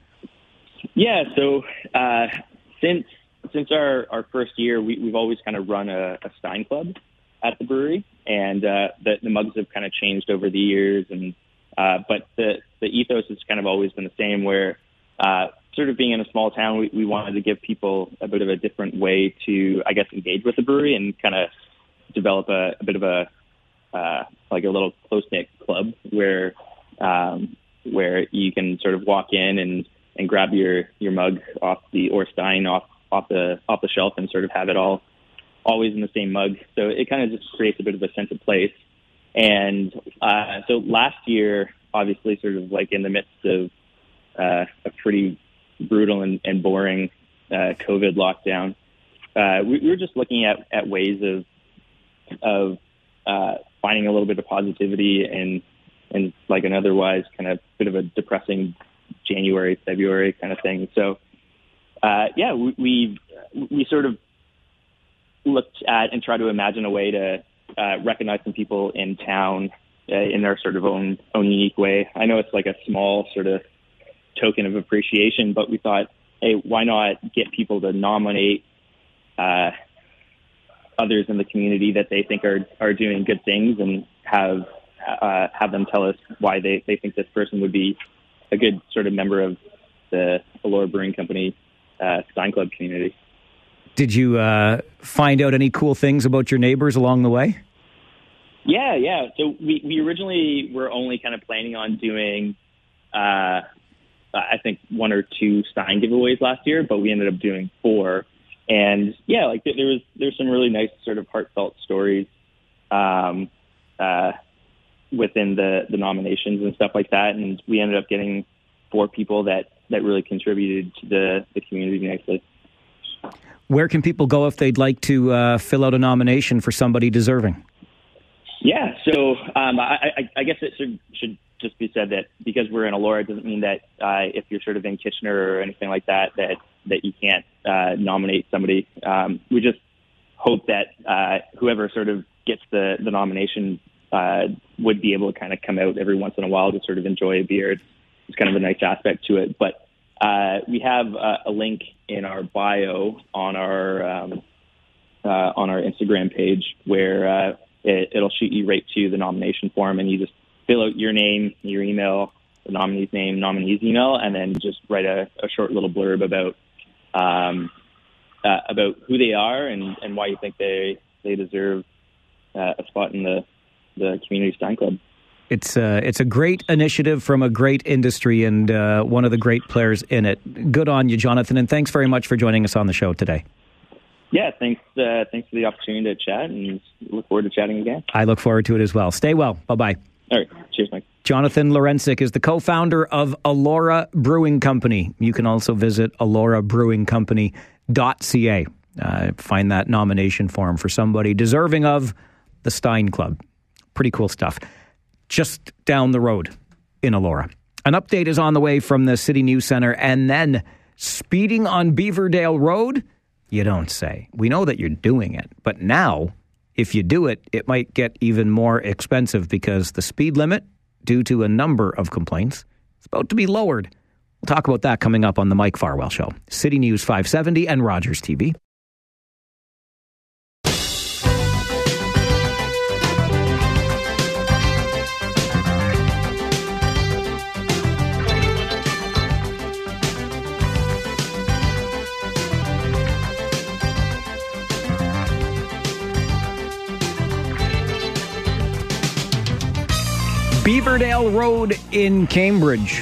Yeah, so uh, since since our, our first year, we, we've always kind of run a, a Stein Club at the brewery, and uh, the, the mugs have kind of changed over the years. And uh, but the, the ethos has kind of always been the same, where uh, sort of being in a small town, we, we wanted to give people a bit of a different way to, I guess, engage with the brewery and kind of develop a, a bit of a uh, like a little close-knit club where um, where you can sort of walk in and, and grab your, your mug off the or Stein off off the off the shelf and sort of have it all always in the same mug. So it kind of just creates a bit of a sense of place. And uh, so last year, obviously, sort of like in the midst of uh, a pretty brutal and, and boring uh, COVID lockdown, uh, we, we were just looking at, at ways of of uh, finding a little bit of positivity and and like an otherwise kind of bit of a depressing January, February kind of thing. So uh, yeah, we, we we sort of looked at and tried to imagine a way to uh, recognize some people in town uh, in their sort of own own unique way. I know it's like a small sort of token of appreciation, but we thought, hey, why not get people to nominate uh, others in the community that they think are, are doing good things, and have uh, have them tell us why they, they think this person would be a good sort of member of the Elora Brewing Company uh, Stein Club community. Did you uh, find out any cool things about your neighbors along the way? Yeah, yeah. So we, we originally were only kind of planning on doing, uh, I think, one or two Stein giveaways last year, but we ended up doing four. And yeah, like there was there's some really nice sort of heartfelt stories um, uh, within the, the nominations and stuff like that. And we ended up getting four people that, that really contributed to the, the community nicely. Where can people go if they'd like to uh, fill out a nomination for somebody deserving? Yeah, so um, I, I, I guess it should, should just be said that because we're in Elora, it doesn't mean that uh, if you're sort of in Kitchener or anything like that, that that you can't uh, nominate somebody. Um, we just hope that uh, whoever sort of gets the, the nomination uh, would be able to kind of come out every once in a while to sort of enjoy a beer. It's, it's kind of a nice aspect to it. But uh, we have a, a link in our bio on our um, uh, on our Instagram page where uh, it, it'll shoot you right to the nomination form, and you just fill out your name, your email, the nominee's name, nominee's email, and then just write a, a short little blurb about um, uh, about who they are and, and why you think they they deserve uh, a spot in the the Community Stein Club. It's uh, it's a great initiative from a great industry and uh, one of the great players in it. Good on you, Jonathan, and thanks very much for joining us on the show today. Yeah, thanks. Uh, thanks for the opportunity to chat, and look forward to chatting again. I look forward to it as well. Stay well. Bye bye. All right. Cheers, Mike. Jonathan Lorencic is the co-founder of Elora Brewing Company. You can also visit elora brewing company dot c a. Uh, find that nomination form for somebody deserving of the Stein Club. Pretty cool stuff. Just down the road in Elora. An update is on the way from the City News Centre, and then speeding on Beaverdale Road, You don't say. We know that you're doing it, but now, if you do it, it might get even more expensive because the speed limit, due to a number of complaints, is about to be lowered. We'll talk about that coming up on the Mike Farwell Show. City News five seventy and Rogers T V. Beaverdale Road in Cambridge,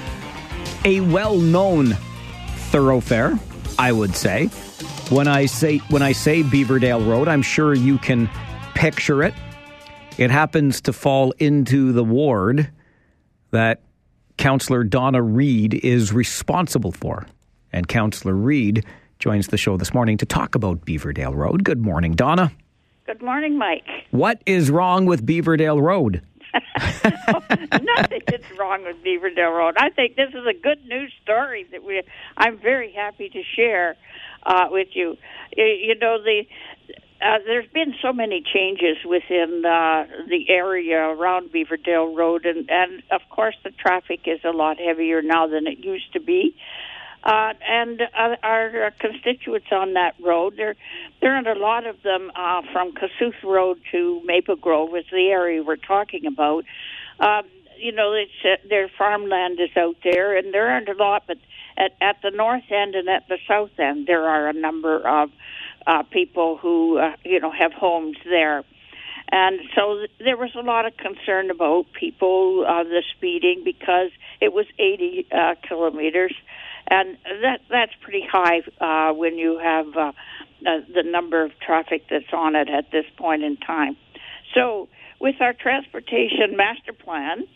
a well-known thoroughfare, I would say. When I say when I say Beaverdale Road, I'm sure you can picture it. It happens to fall into the ward that Councillor Donna Reid is responsible for. And Councillor Reid joins the show this morning to talk about Beaverdale Road. Good morning, Donna. Good morning, Mike. What is wrong with Beaverdale Road? oh, nothing is wrong with Beaverdale Road. I think this is a good news story that we. I'm very happy to share uh, with you. You, you know, the uh, there's been so many changes within uh, the area around Beaverdale Road, and, and of course the traffic is a lot heavier now than it used to be. Uh, and uh, our uh, constituents on that road, there, there aren't a lot of them uh, from Kossuth Road to Maple Grove is the area we're talking about. Um, you know, it's, uh, their farmland is out there, and there aren't a lot, but at, at the north end and at the south end, there are a number of uh, people who, uh, you know, have homes there. And so th- there was a lot of concern about people, uh, the speeding, because it was eighty uh, kilometers. And that that's pretty high uh, when you have uh, uh, the number of traffic that's on it at this point in time. So with our transportation master plan,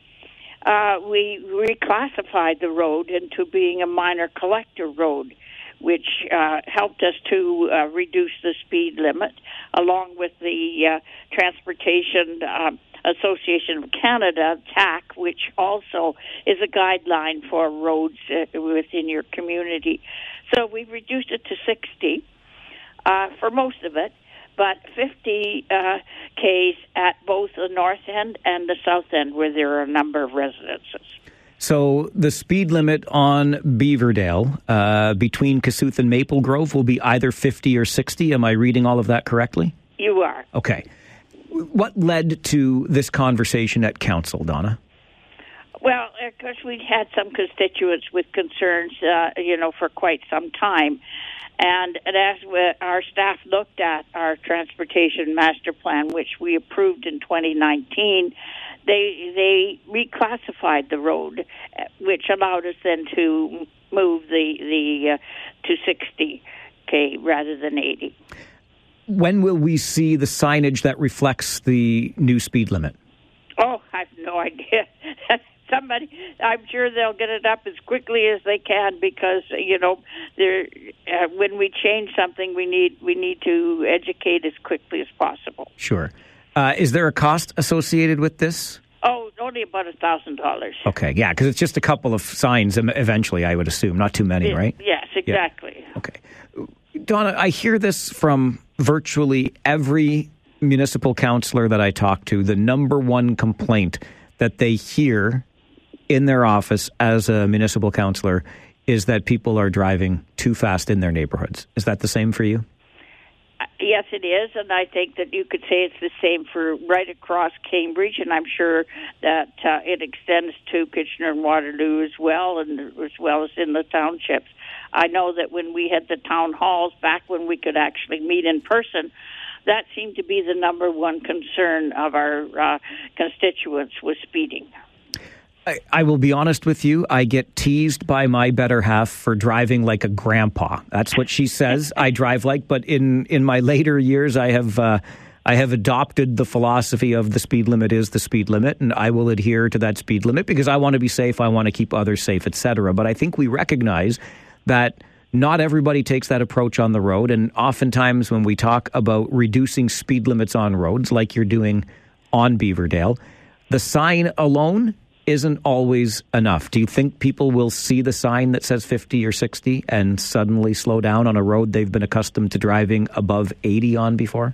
uh, we reclassified the road into being a minor collector road, which uh, helped us to uh, reduce the speed limit, along with the uh, Transportation uh, Association of Canada, T A C, which also is a guideline for roads uh, within your community. So we reduced it to sixty uh, for most of it, but fifty uh, Ks at both the north end and the south end where there are a number of residences. So the speed limit on Beaverdale uh, between Kossuth and Maple Grove will be either fifty or sixty. Am I reading all of that correctly? You are. Okay. What led to this conversation at council, Donna? Well, of course, we had some constituents with concerns, uh, you know, for quite some time. And, and as we, our staff looked at our transportation master plan, which we approved in twenty nineteen, they they reclassified the road, which allowed us then to move the the uh, to sixty K rather than eighty. When will we see the signage that reflects the new speed limit? Oh, I have no idea. Somebody, I'm sure they'll get it up as quickly as they can because you know, they're, uh, when we change something, we need we need to educate as quickly as possible. Sure. Uh, is there a cost associated with this? Oh, only about a thousand dollars. Okay, yeah, because it's just a couple of signs. Eventually, I would assume, not too many, it, right? Yes, exactly. Yeah. Okay, Donna, I hear this from virtually every municipal councillor that I talk to. The number one complaint that they hear in their office as a municipal councillor is that people are driving too fast in their neighborhoods. Is that the same for you? Uh, yes, it is, and I think that you could say it's the same for right across Cambridge, and I'm sure that uh, it extends to Kitchener and Waterloo as well, and as well as in the townships. I know that when we had the town halls, back when we could actually meet in person, that seemed to be the number one concern of our uh, constituents was speeding. I, I will be honest with you. I get teased by my better half for driving like a grandpa. That's what she says I drive like. But in, in my later years, I have uh, I have adopted the philosophy of the speed limit is the speed limit, and I will adhere to that speed limit because I want to be safe. I want to keep others safe, et cetera. But I think we recognize that not everybody takes that approach on the road. And oftentimes when we talk about reducing speed limits on roads, like you're doing on Beaverdale, the sign alone isn't always enough. Do you think people will see the sign that says fifty or sixty and suddenly slow down on a road they've been accustomed to driving above eighty on before?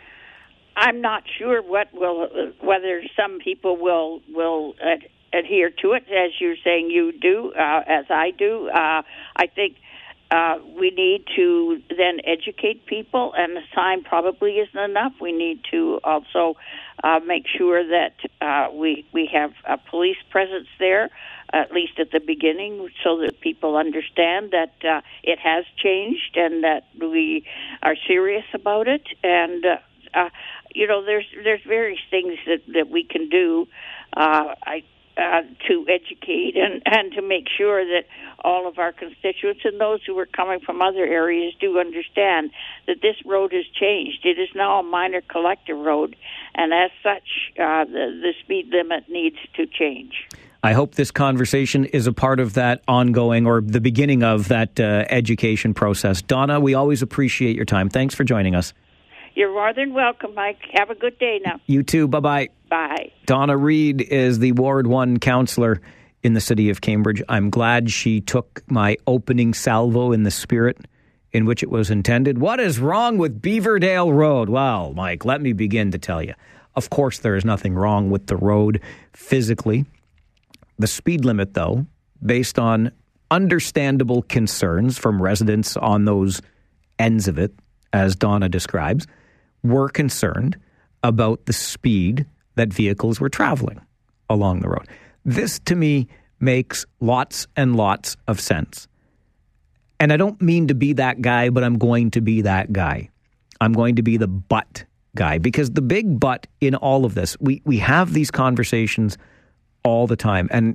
I'm not sure what will, whether some people will will ad- adhere to it, as you're saying you do, uh, as I do. Uh, I think uh, we need to then educate people, and the sign probably isn't enough. We need to also uh, make sure that uh, we we have a police presence there, at least at the beginning, so that people understand that uh, it has changed and that we are serious about it. And uh, uh, you know, there's there's various things that, that we can do. Uh, I. Uh, to educate and, and to make sure that all of our constituents and those who are coming from other areas do understand that this road has changed. It is now a minor collector road, and as such, uh, the, the speed limit needs to change. I hope this conversation is a part of that ongoing, or the beginning of that uh, education process. Donna, we always appreciate your time. Thanks for joining us. You're more than welcome, Mike. Have a good day now. You too. Bye-bye. Bye. Donna Reid is the Ward one councillor in the city of Cambridge. I'm glad she took my opening salvo in the spirit in which it was intended. What is wrong with Beaverdale Road? Well, Mike, let me begin to tell you. Of course, there is nothing wrong with the road physically. The speed limit, though, based on understandable concerns from residents on those ends of it, as Donna describes, were concerned about the speed that vehicles were traveling along the road. This, to me, makes lots and lots of sense. And I don't mean to be that guy, but I'm going to be that guy. I'm going to be the but guy, because the big but in all of this, we, we have these conversations all the time. And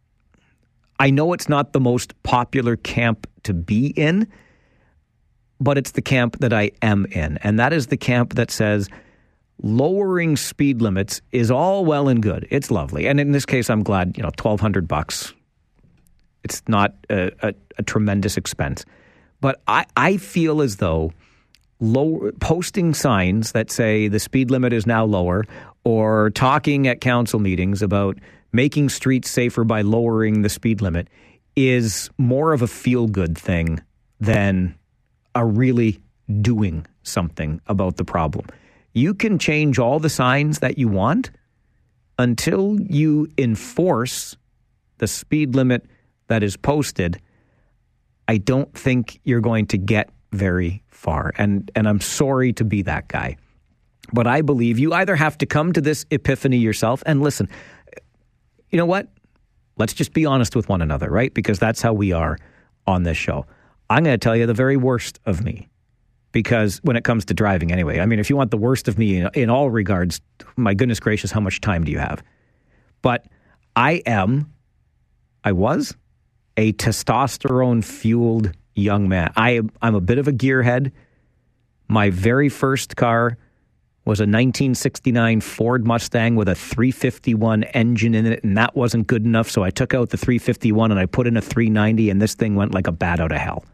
I know it's not the most popular camp to be in, but it's the camp that I am in. And that is the camp that says lowering speed limits is all well and good. It's lovely. And in this case, I'm glad, you know, twelve hundred bucks. It's not a, a, a tremendous expense. But I, I feel as though low, posting signs that say the speed limit is now lower, or talking at council meetings about making streets safer by lowering the speed limit, is more of a feel-good thing than a really doing something about the problem. You can change all the signs that you want until you enforce the speed limit that is posted. I don't think you're going to get very far. And, and I'm sorry to be that guy. But I believe you either have to come to this epiphany yourself and listen. You know what? Let's just be honest with one another, right? Because that's how we are on this show. I'm going to tell you the very worst of me. Because when it comes to driving anyway, I mean, if you want the worst of me in, in all regards, my goodness gracious, how much time do you have? But I am, I was, a testosterone-fueled young man. I, I'm a bit of a gearhead. My very first car was a nineteen sixty-nine Ford Mustang with a three fifty-one engine in it, and that wasn't good enough, so I took out the three fifty-one and I put in a three ninety, and this thing went like a bat out of hell.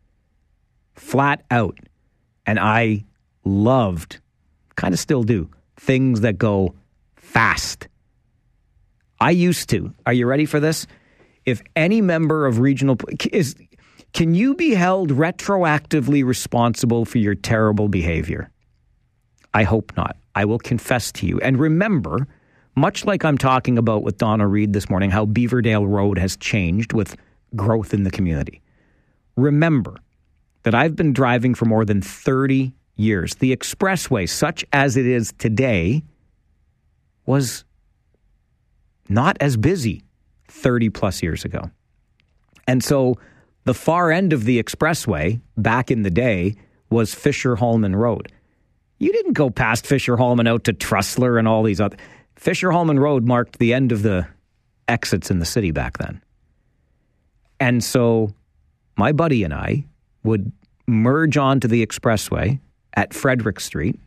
Flat out. And I loved, kind of still do, things that go fast. I used to. Are you ready for this? If any member of regional is, can you be held retroactively responsible for your terrible behavior? I hope not. I will confess to you. And remember, much like I'm talking about with Donna Reid this morning, how Beaverdale Road has changed with growth in the community. Remember that I've been driving for more than thirty years. The expressway, such as it is today, was not as busy thirty plus years ago. And so the far end of the expressway back in the day was Fisher-Hallman Road. You didn't go past Fisher-Hallman out to Trussler and all these other... Fisher-Hallman Road marked the end of the exits in the city back then. And so my buddy and I would merge onto the expressway at Frederick Street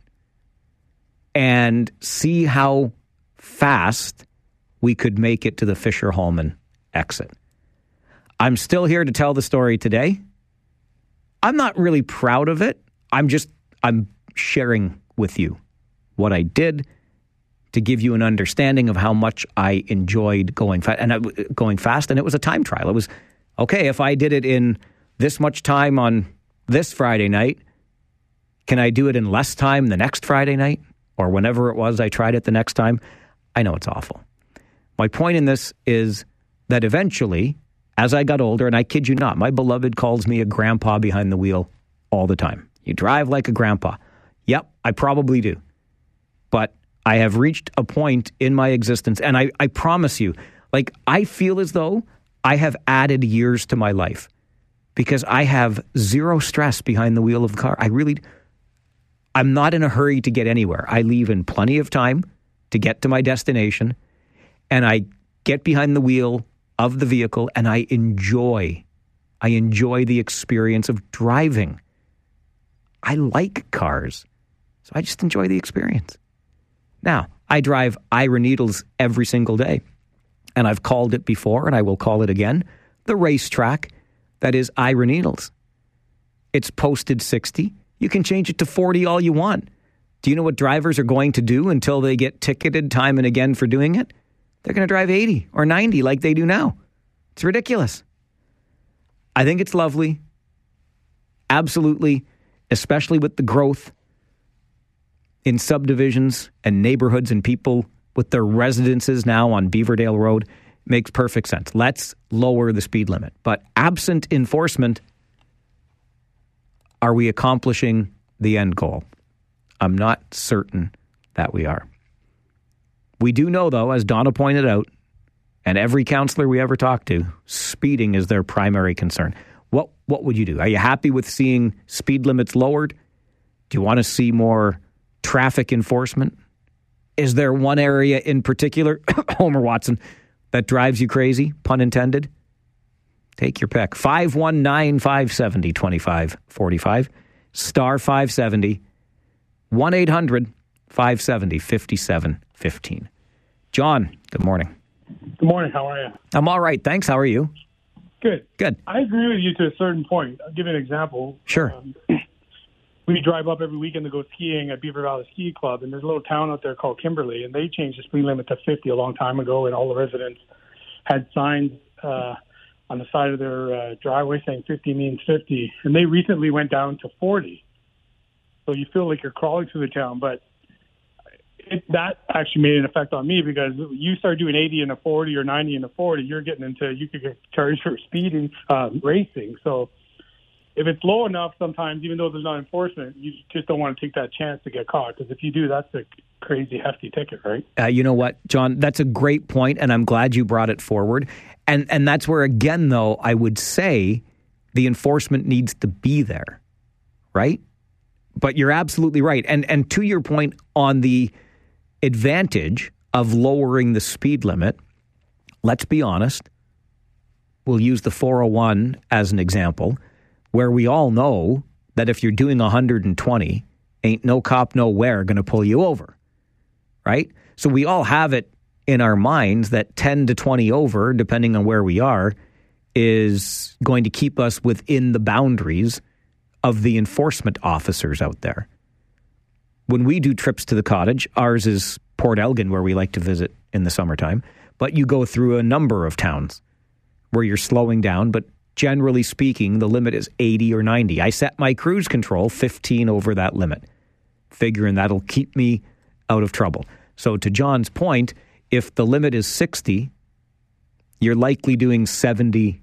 and see how fast we could make it to the Fisher-Hallman exit. I'm still here to tell the story today. I'm not really proud of it. I'm just, I'm sharing with you what I did to give you an understanding of how much I enjoyed going fast. And I, going fast, and it was a time trial. It was, okay, if I did it in this much time on this Friday night, can I do it in less time the next Friday night? Or whenever it was I tried it the next time? I know it's awful. My point in this is that eventually, as I got older, and I kid you not, my beloved calls me a grandpa behind the wheel all the time. You drive like a grandpa. Yep, I probably do. But I have reached a point in my existence, and I, I promise you, like, I feel as though I have added years to my life because I have zero stress behind the wheel of the car. I really, I'm not in a hurry to get anywhere. I leave in plenty of time to get to my destination, and I get behind the wheel of the vehicle, and I enjoy, I enjoy the experience of driving. I like cars, so I just enjoy the experience. Now, I drive Ira Needles every single day, and I've called it before, and I will call it again, the racetrack that is Ira Needles. It's posted sixty. You can change it to forty all you want. Do you know what drivers are going to do until they get ticketed time and again for doing it? They're going to drive eighty or ninety like they do now. It's ridiculous. I think it's lovely. Absolutely, especially with the growth in subdivisions and neighborhoods and people with their residences now on Beaverdale Road. Makes perfect sense. Let's lower the speed limit. But absent enforcement, are we accomplishing the end goal? I'm not certain that we are. We do know, though, as Donna pointed out, and every counselor we ever talked to, speeding is their primary concern. What what would you do? Are you happy with seeing speed limits lowered? Do you want to see more traffic enforcement? Is there one area in particular, Homer Watson, that drives you crazy, pun intended? Take your pick. five one nine, five seven zero, two five four five, star five seventy, one eight hundred, five seven zero, five seven one five. John, good morning. Good morning. How are you? I'm all right. Thanks. How are you? Good. Good. I agree with you to a certain point. I'll give you an example. Sure. Um, we drive up every weekend to go skiing at Beaver Valley Ski Club, and there's a little town out there called Kimberley, and they changed the speed limit to fifty a long time ago, and all the residents had signs uh, on the side of their uh, driveway saying fifty means fifty, and they recently went down to forty. So you feel like you're crawling through the town, but it, that actually made an effect on me because you start doing eighty and a forty or ninety and a forty, you're getting into, you could get charged for speeding, um, racing. So if it's low enough, sometimes, even though there's not enforcement, you just don't want to take that chance to get caught. Because if you do, that's a crazy, hefty ticket, right? Uh, you know what, John? That's a great point, and I'm glad you brought it forward. And and that's where, again, though, I would say the enforcement needs to be there, right? But you're absolutely right. And and to your point on the advantage of lowering the speed limit, let's be honest. We'll use the four oh one as an example, where we all know that if you're doing one hundred twenty, ain't no cop nowhere going to pull you over, right? So we all have it in our minds that ten to twenty over, depending on where we are, is going to keep us within the boundaries of the enforcement officers out there. When we do trips to the cottage, ours is Port Elgin, where we like to visit in the summertime, but you go through a number of towns where you're slowing down, but generally speaking, the limit is eighty or ninety. I set my cruise control fifteen over that limit, figuring that'll keep me out of trouble. So to John's point, if the limit is sixty, you're likely doing seventy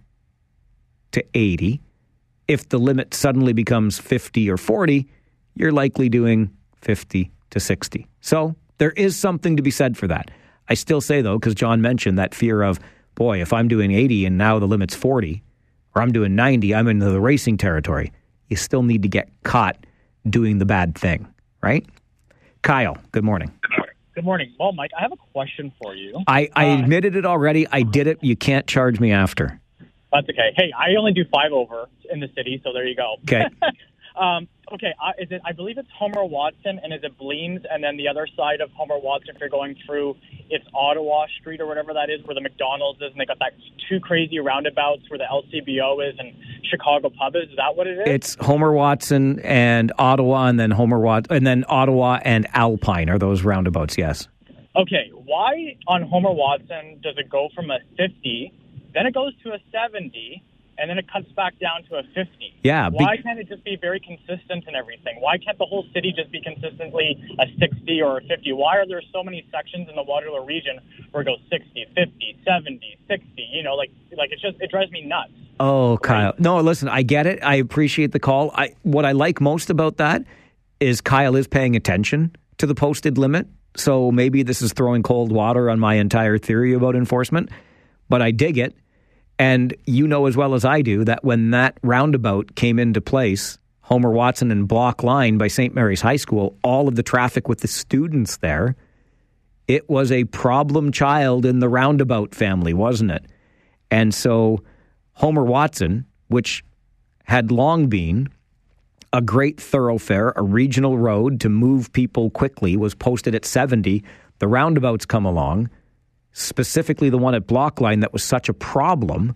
to eighty. If the limit suddenly becomes fifty or forty, you're likely doing fifty to sixty. So there is something to be said for that. I still say, though, because John mentioned that fear of, boy, if I'm doing eighty and now the limit's forty, or I'm doing ninety, I'm into the racing territory. You still need to get caught doing the bad thing, right? Kyle, good morning. Good morning. Well, Mike, I have a question for you. I, I uh, admitted it already. I did it. You can't charge me after. That's okay. Hey, I only do five over in the city, so there you go. Okay. um, okay, uh, is it? I believe it's Homer Watson, and is it Bleams? And then the other side of Homer Watson, if you're going through, it's Ottawa Street or whatever that is, where the McDonald's is, and they got that two crazy roundabouts where the L C B O is and Chicago Pub is. Is that what it is? It's Homer Watson and Ottawa, and then Homer Wat- and then Ottawa and Alpine are those roundabouts. Yes. Okay, why on Homer Watson does it go from a fifty, then it goes to a seventy, and then it cuts back down to a fifty? Yeah. Why can't it just be very consistent in everything? Why can't the whole city just be consistently a sixty or a fifty? Why are there so many sections in the Waterloo region where it goes sixty, fifty, seventy, sixty? You know, like like it's just it drives me nuts. Oh, Kyle. No, listen, I get it. I appreciate the call. I what I like most about that is Kyle is paying attention to the posted limit. So maybe this is throwing cold water on my entire theory about enforcement, but I dig it. And you know as well as I do that when that roundabout came into place, Homer Watson and Block Line by Saint Mary's High School, all of the traffic with the students there, it was a problem child in the roundabout family, wasn't it? And so Homer Watson, which had long been a great thoroughfare, a regional road to move people quickly, was posted at seventy. The roundabouts come along, specifically the one at Block Line that was such a problem,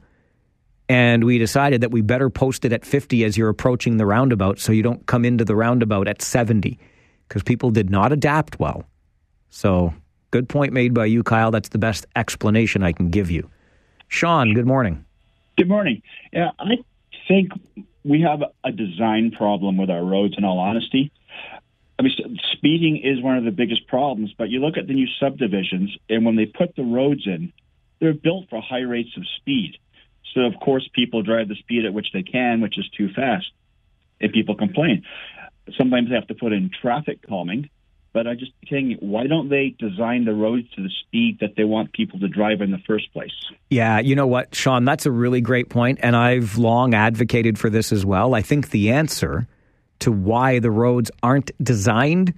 and we decided that we better post it at fifty as you're approaching the roundabout so you don't come into the roundabout at seventy, because people did not adapt well. So, good point made by you, Kyle. That's the best explanation I can give you. Sean, good morning. Good morning. Yeah, I think we have a design problem with our roads, in all honesty. I mean, speeding is one of the biggest problems, but you look at the new subdivisions, and when they put the roads in, they're built for high rates of speed. So, of course, people drive the speed at which they can, which is too fast, and people complain. Sometimes they have to put in traffic calming, but I just think, why don't they design the roads to the speed that they want people to drive in the first place? Yeah, you know what, Sean, that's a really great point, and I've long advocated for this as well. I think the answer to why the roads aren't designed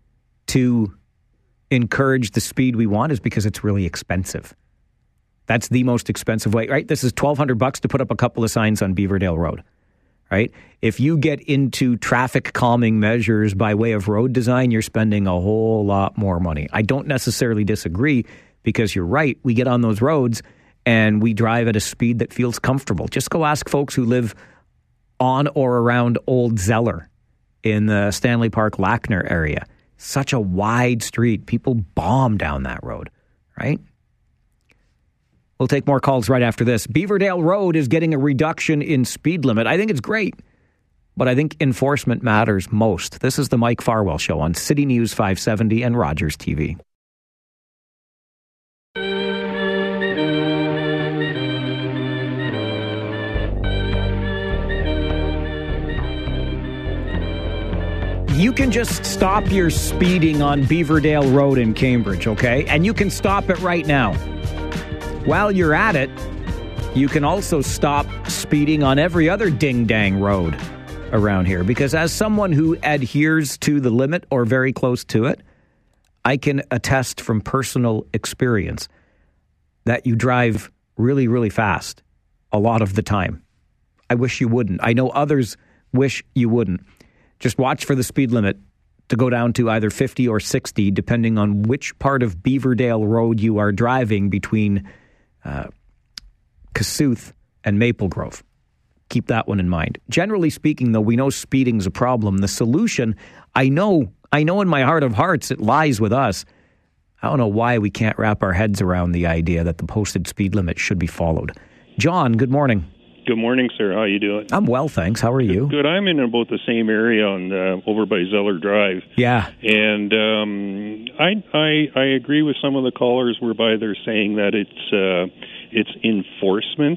to encourage the speed we want is because it's really expensive. That's the most expensive way, right? This is twelve hundred bucks to put up a couple of signs on Beaverdale Road, right? If you get into traffic calming measures by way of road design, you're spending a whole lot more money. I don't necessarily disagree, because you're right. We get on those roads and we drive at a speed that feels comfortable. Just go ask folks who live on or around Old Zeller in the Stanley Park Lackner area. Such a wide street. People bomb down that road, right? We'll take more calls right after this. Beaverdale Road is getting a reduction in speed limit. I think it's great, but I think enforcement matters most. This is the Mike Farwell Show on City News five seventy and Rogers T V. You can just stop your speeding on Beaverdale Road in Cambridge, okay? And you can stop it right now. While you're at it, you can also stop speeding on every other ding-dang road around here. Because as someone who adheres to the limit or very close to it, I can attest from personal experience that you drive really, really fast a lot of the time. I wish you wouldn't. I know others wish you wouldn't. Just watch for the speed limit to go down to either fifty or sixty, depending on which part of Beaverdale Road you are driving between uh, Kossuth and Maple Grove. Keep that one in mind. Generally speaking, though, we know speeding's a problem. The solution, I know, I know in my heart of hearts, it lies with us. I don't know why we can't wrap our heads around the idea that the posted speed limit should be followed. John, good morning. Good morning, sir. How are you doing? I'm well, thanks. How are you? Good. I'm in about the same area on uh, over by Zeller Drive. Yeah. And um, I, I I agree with some of the callers whereby they're saying that it's uh, it's enforcement.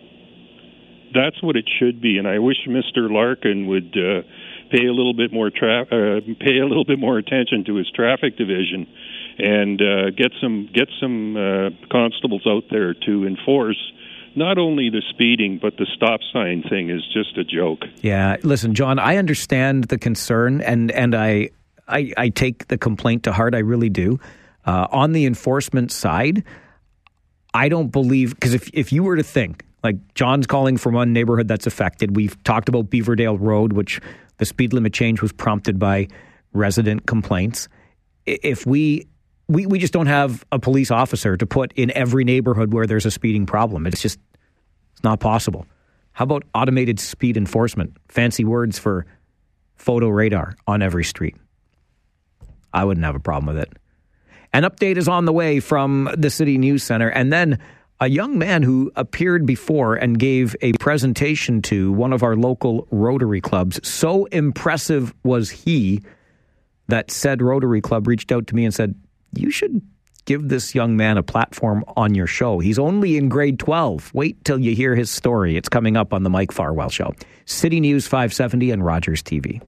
That's what it should be, and I wish Mister Larkin would uh, pay a little bit more tra- uh, pay a little bit more attention to his traffic division, and uh, get some get some uh, constables out there to enforce. Not only the speeding, but the stop sign thing is just a joke. Yeah, listen, John, I understand the concern, and, and I, I I take the complaint to heart. I really do. Uh, on the enforcement side, I don't believe, because if, if you were to think, like John's calling from one neighborhood that's affected, we've talked about Beaverdale Road, which the speed limit change was prompted by resident complaints. If we... We we just don't have a police officer to put in every neighborhood where there's a speeding problem. It's just it's not possible. How about automated speed enforcement? Fancy words for photo radar on every street. I wouldn't have a problem with it. An update is on the way from the City News Center. And then a young man who appeared before and gave a presentation to one of our local Rotary clubs. So impressive was he that said Rotary Club reached out to me and said, you should give this young man a platform on your show. He's only in grade twelve. Wait till you hear his story. It's coming up on the Mike Farwell Show. City News five seventy and Rogers T V.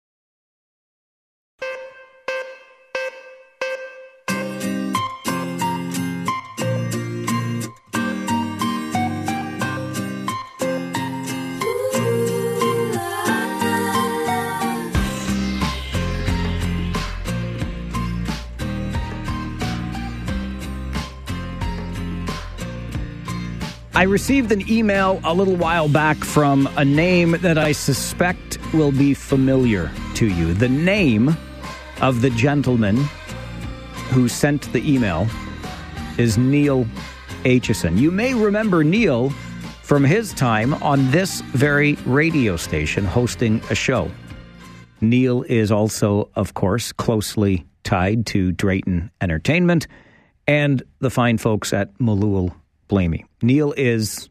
I received an email a little while back from a name that I suspect will be familiar to you. The name of the gentleman who sent the email is Neil Aitchison. You may remember Neil from his time on this very radio station hosting a show. Neil is also, of course, closely tied to Drayton Entertainment and the fine folks at Malul Blamey. Neil is,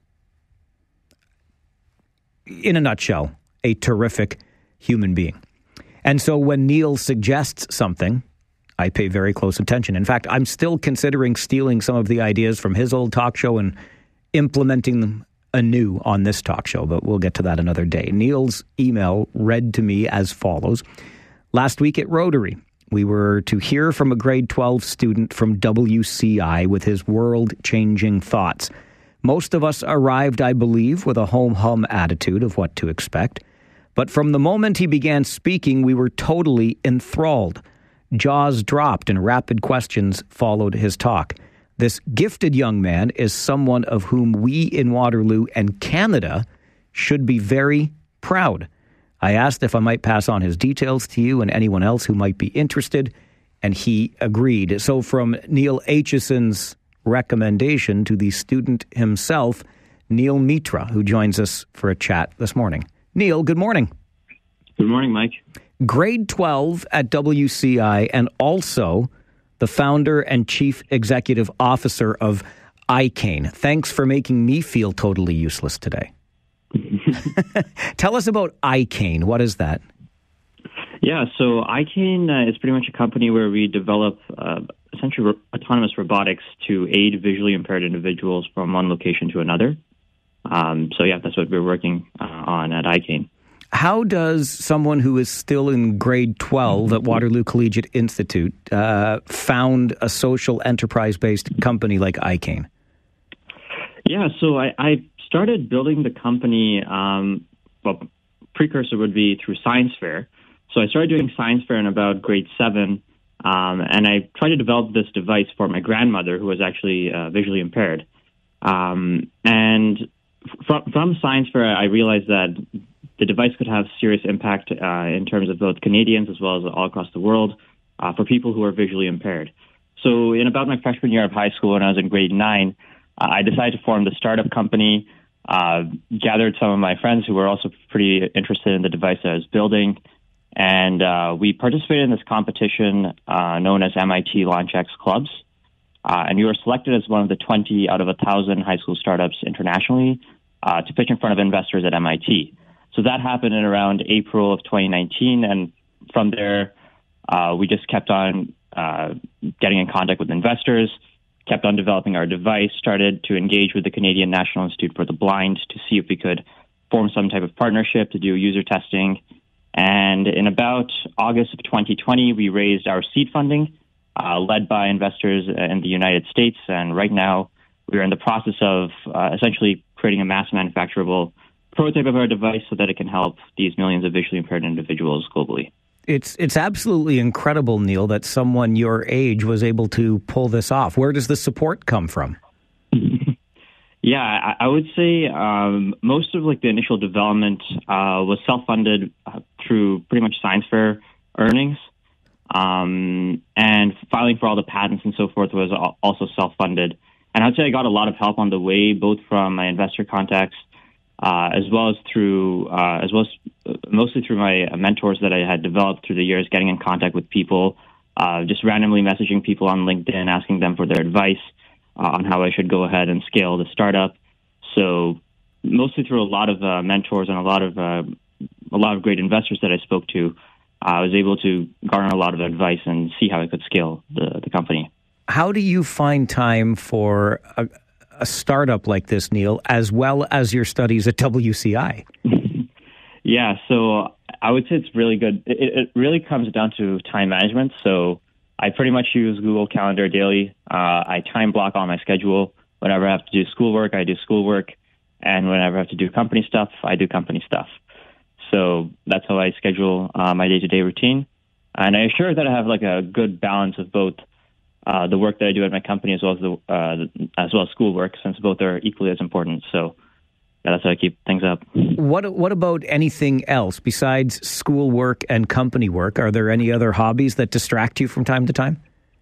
in a nutshell, a terrific human being. And so when Neil suggests something, I pay very close attention. In fact, I'm still considering stealing some of the ideas from his old talk show and implementing them anew on this talk show, but we'll get to that another day. Neil's email read to me as follows. Last week at Rotary, we were to hear from a grade twelve student from W C I with his world-changing thoughts. Most of us arrived, I believe, with a home-hum attitude of what to expect. But from the moment he began speaking, we were totally enthralled. Jaws dropped and rapid questions followed his talk. This gifted young man is someone of whom we in Waterloo and Canada should be very proud. I asked if I might pass on his details to you and anyone else who might be interested, and he agreed. So from Neil Aitchison's recommendation to the student himself, Neil Mitra, who joins us for a chat this morning. Neil, good morning. Good morning, Mike. Grade twelve at W C I and also the founder and chief executive officer of iCane. Thanks for making me feel totally useless today. Tell us about iCane. What is that? Yeah, so iCane uh, is pretty much a company where we develop uh, essentially ro- autonomous robotics to aid visually impaired individuals from one location to another. Um, so yeah, that's what we're working uh, on at iCane. How does someone who is still in grade twelve at Waterloo Collegiate Institute uh, found a social enterprise-based company like iCane? Yeah, so I, I started building the company, um, well, precursor would be through science fair. So I started doing science fair in about grade seven, um, and I tried to develop this device for my grandmother, who was actually uh, visually impaired. Um, and from, from science fair, I realized that the device could have serious impact uh, in terms of both Canadians as well as all across the world uh, for people who are visually impaired. So in about my freshman year of high school, when I was in grade nine, uh, I decided to form the startup company, uh, gathered some of my friends who were also pretty interested in the device that I was building, and uh, we participated in this competition uh, known as M I T LaunchX Clubs. Uh, and we were selected as one of the twenty out of one thousand high school startups internationally uh, to pitch in front of investors at M I T. So that happened in around April of twenty nineteen, and from there, uh, we just kept on uh, getting in contact with investors, kept on developing our device, started to engage with the Canadian National Institute for the Blind to see if we could form some type of partnership to do user testing. And in about August of twenty twenty, we raised our seed funding, uh, led by investors in the United States. And right now, we're in the process of uh, essentially creating a mass manufacturable prototype of our device so that it can help these millions of visually impaired individuals globally. It's it's absolutely incredible, Neil, that someone your age was able to pull this off. Where does the support come from? Yeah, I, I would say um, most of like the initial development uh, was self-funded uh, through pretty much science fair earnings, um, and filing for all the patents and so forth was also self-funded. And I would say I got a lot of help on the way, both from my investor contacts uh, as well as through uh, as well as uh, mostly through my mentors that I had developed through the years, getting in contact with people uh, just randomly messaging people on LinkedIn, asking them for their advice uh, on how I should go ahead and scale the startup. So mostly through a lot of uh, mentors and a lot of uh, a lot of great investors that I spoke to, uh, I was able to garner a lot of advice and see how I could scale the, the company. How do you find time for a, a startup like this, Neil, as well as your studies at W C I? Yeah, so I would say it's really good. It, it really comes down to time management. So I pretty much use Google Calendar daily. Uh, I time block on my schedule. Whenever I have to do schoolwork, I do schoolwork. And whenever I have to do company stuff, I do company stuff. So that's how I schedule uh, my day-to-day routine. And I assure that I have like a good balance of both uh, the work that I do at my company as well as the uh, as well as schoolwork, since both are equally as important. So yeah, that's how I keep things up. What What about anything else besides schoolwork and company work? Are there any other hobbies that distract you from time to time?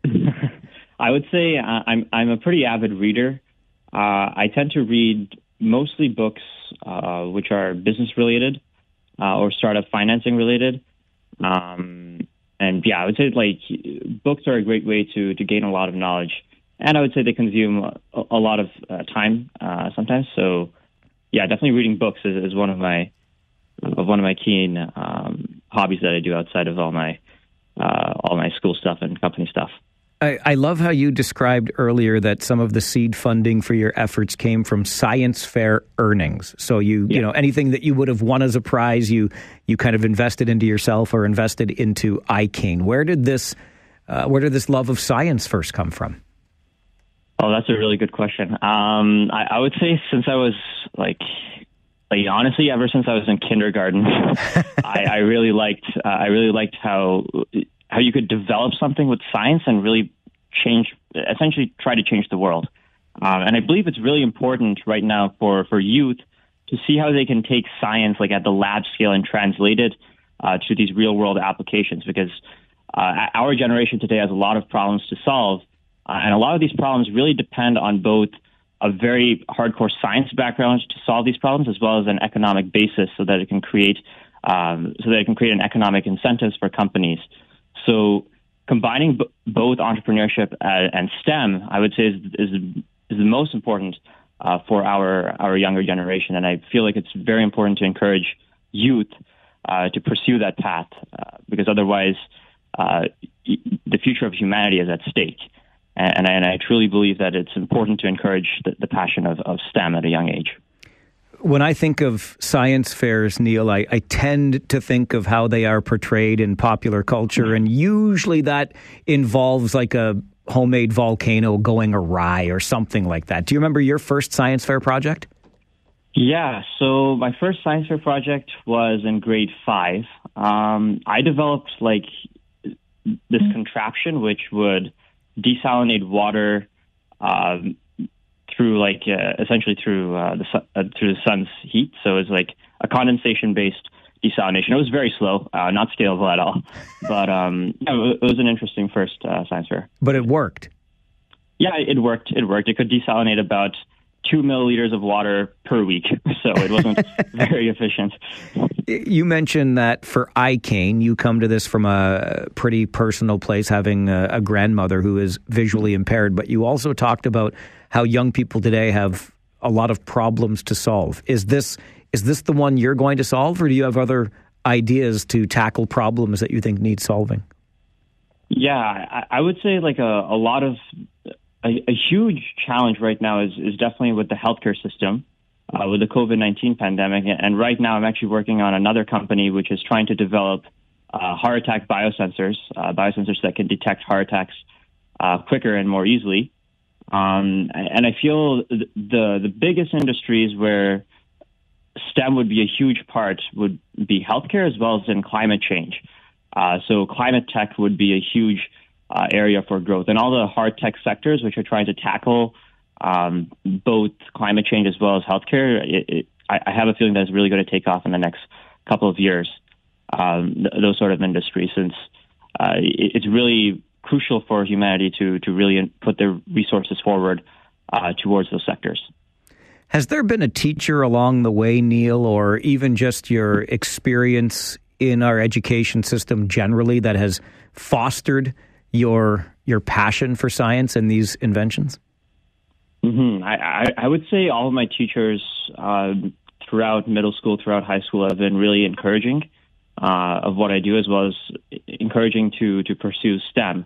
I would say uh, I'm I'm a pretty avid reader. Uh, I tend to read mostly books uh, which are business related uh, or startup financing related. Um, and yeah, I would say like books are a great way to, to gain a lot of knowledge. And I would say they consume a, a lot of uh, time uh, sometimes. So yeah, definitely reading books is, is one of my uh, one of my keen um, hobbies that I do outside of all my uh, all my school stuff and company stuff. I, I love how you described earlier that some of the seed funding for your efforts came from science fair earnings. So you, yeah. you know, anything that you would have won as a prize, you you kind of invested into yourself or invested into iCane. Where did this uh, where did this love of science first come from? Oh, that's a really good question. Um, I, I would say since I was like, like honestly, ever since I was in kindergarten, I, I really liked uh, I really liked how. how you could develop something with science and really change, essentially try to change the world. Um, and I believe it's really important right now for, for youth to see how they can take science like at the lab scale and translate it uh, to these real world applications, because uh, our generation today has a lot of problems to solve. Uh, and a lot of these problems really depend on both a very hardcore science background to solve these problems, as well as an economic basis so that it can create, um, so that it can create an economic incentives for companies. So combining b- both entrepreneurship and, and STEM, I would say, is is, is the most important uh, for our our younger generation. And I feel like it's very important to encourage youth uh, to pursue that path, uh, because otherwise uh, the future of humanity is at stake. And, and I truly believe that it's important to encourage the, the passion of, of STEM at a young age. When I think of science fairs, Neil, I, I tend to think of how they are portrayed in popular culture, and usually that involves like a homemade volcano going awry or something like that. Do you remember your first science fair project? Yeah, so my first science fair project was in grade five. Um, I developed like this contraption which would desalinate water um, through like uh, essentially through uh, the sun, uh, through the sun's heat. So it's like a condensation based desalination. It was very slow, uh, not scalable at all. But um, yeah, it was an interesting first uh, science fair. But it worked. Yeah, it worked. It worked. It could desalinate about two milliliters of water per week, so it wasn't very efficient. You mentioned that for iCane, you come to this from a pretty personal place, having a, a grandmother who is visually impaired, but you also talked about how young people today have a lot of problems to solve. Is this is this the one you're going to solve, or do you have other ideas to tackle problems that you think need solving? Yeah, I, I would say like a, a lot of a, a huge challenge right now is, is definitely with the healthcare system, uh, with the COVID nineteen pandemic. And right now I'm actually working on another company which is trying to develop uh, heart attack biosensors, uh, biosensors that can detect heart attacks uh, quicker and more easily. Um, and I feel the the biggest industries where STEM would be a huge part would be healthcare as well as in climate change. Uh, so climate tech would be a huge uh, area for growth. And all the hard tech sectors which are trying to tackle um, both climate change as well as healthcare, it, it, I, I have a feeling that it's really going to take off in the next couple of years, um, th- those sort of industries, since uh, it, it's really crucial for humanity to to really put their resources forward uh, towards those sectors. Has there been a teacher along the way, Neil, or even just your experience in our education system generally that has fostered your your passion for science and these inventions? Mm-hmm. I, I, I would say all of my teachers uh, throughout middle school, throughout high school, have been really encouraging uh, of what I do, as well as encouraging to to pursue STEM.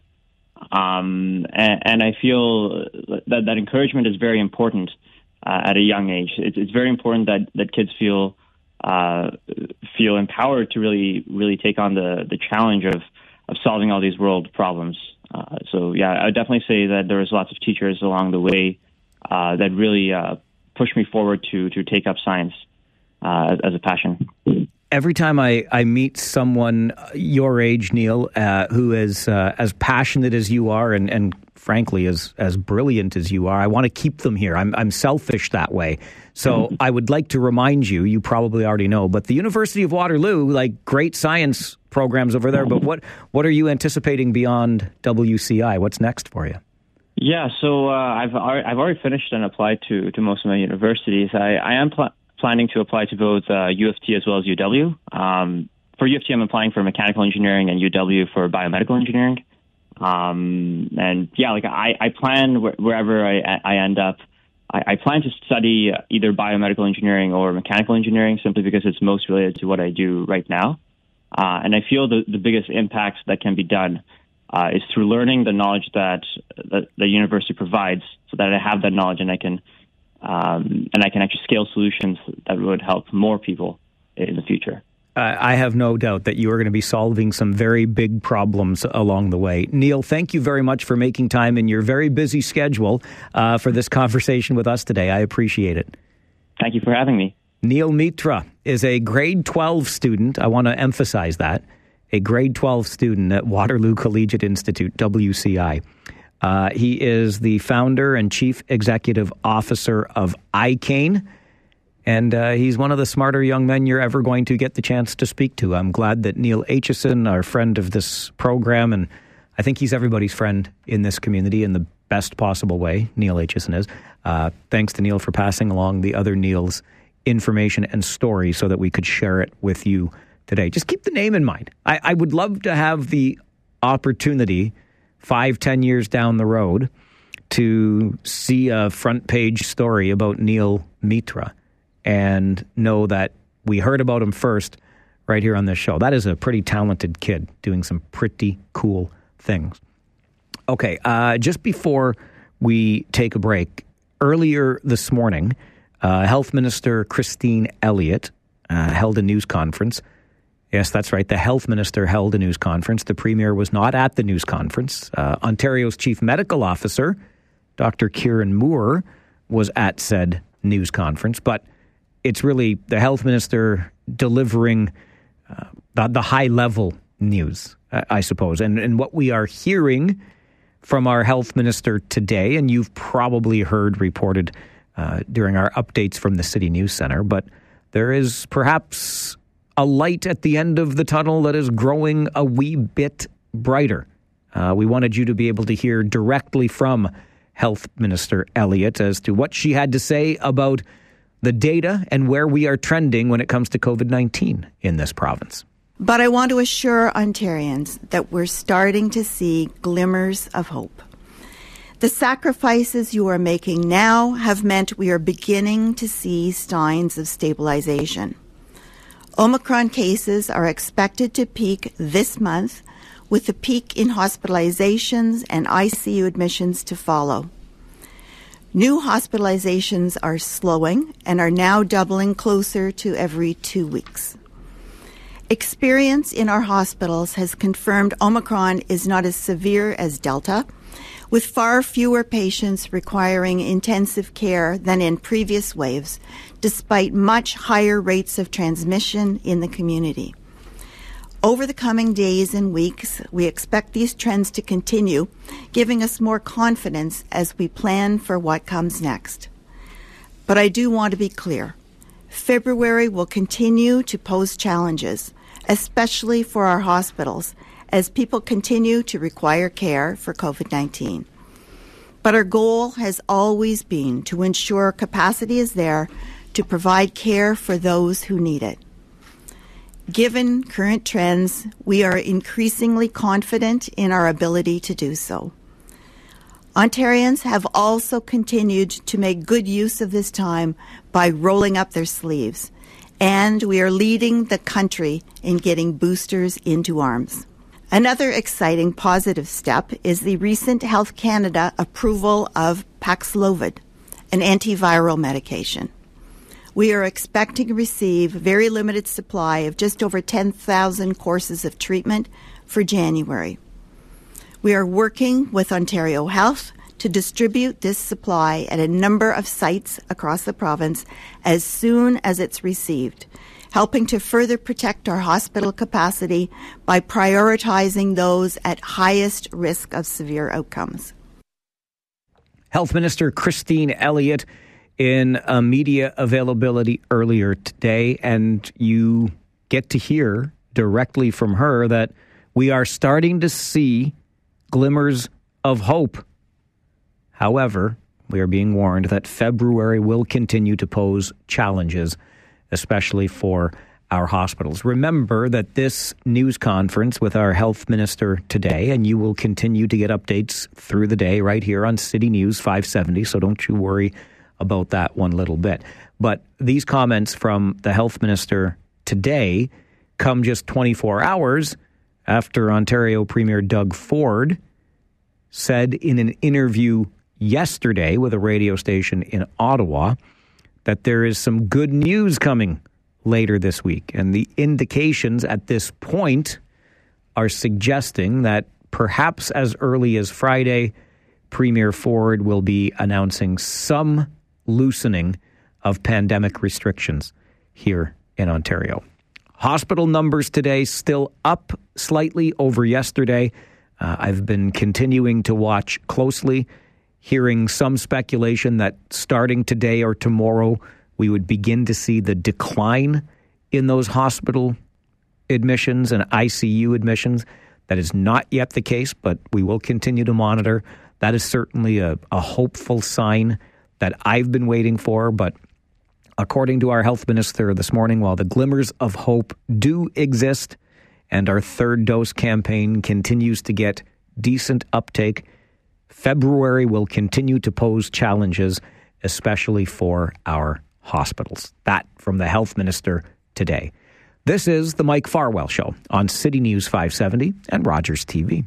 Um, and, and I feel that that encouragement is very important uh, at a young age. It's, it's very important that, that kids feel uh, feel empowered to really really take on the, the challenge of, of solving all these world problems. Uh, so yeah, I would definitely say that there was lots of teachers along the way uh, that really uh, pushed me forward to to take up science uh, as, as a passion. Every time I, I meet someone your age, Neil, uh, who is uh, as passionate as you are and, and frankly, as, as brilliant as you are, I want to keep them here. I'm, I'm selfish that way. So I would like to remind you, you probably already know, but the University of Waterloo, like great science programs over there, but what, what are you anticipating beyond W C I? What's next for you? Yeah, so uh, I've, I've already finished and applied to, to most of my universities. I, I am pl- planning to apply to both uh, U of T as well as U W. Um, for U of T, I'm applying for mechanical engineering, and U W for biomedical engineering. Um, and yeah, like I, I plan wh- wherever I, I end up, I, I plan to study either biomedical engineering or mechanical engineering, simply because it's most related to what I do right now. Uh, and I feel the, the biggest impact that can be done uh, is through learning the knowledge that, that the university provides, so that I have that knowledge and I can Um, and I can actually scale solutions that would help more people in the future. Uh, I have no doubt that you are going to be solving some very big problems along the way. Neil, thank you very much for making time in your very busy schedule uh, for this conversation with us today. I appreciate it. Thank you for having me. Neil Mitra is a grade twelve student. I want to emphasize that. A grade twelve student at Waterloo Collegiate Institute, W C I. Uh, he is the founder and chief executive officer of iCane, and uh, he's one of the smarter young men you're ever going to get the chance to speak to. I'm glad that Neil Aitchison, our friend of this program, and I think he's everybody's friend in this community in the best possible way, Neil Aitchison is. Uh, thanks to Neil for passing along the other Neil's information and story so that we could share it with you today. Just keep the name in mind. I, I would love to have the opportunity five, ten years down the road to see a front page story about Neil Mitra and know that we heard about him first right here on this show. That is a pretty talented kid doing some pretty cool things. Okay, uh, just before we take a break, earlier this morning, uh, Health Minister Christine Elliott uh, held a news conference. Yes, that's right. The health minister held a news conference. The premier was not at the news conference. Uh, Ontario's chief medical officer, Doctor Kieran Moore, was at said news conference. But it's really the health minister delivering uh, the, the high-level news, uh, I suppose. And, and what we are hearing from our health minister today, and you've probably heard reported uh, during our updates from the City News Centre, but there is perhaps a light at the end of the tunnel that is growing a wee bit brighter. Uh, we wanted you to be able to hear directly from Health Minister Elliott as to what she had to say about the data and where we are trending when it comes to COVID nineteen in this province. But I want to assure Ontarians that we're starting to see glimmers of hope. The sacrifices you are making now have meant we are beginning to see signs of stabilization. Omicron cases are expected to peak this month, with the peak in hospitalizations and I C U admissions to follow. New hospitalizations are slowing and are now doubling closer to every two weeks. Experience in our hospitals has confirmed Omicron is not as severe as Delta, with far fewer patients requiring intensive care than in previous waves, despite much higher rates of transmission in the community. Over the coming days and weeks, we expect these trends to continue, giving us more confidence as we plan for what comes next. But I do want to be clear. February will continue to pose challenges, especially for our hospitals, as people continue to require care for COVID nineteen. But our goal has always been to ensure capacity is there to provide care for those who need it. Given current trends, we are increasingly confident in our ability to do so. Ontarians have also continued to make good use of this time by rolling up their sleeves, and we are leading the country in getting boosters into arms. Another exciting positive step is the recent Health Canada approval of Paxlovid, an antiviral medication. We are expecting to receive a very limited supply of just over ten thousand courses of treatment for January. We are working with Ontario Health to distribute this supply at a number of sites across the province as soon as it's received, helping to further protect our hospital capacity by prioritizing those at highest risk of severe outcomes. Health Minister Christine Elliott in a media availability earlier today, and you get to hear directly from her that we are starting to see glimmers of hope. However, we are being warned that February will continue to pose challenges, especially for our hospitals. Remember that this news conference with our health minister today, and you will continue to get updates through the day right here on City News five seventy, so don't you worry about that one little bit. But these comments from the health minister today come just twenty-four hours after Ontario Premier Doug Ford said in an interview yesterday with a radio station in Ottawa that there is some good news coming later this week. And the indications at this point are suggesting that perhaps as early as Friday, Premier Ford will be announcing some loosening of pandemic restrictions here in Ontario. Hospital numbers today still up slightly over yesterday. Uh, I've been continuing to watch closely, hearing some speculation that starting today or tomorrow, we would begin to see the decline in those hospital admissions and I C U admissions. That is not yet the case, but we will continue to monitor. That is certainly a, a hopeful sign that I've been waiting for. But according to our health minister this morning, while the glimmers of hope do exist and our third dose campaign continues to get decent uptake, February will continue to pose challenges, especially for our hospitals. That from the health minister today. This is the Mike Farwell Show on City News five seventy and Rogers T V.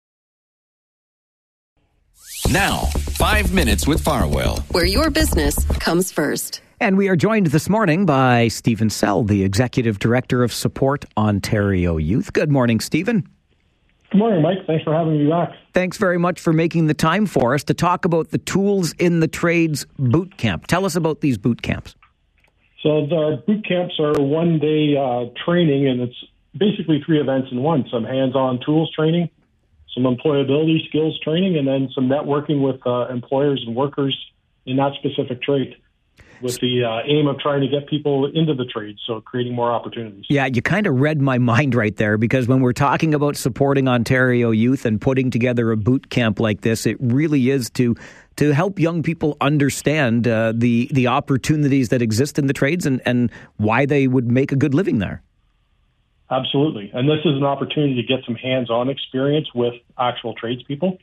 Now, Five Minutes with Farwell, where your business comes first. And we are joined this morning by Stephen Sell, the Executive Director of Support Ontario Youth. Good morning, Stephen. Good morning, Mike. Thanks for having me back. Thanks very much for making the time for us to talk about the Tools in the Trades boot camp. Tell us about these boot camps. So the boot camps are one-day uh, training, and it's basically three events in one. Some hands-on tools training, some employability skills training, and then some networking with uh, employers and workers in that specific trade, with the uh, aim of trying to get people into the trade, so creating more opportunities. Yeah, you kind of read my mind right there, because when we're talking about supporting Ontario youth and putting together a boot camp like this, it really is to to help young people understand uh, the the opportunities that exist in the trades and, and why they would make a good living there. Absolutely. And this is an opportunity to get some hands-on experience with actual tradespeople.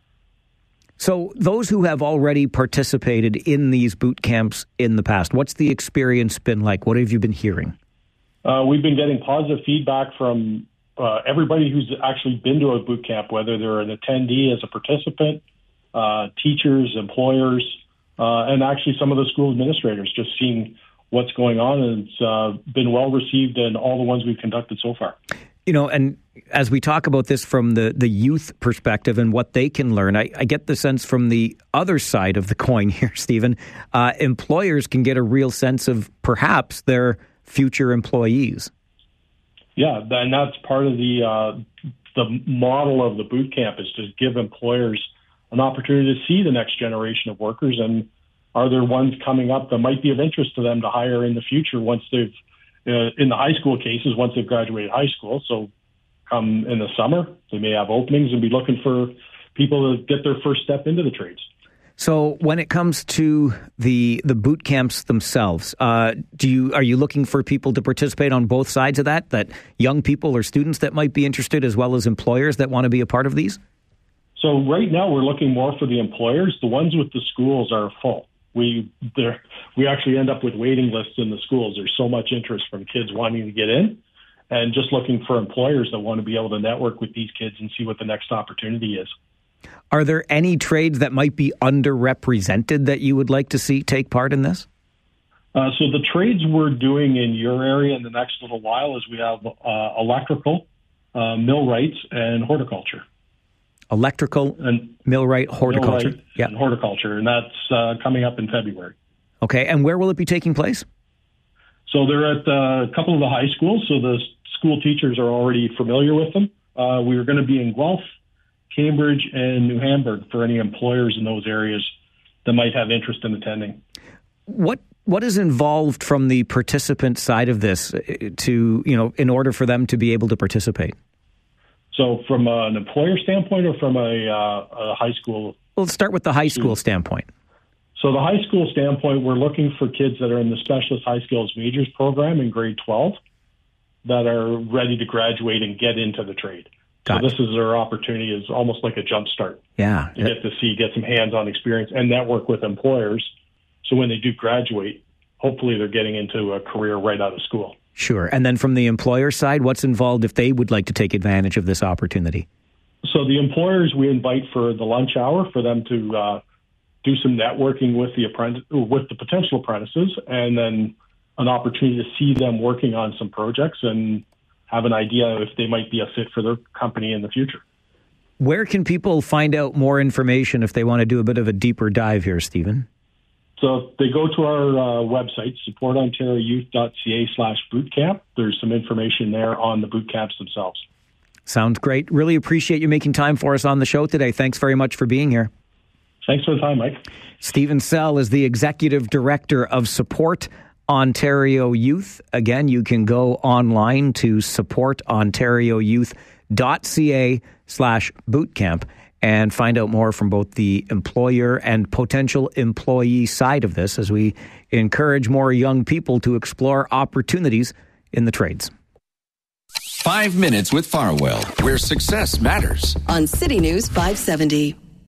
So those who have already participated in these boot camps in the past, what's the experience been like? What have you been hearing? Uh, we've been getting positive feedback from uh, everybody who's actually been to a boot camp, whether they're an attendee as a participant, uh, teachers, employers, uh, and actually some of the school administrators, just seeing what's going on. And it's uh, been well received in all the ones we've conducted so far. You know, and as we talk about this from the, the youth perspective and what they can learn, I, I get the sense from the other side of the coin here, Stephen, uh, employers can get a real sense of perhaps their future employees. Yeah, and that's part of the uh, the model of the boot camp, is to give employers an opportunity to see the next generation of workers, and are there ones coming up that might be of interest to them to hire in the future once they've Uh, in the high school cases, once they've graduated high school. So come in the summer, they may have openings and be looking for people to get their first step into the trades. So when it comes to the the boot camps themselves, uh, do you are you looking for people to participate on both sides of that, that young people or students that might be interested as well as employers that want to be a part of these? So right now we're looking more for the employers. The ones with the schools are full. We there we actually end up with waiting lists in the schools. There's so much interest from kids wanting to get in, and just looking for employers that want to be able to network with these kids and see what the next opportunity is. Are there any trades that might be underrepresented that you would like to see take part in this? Uh, so the trades we're doing in your area in the next little while is we have uh, electrical, uh, millwrights, and horticulture. Electrical, and millwright, horticulture. Millwright yeah. and horticulture, and that's uh, coming up in February. Okay, and where will it be taking place? So they're at uh, a couple of the high schools, so the school teachers are already familiar with them. Uh, we are going to be in Guelph, Cambridge, and New Hamburg for any employers in those areas that might have interest in attending. What what is involved from the participant side of this to, you know, in order for them to be able to participate? So from an employer standpoint or from a, uh, a high school? Well, let's start with the high school standpoint. So the high school standpoint, we're looking for kids that are in the Specialist High Skills Majors program in grade twelve that are ready to graduate and get into the trade. Got so this is their opportunity, is almost like a jump start. Yeah. To get to see, get some hands-on experience and network with employers. So when they do graduate, hopefully they're getting into a career right out of school. Sure. And then from the employer side, what's involved if they would like to take advantage of this opportunity? So the employers, we invite for the lunch hour for them to uh, do some networking with the apprentice, with the potential apprentices, and then an opportunity to see them working on some projects and have an idea if they might be a fit for their company in the future. Where can people find out more information if they want to do a bit of a deeper dive here, Stephen? So they go to our uh, website, supportontarioyouth.ca slash bootcamp. There's some information there on the boot camps themselves. Sounds great. Really appreciate you making time for us on the show today. Thanks very much for being here. Thanks for the time, Mike. Stephen Sell is the Executive Director of Support Ontario Youth. Again, you can go online to supportontarioyouth.ca slash bootcamp and find out more from both the employer and potential employee side of this as we encourage more young people to explore opportunities in the trades. Five Minutes with Farwell, where success matters. On City News five seventy.